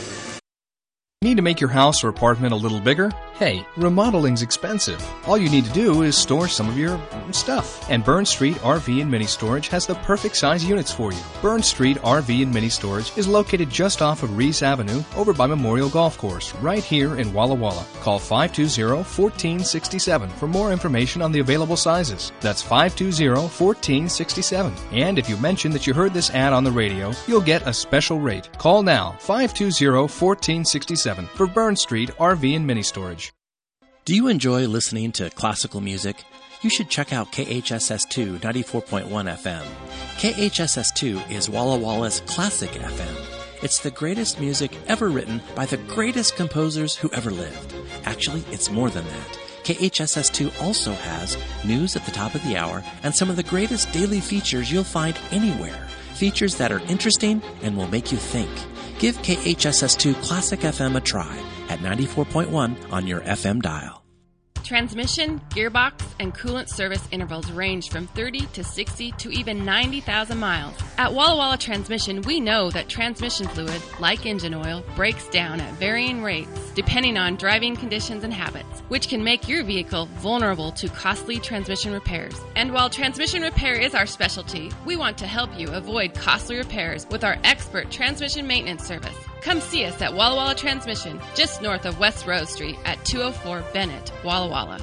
Need to make your house or apartment a little bigger? Hey, remodeling's expensive. All you need to do is store some of your stuff. And Burn Street R V and Mini Storage has the perfect size units for you. Burn Street R V and Mini Storage is located just off of Reese Avenue over by Memorial Golf Course, right here in Walla Walla. Call five two zero, one four six seven for more information on the available sizes. That's five two zero, one four six seven. And if you mention that you heard this ad on the radio, you'll get a special rate. Call now, five two zero, one four six seven for Burn Street R V and Mini Storage. Do you enjoy listening to classical music? You should check out K H S S two ninety-four point one F M. K H S S two is Walla Walla's classic F M. It's the greatest music ever written by the greatest composers who ever lived. Actually, it's more than that. K H S S two also has news at the top of the hour and some of the greatest daily features you'll find anywhere. Features that are interesting and will make you think. Give K H S S two Classic F M a try at ninety-four point one on your F M dial. Transmission, gearbox, and coolant service intervals range from thirty to sixty to even ninety thousand miles. At Walla Walla Transmission, we know that transmission fluid, like engine oil, breaks down at varying rates depending on driving conditions and habits, which can make your vehicle vulnerable to costly transmission repairs. And while transmission repair is our specialty, we want to help you avoid costly repairs with our expert transmission maintenance service. Come see us at Walla Walla Transmission, just north of West Rose Street at two oh four Bennett, Walla Walla.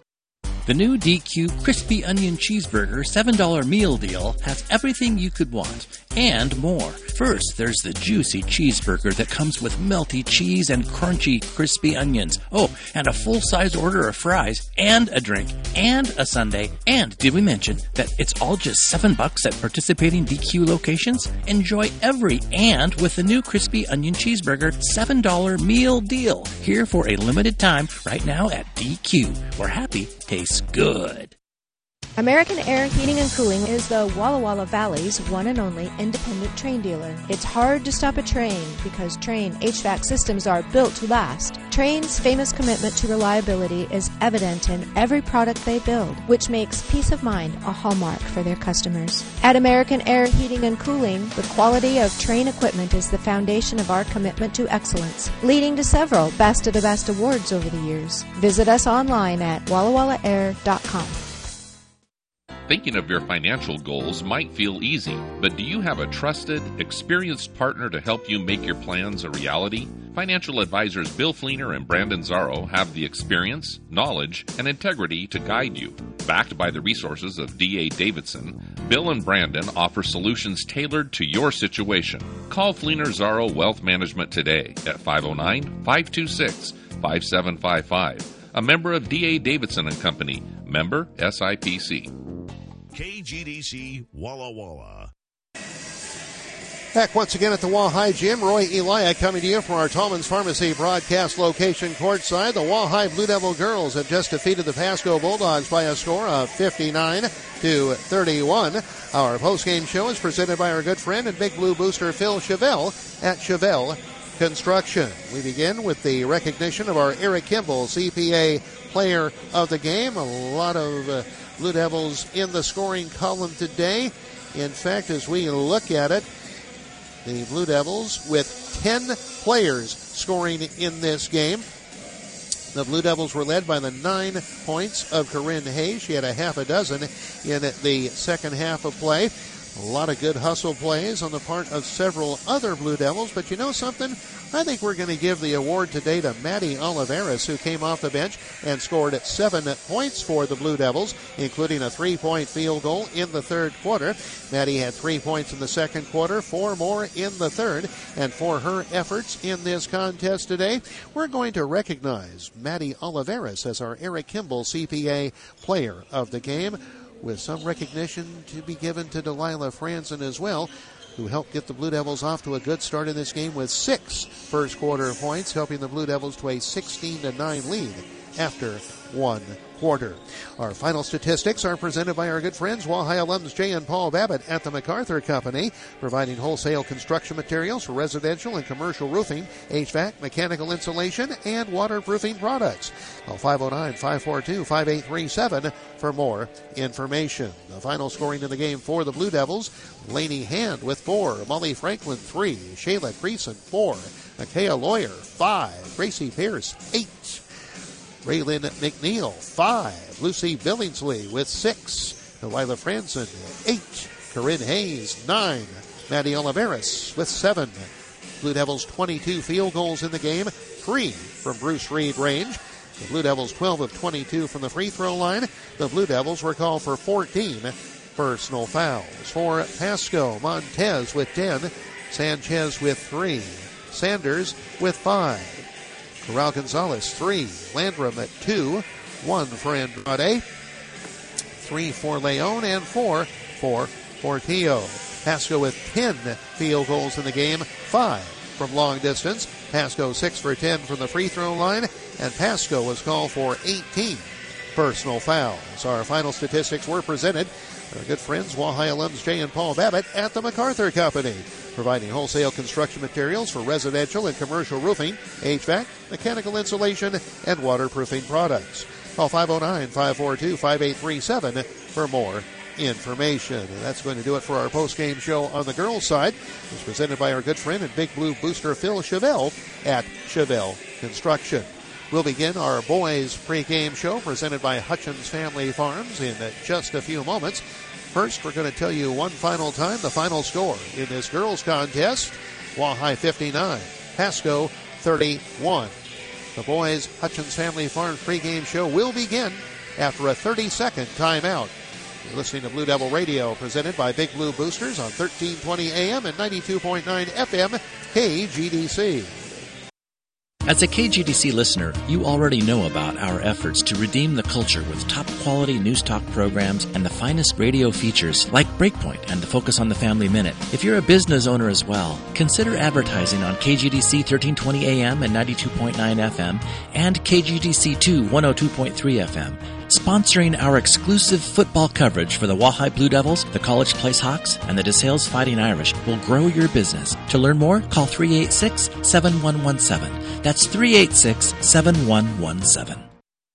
The new D Q Crispy Onion Cheeseburger seven dollar meal deal has everything you could want and more. First, there's the juicy cheeseburger that comes with melty cheese and crunchy crispy onions. Oh, and a full-size order of fries and a drink and a sundae. And did we mention that it's all just seven bucks at participating D Q locations? Enjoy every and with the new Crispy Onion Cheeseburger seven dollar meal deal. Here for a limited time right now at D Q, where happy tastes good. American Air Heating and Cooling is the Walla Walla Valley's one and only independent train dealer. It's hard to stop a train because Train H V A C systems are built to last. Train's famous commitment to reliability is evident in every product they build, which makes peace of mind a hallmark for their customers. At American Air Heating and Cooling, the quality of train equipment is the foundation of our commitment to excellence, leading to several Best of the Best awards over the years. Visit us online at walla walla air dot com. Thinking of your financial goals might feel easy, but do you have a trusted, experienced partner to help you make your plans a reality? Financial advisors Bill Fleener and Brandon Zarro have the experience, knowledge, and integrity to guide you. Backed by the resources of D A Davidson, Bill and Brandon offer solutions tailored to your situation. Call Fleener Zarro Wealth Management today at five oh nine, five two six, five seven five five. A member of D A Davidson and Company, member S I P C. K G D C Walla Walla. Back once again at the Wahai Gym. Roy Elia coming to you from our Tallman's Pharmacy broadcast location courtside. The Wahai Blue Devil girls have just defeated the Pasco Bulldogs by a score of fifty-nine to thirty-one. Our postgame show is presented by our good friend and Big Blue Booster Phil Chevelle at Chevelle Construction. We begin with the recognition of our Eric Kimball, C P A Player of the Game. A lot of uh, Blue Devils in the scoring column today. In fact, as we look at it, the Blue Devils with ten players scoring in this game. The Blue Devils were led by the nine points of Corinne Hayes. She had a half a dozen in the second half of play. A lot of good hustle plays on the part of several other Blue Devils. But you know something? I think we're going to give the award today to Maddie Oliveras, who came off the bench and scored seven points for the Blue Devils, including a three-point field goal in the third quarter. Maddie had three points in the second quarter, four more in the third. And for her efforts in this contest today, we're going to recognize Maddie Oliveras as our Eric Kimball C P A Player of the Game, with some recognition to be given to Delilah Franzen as well, who helped get the Blue Devils off to a good start in this game with six first quarter points, helping the Blue Devils to a sixteen to nine lead after one quarter. Our final statistics are presented by our good friends, Wahai alums Jay and Paul Babbitt at the MacArthur Company, providing wholesale construction materials for residential and commercial roofing, H V A C, mechanical insulation, and waterproofing products. Call five oh nine, five four two, five eight three seven for more information. The final scoring in the game for the Blue Devils, Lainey Hand with four, Molly Franklin three, Shayla Creason four, Micaiah Lawyer five, Gracie Pierce eight, Raylyn McNeil, five. Lucy Billingsley with six. Delilah Franson, eight. Corinne Hayes, nine. Maddie Oliveris with seven. Blue Devils twenty-two field goals in the game, three from Bruce Reed range. The Blue Devils twelve of twenty-two from the free throw line. The Blue Devils were called for fourteen personal fouls. For Pasco, Montez with ten. Sanchez with three. Sanders with five. Corral Gonzalez, three. Landrum at two. One for Andrade. Three for Leon and four for Portillo. Pasco with ten field goals in the game. Five from long distance. Pasco six for ten from the free throw line. And Pasco was called for eighteen personal fouls. Our final statistics were presented by our good friends, Wahai alums Jay and Paul Babbitt at the MacArthur Company, providing wholesale construction materials for residential and commercial roofing, H V A C, mechanical insulation, and waterproofing products. Call five oh nine, five four two, five eight three seven for more information. And that's going to do it for our post-game show on the girls' side. It's presented by our good friend and Big Blue booster Phil Chevelle at Chevelle Construction. We'll begin our boys' pregame show presented by Hutchins Family Farms in just a few moments. First, we're going to tell you one final time the final score in this girls' contest. Wahai fifty-nine, Pasco thirty-one. The boys' Hutchins Family Farms pregame show will begin after a thirty-second timeout. You're listening to Blue Devil Radio, presented by Big Blue Boosters on thirteen twenty A M and ninety-two point nine F M K G D C. As a K G D C listener, you already know about our efforts to redeem the culture with top-quality news talk programs and the finest radio features like Breakpoint and the Focus on the Family Minute. If you're a business owner as well, consider advertising on K G D C thirteen twenty A M and ninety-two point nine F M and K G D C two one oh two point three F M. Sponsoring our exclusive football coverage for the Wahai Blue Devils, the College Place Hawks, and the DeSales Fighting Irish will grow your business. To learn more, call three eight six, seven one one seven. That's three eight six, seven one one seven.